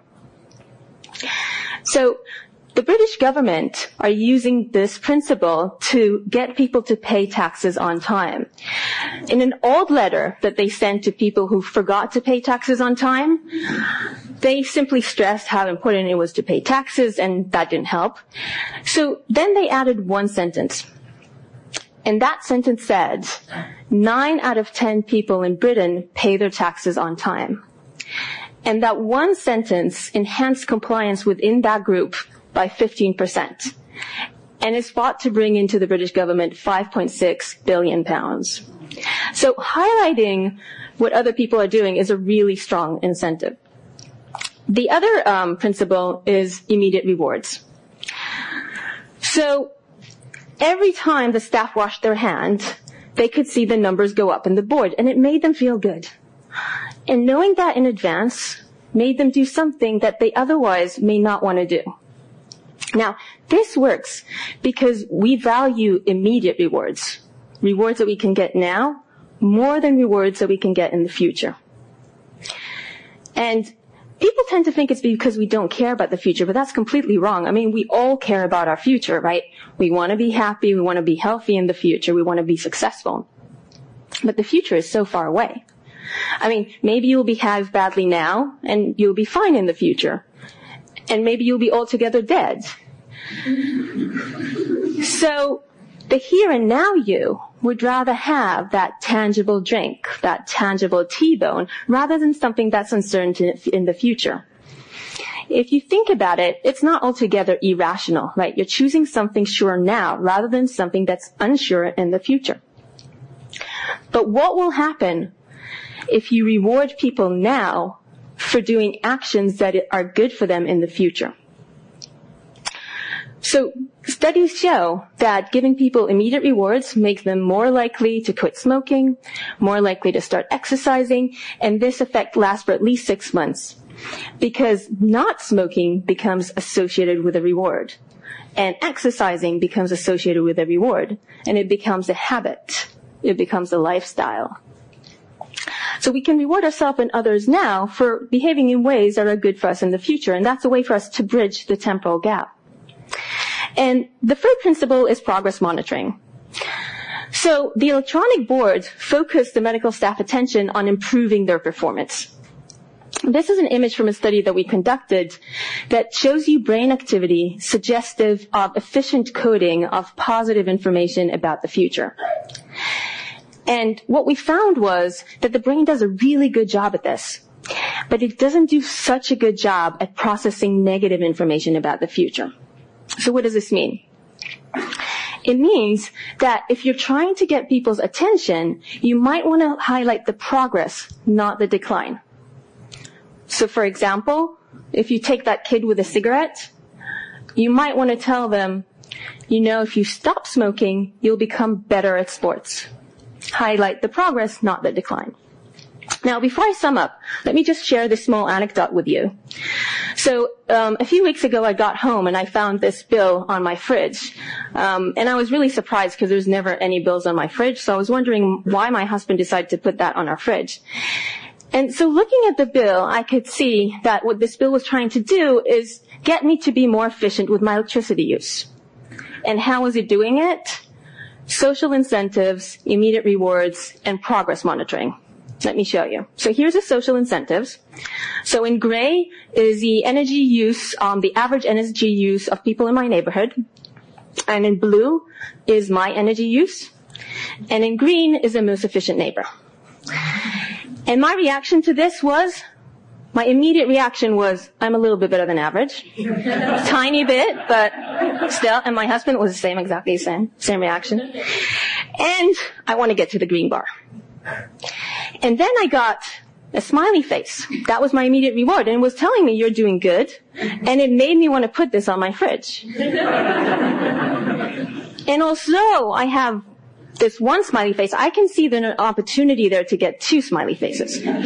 Speaker 20: So the British government are using this principle to get people to pay taxes on time. In an old letter that they sent to people who forgot to pay taxes on time, they simply stressed how important it was to pay taxes, and that didn't help. So then they added one sentence. And that sentence said, 9 out of 10 people in Britain pay their taxes on time. And that one sentence enhanced compliance within that group by 15%. And is thought to bring into the British government £5.6 billion. So highlighting what other people are doing is a really strong incentive. The other principle is immediate rewards. So every time the staff washed their hand, they could see the numbers go up in the board, and it made them feel good. And knowing that in advance made them do something that they otherwise may not want to do. Now, this works because we value immediate rewards, rewards that we can get now, more than rewards that we can get in the future. And people tend to think it's because we don't care about the future, but that's completely wrong. I mean, we all care about our future, right? We want to be happy, we want to be healthy in the future, we want to be successful. But the future is so far away. I mean, maybe you'll behave badly now, and you'll be fine in the future. And maybe you'll be altogether dead. So, the here and now you would rather have that tangible drink, that tangible T-bone, rather than something that's uncertain in the future. If you think about it, it's not altogether irrational, right? You're choosing something sure now rather than something that's unsure in the future. But what will happen if you reward people now for doing actions that are good for them in the future? So studies show that giving people immediate rewards makes them more likely to quit smoking, more likely to start exercising, and this effect lasts for at least 6 months. Because not smoking becomes associated with a reward, and exercising becomes associated with a reward, and it becomes a habit. It becomes a lifestyle. So we can reward ourselves and others now for behaving in ways that are good for us in the future, and that's a way for us to bridge the temporal gap. And the third principle is progress monitoring. So the electronic board focused the medical staff attention on improving their performance. This is an image from a study that we conducted that shows you brain activity suggestive of efficient coding of positive information about the future. And what we found was that the brain does a really good job at this, but it doesn't do such a good job at processing negative information about the future. So what does this mean? It means that if you're trying to get people's attention, you might want to highlight the progress, not the decline. So for example, if you take that kid with a cigarette, you might want to tell them, you know, if you stop smoking, you'll become better at sports. Highlight the progress, not the decline. Now, before I sum up, let me just share this small anecdote with you. So, a few weeks ago I got home and I found this bill on my fridge. And I was really surprised because there's never any bills on my fridge, so I was wondering why my husband decided to put that on our fridge. And so looking at the bill, I could see that what this bill was trying to do is get me to be more efficient with my electricity use. And how was it doing it? Social incentives, immediate rewards, and progress monitoring. Let me show you. So here's the social incentives. So in gray is the energy use, the average energy use of people in my neighborhood. And in blue is my energy use. And in green is the most efficient neighbor. And my reaction to this was, my immediate reaction was, I'm a little bit better than average. Tiny bit, but still. And my husband was the same, exactly the same reaction. And I want to get to the green bar. And then I got a smiley face. That was my immediate reward, and it was telling me you're doing good, and it made me want to put this on my fridge. And although I have this one smiley face, I can see there's an opportunity there to get 2 smiley faces. So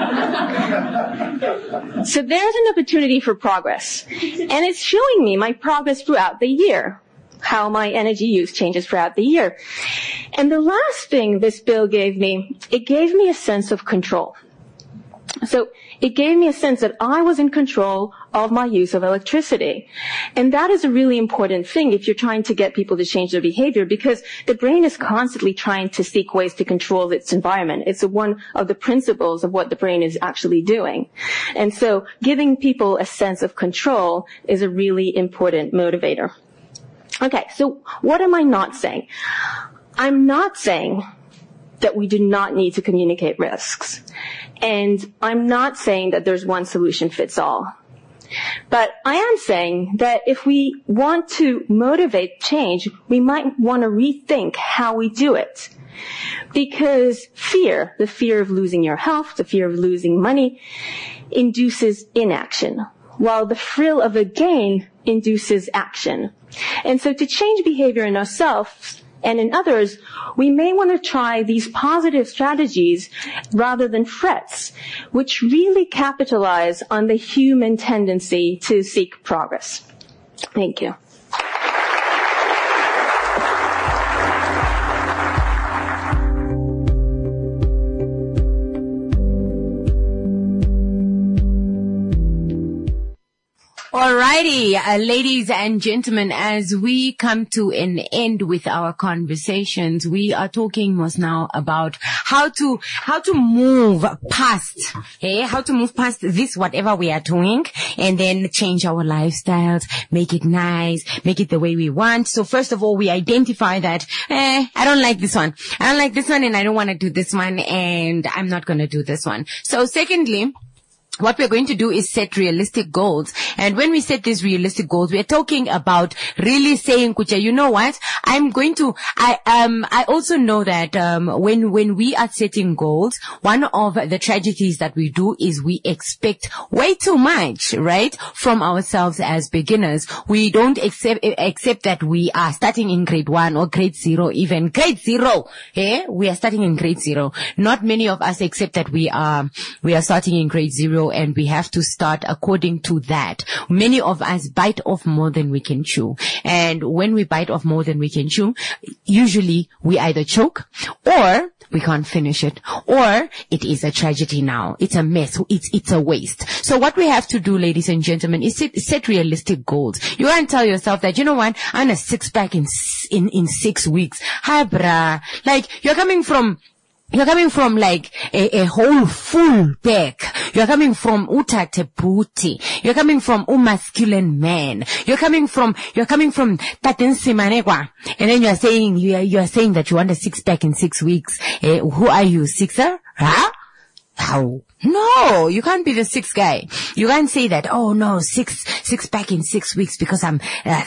Speaker 20: there's an opportunity for progress, and it's showing me my progress throughout the year, how my energy use changes throughout the year. And the last thing this bill gave me, it gave me a sense of control. So it gave me a sense that I was in control of my use of electricity. And that is a really important thing if you're trying to get people to change their behavior, because the brain is constantly trying to seek ways to control its environment. It's one of the principles of what the brain is actually doing. And so giving people a sense of control is a really important motivator. Okay, so what am I not saying? I'm not saying that we do not need to communicate risks. And I'm not saying that there's one solution fits all. But I am saying that if we want to motivate change, we might want to rethink how we do it. Because fear, the fear of losing your health, the fear of losing money, induces inaction, while the thrill of a gain induces action. And so to change behavior in ourselves and in others, we may want to try these positive strategies rather than threats, which really capitalize on the human tendency to seek progress. Thank you.
Speaker 1: Alrighty, ladies and gentlemen, as we come to an end with our conversations, we are talking most now about how to move past, how to move past this, whatever we are doing, and then change our lifestyles, make it nice, make it the way we want. So first of all, we identify that, I don't like this one. I don't like this one, and I don't want to do this one, and I'm not going to do this one. So secondly, what we're going to do is set realistic goals. And when we set these realistic goals, we're talking about really saying, Kucha, you know what? I also know that, when we are setting goals, one of the tragedies that we do is we expect way too much, right? From ourselves as beginners. We don't accept that we are starting in grade 1 or grade 0, even grade 0. We are starting in grade 0. Not many of us accept that we are starting in grade 0. And we have to start according to that. Many of us bite off more than we can chew. And when we bite off more than we can chew, usually we either choke or we can't finish it, or it is a tragedy now. It's a mess. It's a waste. So what we have to do, ladies and gentlemen, is set realistic goals. You can't tell yourself that, you know what, I'm a 6-pack in 6 weeks. Hi, brah. Like, you're coming from like a whole full pack. You're coming from utate booty. You're coming from masculine man. You're coming from Taten Simanegwa. And then you're saying that you want a 6-pack in 6 weeks. Who are you, 6er? Huh? How? No, you can't be the 6th guy. You can't say that, oh no, 6-pack in 6 weeks because I'm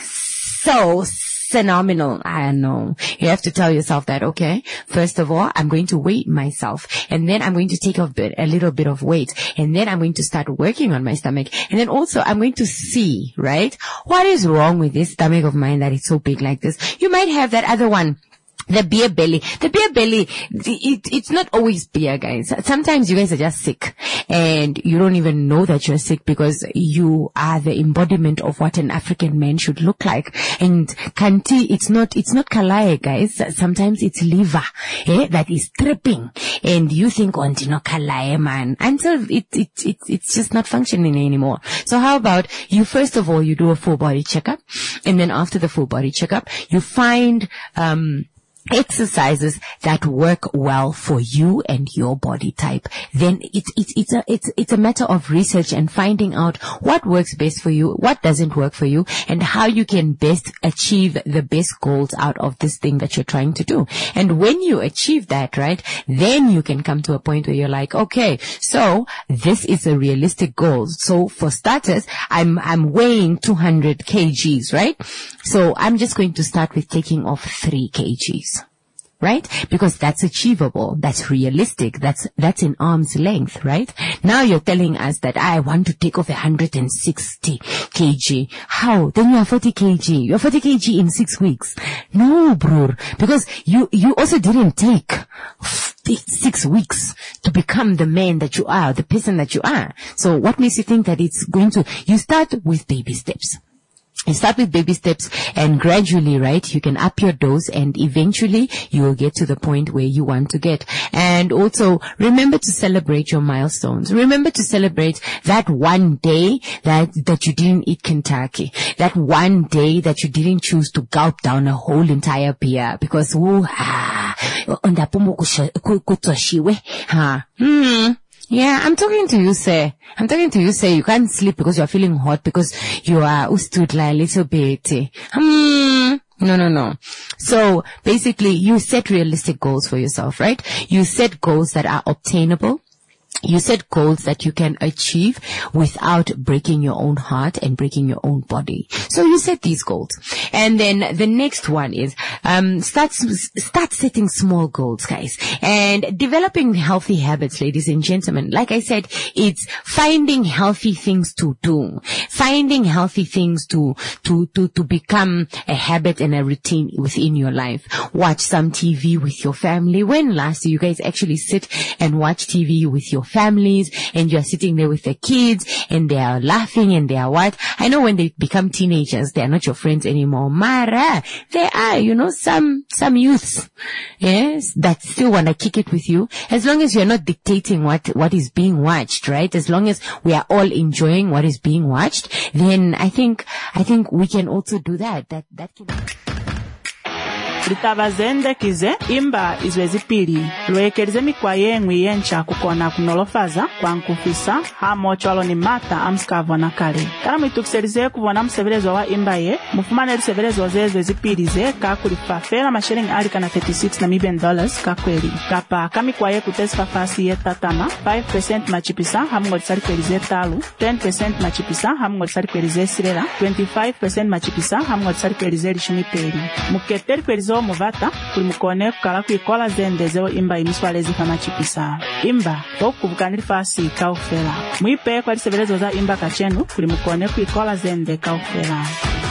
Speaker 1: so phenomenal. I know. You have to tell yourself that, okay, first of all, I'm going to weight myself, and then I'm going to take off a little bit of weight, and then I'm going to start working on my stomach, and then also I'm going to see, right, what is wrong with this stomach of mine that is so big like this. You might have that other one, the beer belly. The beer belly, it's not always beer, guys. Sometimes you guys are just sick and you don't even know that you're sick because you are the embodiment of what an African man should look like. And Kanti, it's not kalae, guys. Sometimes it's liver, that is tripping. And you think, oh, no kalae, man, until it's just not functioning anymore. So how about you, first of all, you do a full body checkup, and then after the full body checkup, you find, exercises that work well for you and your body type, then it's a matter of research and finding out what works best for you, what doesn't work for you, and how you can best achieve the best goals out of this thing that you're trying to do. And when you achieve that, right, then you can come to a point where you're like, okay, so this is a realistic goal. So for starters, I'm weighing 200 kgs, right? So I'm just going to start with taking off 3 kgs. Right? Because that's achievable. That's realistic. That's in arm's length, right? Now you're telling us that I want to take off 160 kg. How? Then you are 40 kg. You're 40 kg in 6 weeks. No, bro. Because you also didn't take 6 weeks to become the man that you are, the person that you are. So what makes you think that it's going to, you start with baby steps. You start with baby steps and gradually, right, you can up your dose and eventually you will get to the point where you want to get. And also remember to celebrate your milestones. Remember to celebrate that one day that you didn't eat Kentucky. That one day that you didn't choose to gulp down a whole entire beer because, yeah, I'm talking to you, sir. You can't sleep because you're feeling hot because you are ustudla a little bit. No. So basically, you set realistic goals for yourself, right? You set goals that are obtainable. You set goals that you can achieve without breaking your own heart and breaking your own body. So you set these goals. And then the next one is, start setting small goals, guys. And developing healthy habits, ladies and gentlemen. Like I said, it's finding healthy things to do. Finding healthy things to become a habit and a routine within your life. Watch some TV with your family. When last do you guys actually sit and watch TV with your families and you're sitting there with the kids and they are laughing and they are what? I know when they become teenagers, they are not your friends anymore. Mara, they are, some youths, yes, that still want to kick it with you. As long as you're not dictating what is being watched, right? As long as we are all enjoying what is being watched, then I think we can also do that. That can.
Speaker 21: Litabazende kize imba izwezipili lwekerize mikwaye ngwiyencha kukona kunolofaza kwankufisa hamo chwalo ni mata amskavo na kale kana mwitukiserize kuvona msevelezo wa imba ye mufumane lisevelezo zezwe zipilize kakulifafela mashiringi alika na $36 kakweli kapa kamikwaye kutesifa fasi ye tatama 5% machipisa hamungo lisari kwelize talu 10% machipisa hamungo lisari kwelize sirela 25% machipisa hamungo lisari kwelize lishumipeli muketeri kwelizo muvata kuli mukone kukala kuikola zendezeo imba imiswalezi kama chipisa imba tokubukanili fasi kaufela mwipe kwa lisevelezo za imba kachenu kuli mukone kuikola zende kaufela.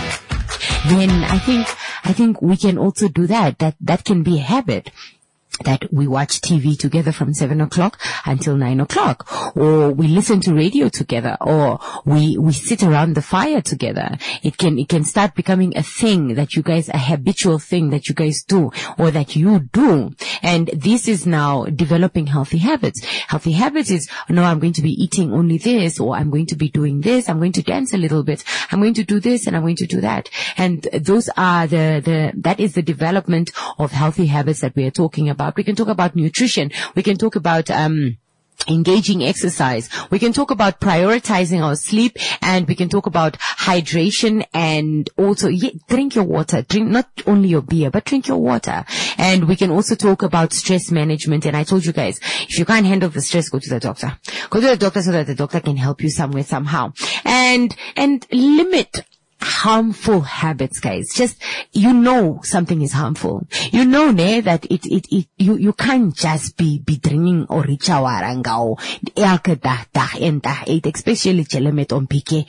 Speaker 1: Then I think we can also do that can be a habit. That we watch TV together from 7 o'clock until 9 o'clock, or we listen to radio together, or we sit around the fire together. It can start becoming a thing that you guys, a habitual thing that you guys do, or that you do. And this is now developing healthy habits. Healthy habits is, no, I'm going to be eating only this, or I'm going to be doing this, I'm going to dance a little bit, I'm going to do this, and I'm going to do that. And those are that is the development of healthy habits that we are talking about. We can talk about nutrition. We can talk about engaging exercise. We can talk about prioritizing our sleep, and we can talk about hydration, and also drink your water. Drink not only your beer, but drink your water. And we can also talk about stress management. And I told you guys, if you can't handle the stress, go to the doctor. Go to the doctor so that the doctor can help you somewhere, somehow. And limit harmful habits, guys. Just, something is harmful. That you can't just be drinking oricha warangao, elke dag en dag eet, especially chelemet on pike.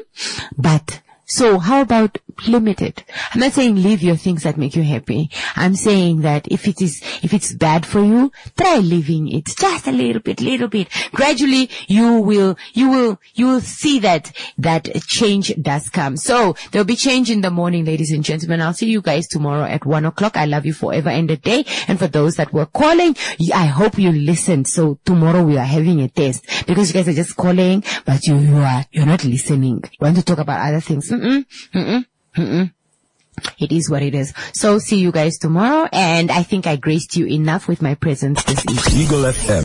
Speaker 1: But, so how about limit it? I'm not saying leave your things that make you happy. I'm saying that if it's bad for you, try leaving it just a little bit. Gradually, you will see that change does come. So there'll be change in the morning, ladies and gentlemen. I'll see you guys tomorrow at 1 o'clock. I love you forever and a day. And for those that were calling, I hope you listened. So tomorrow we are having a test, because you guys are just calling, but you're not listening. You want to talk about other things. It is what it is. So see you guys tomorrow, and I think I graced you enough with my presence this evening.
Speaker 4: Eagle FM.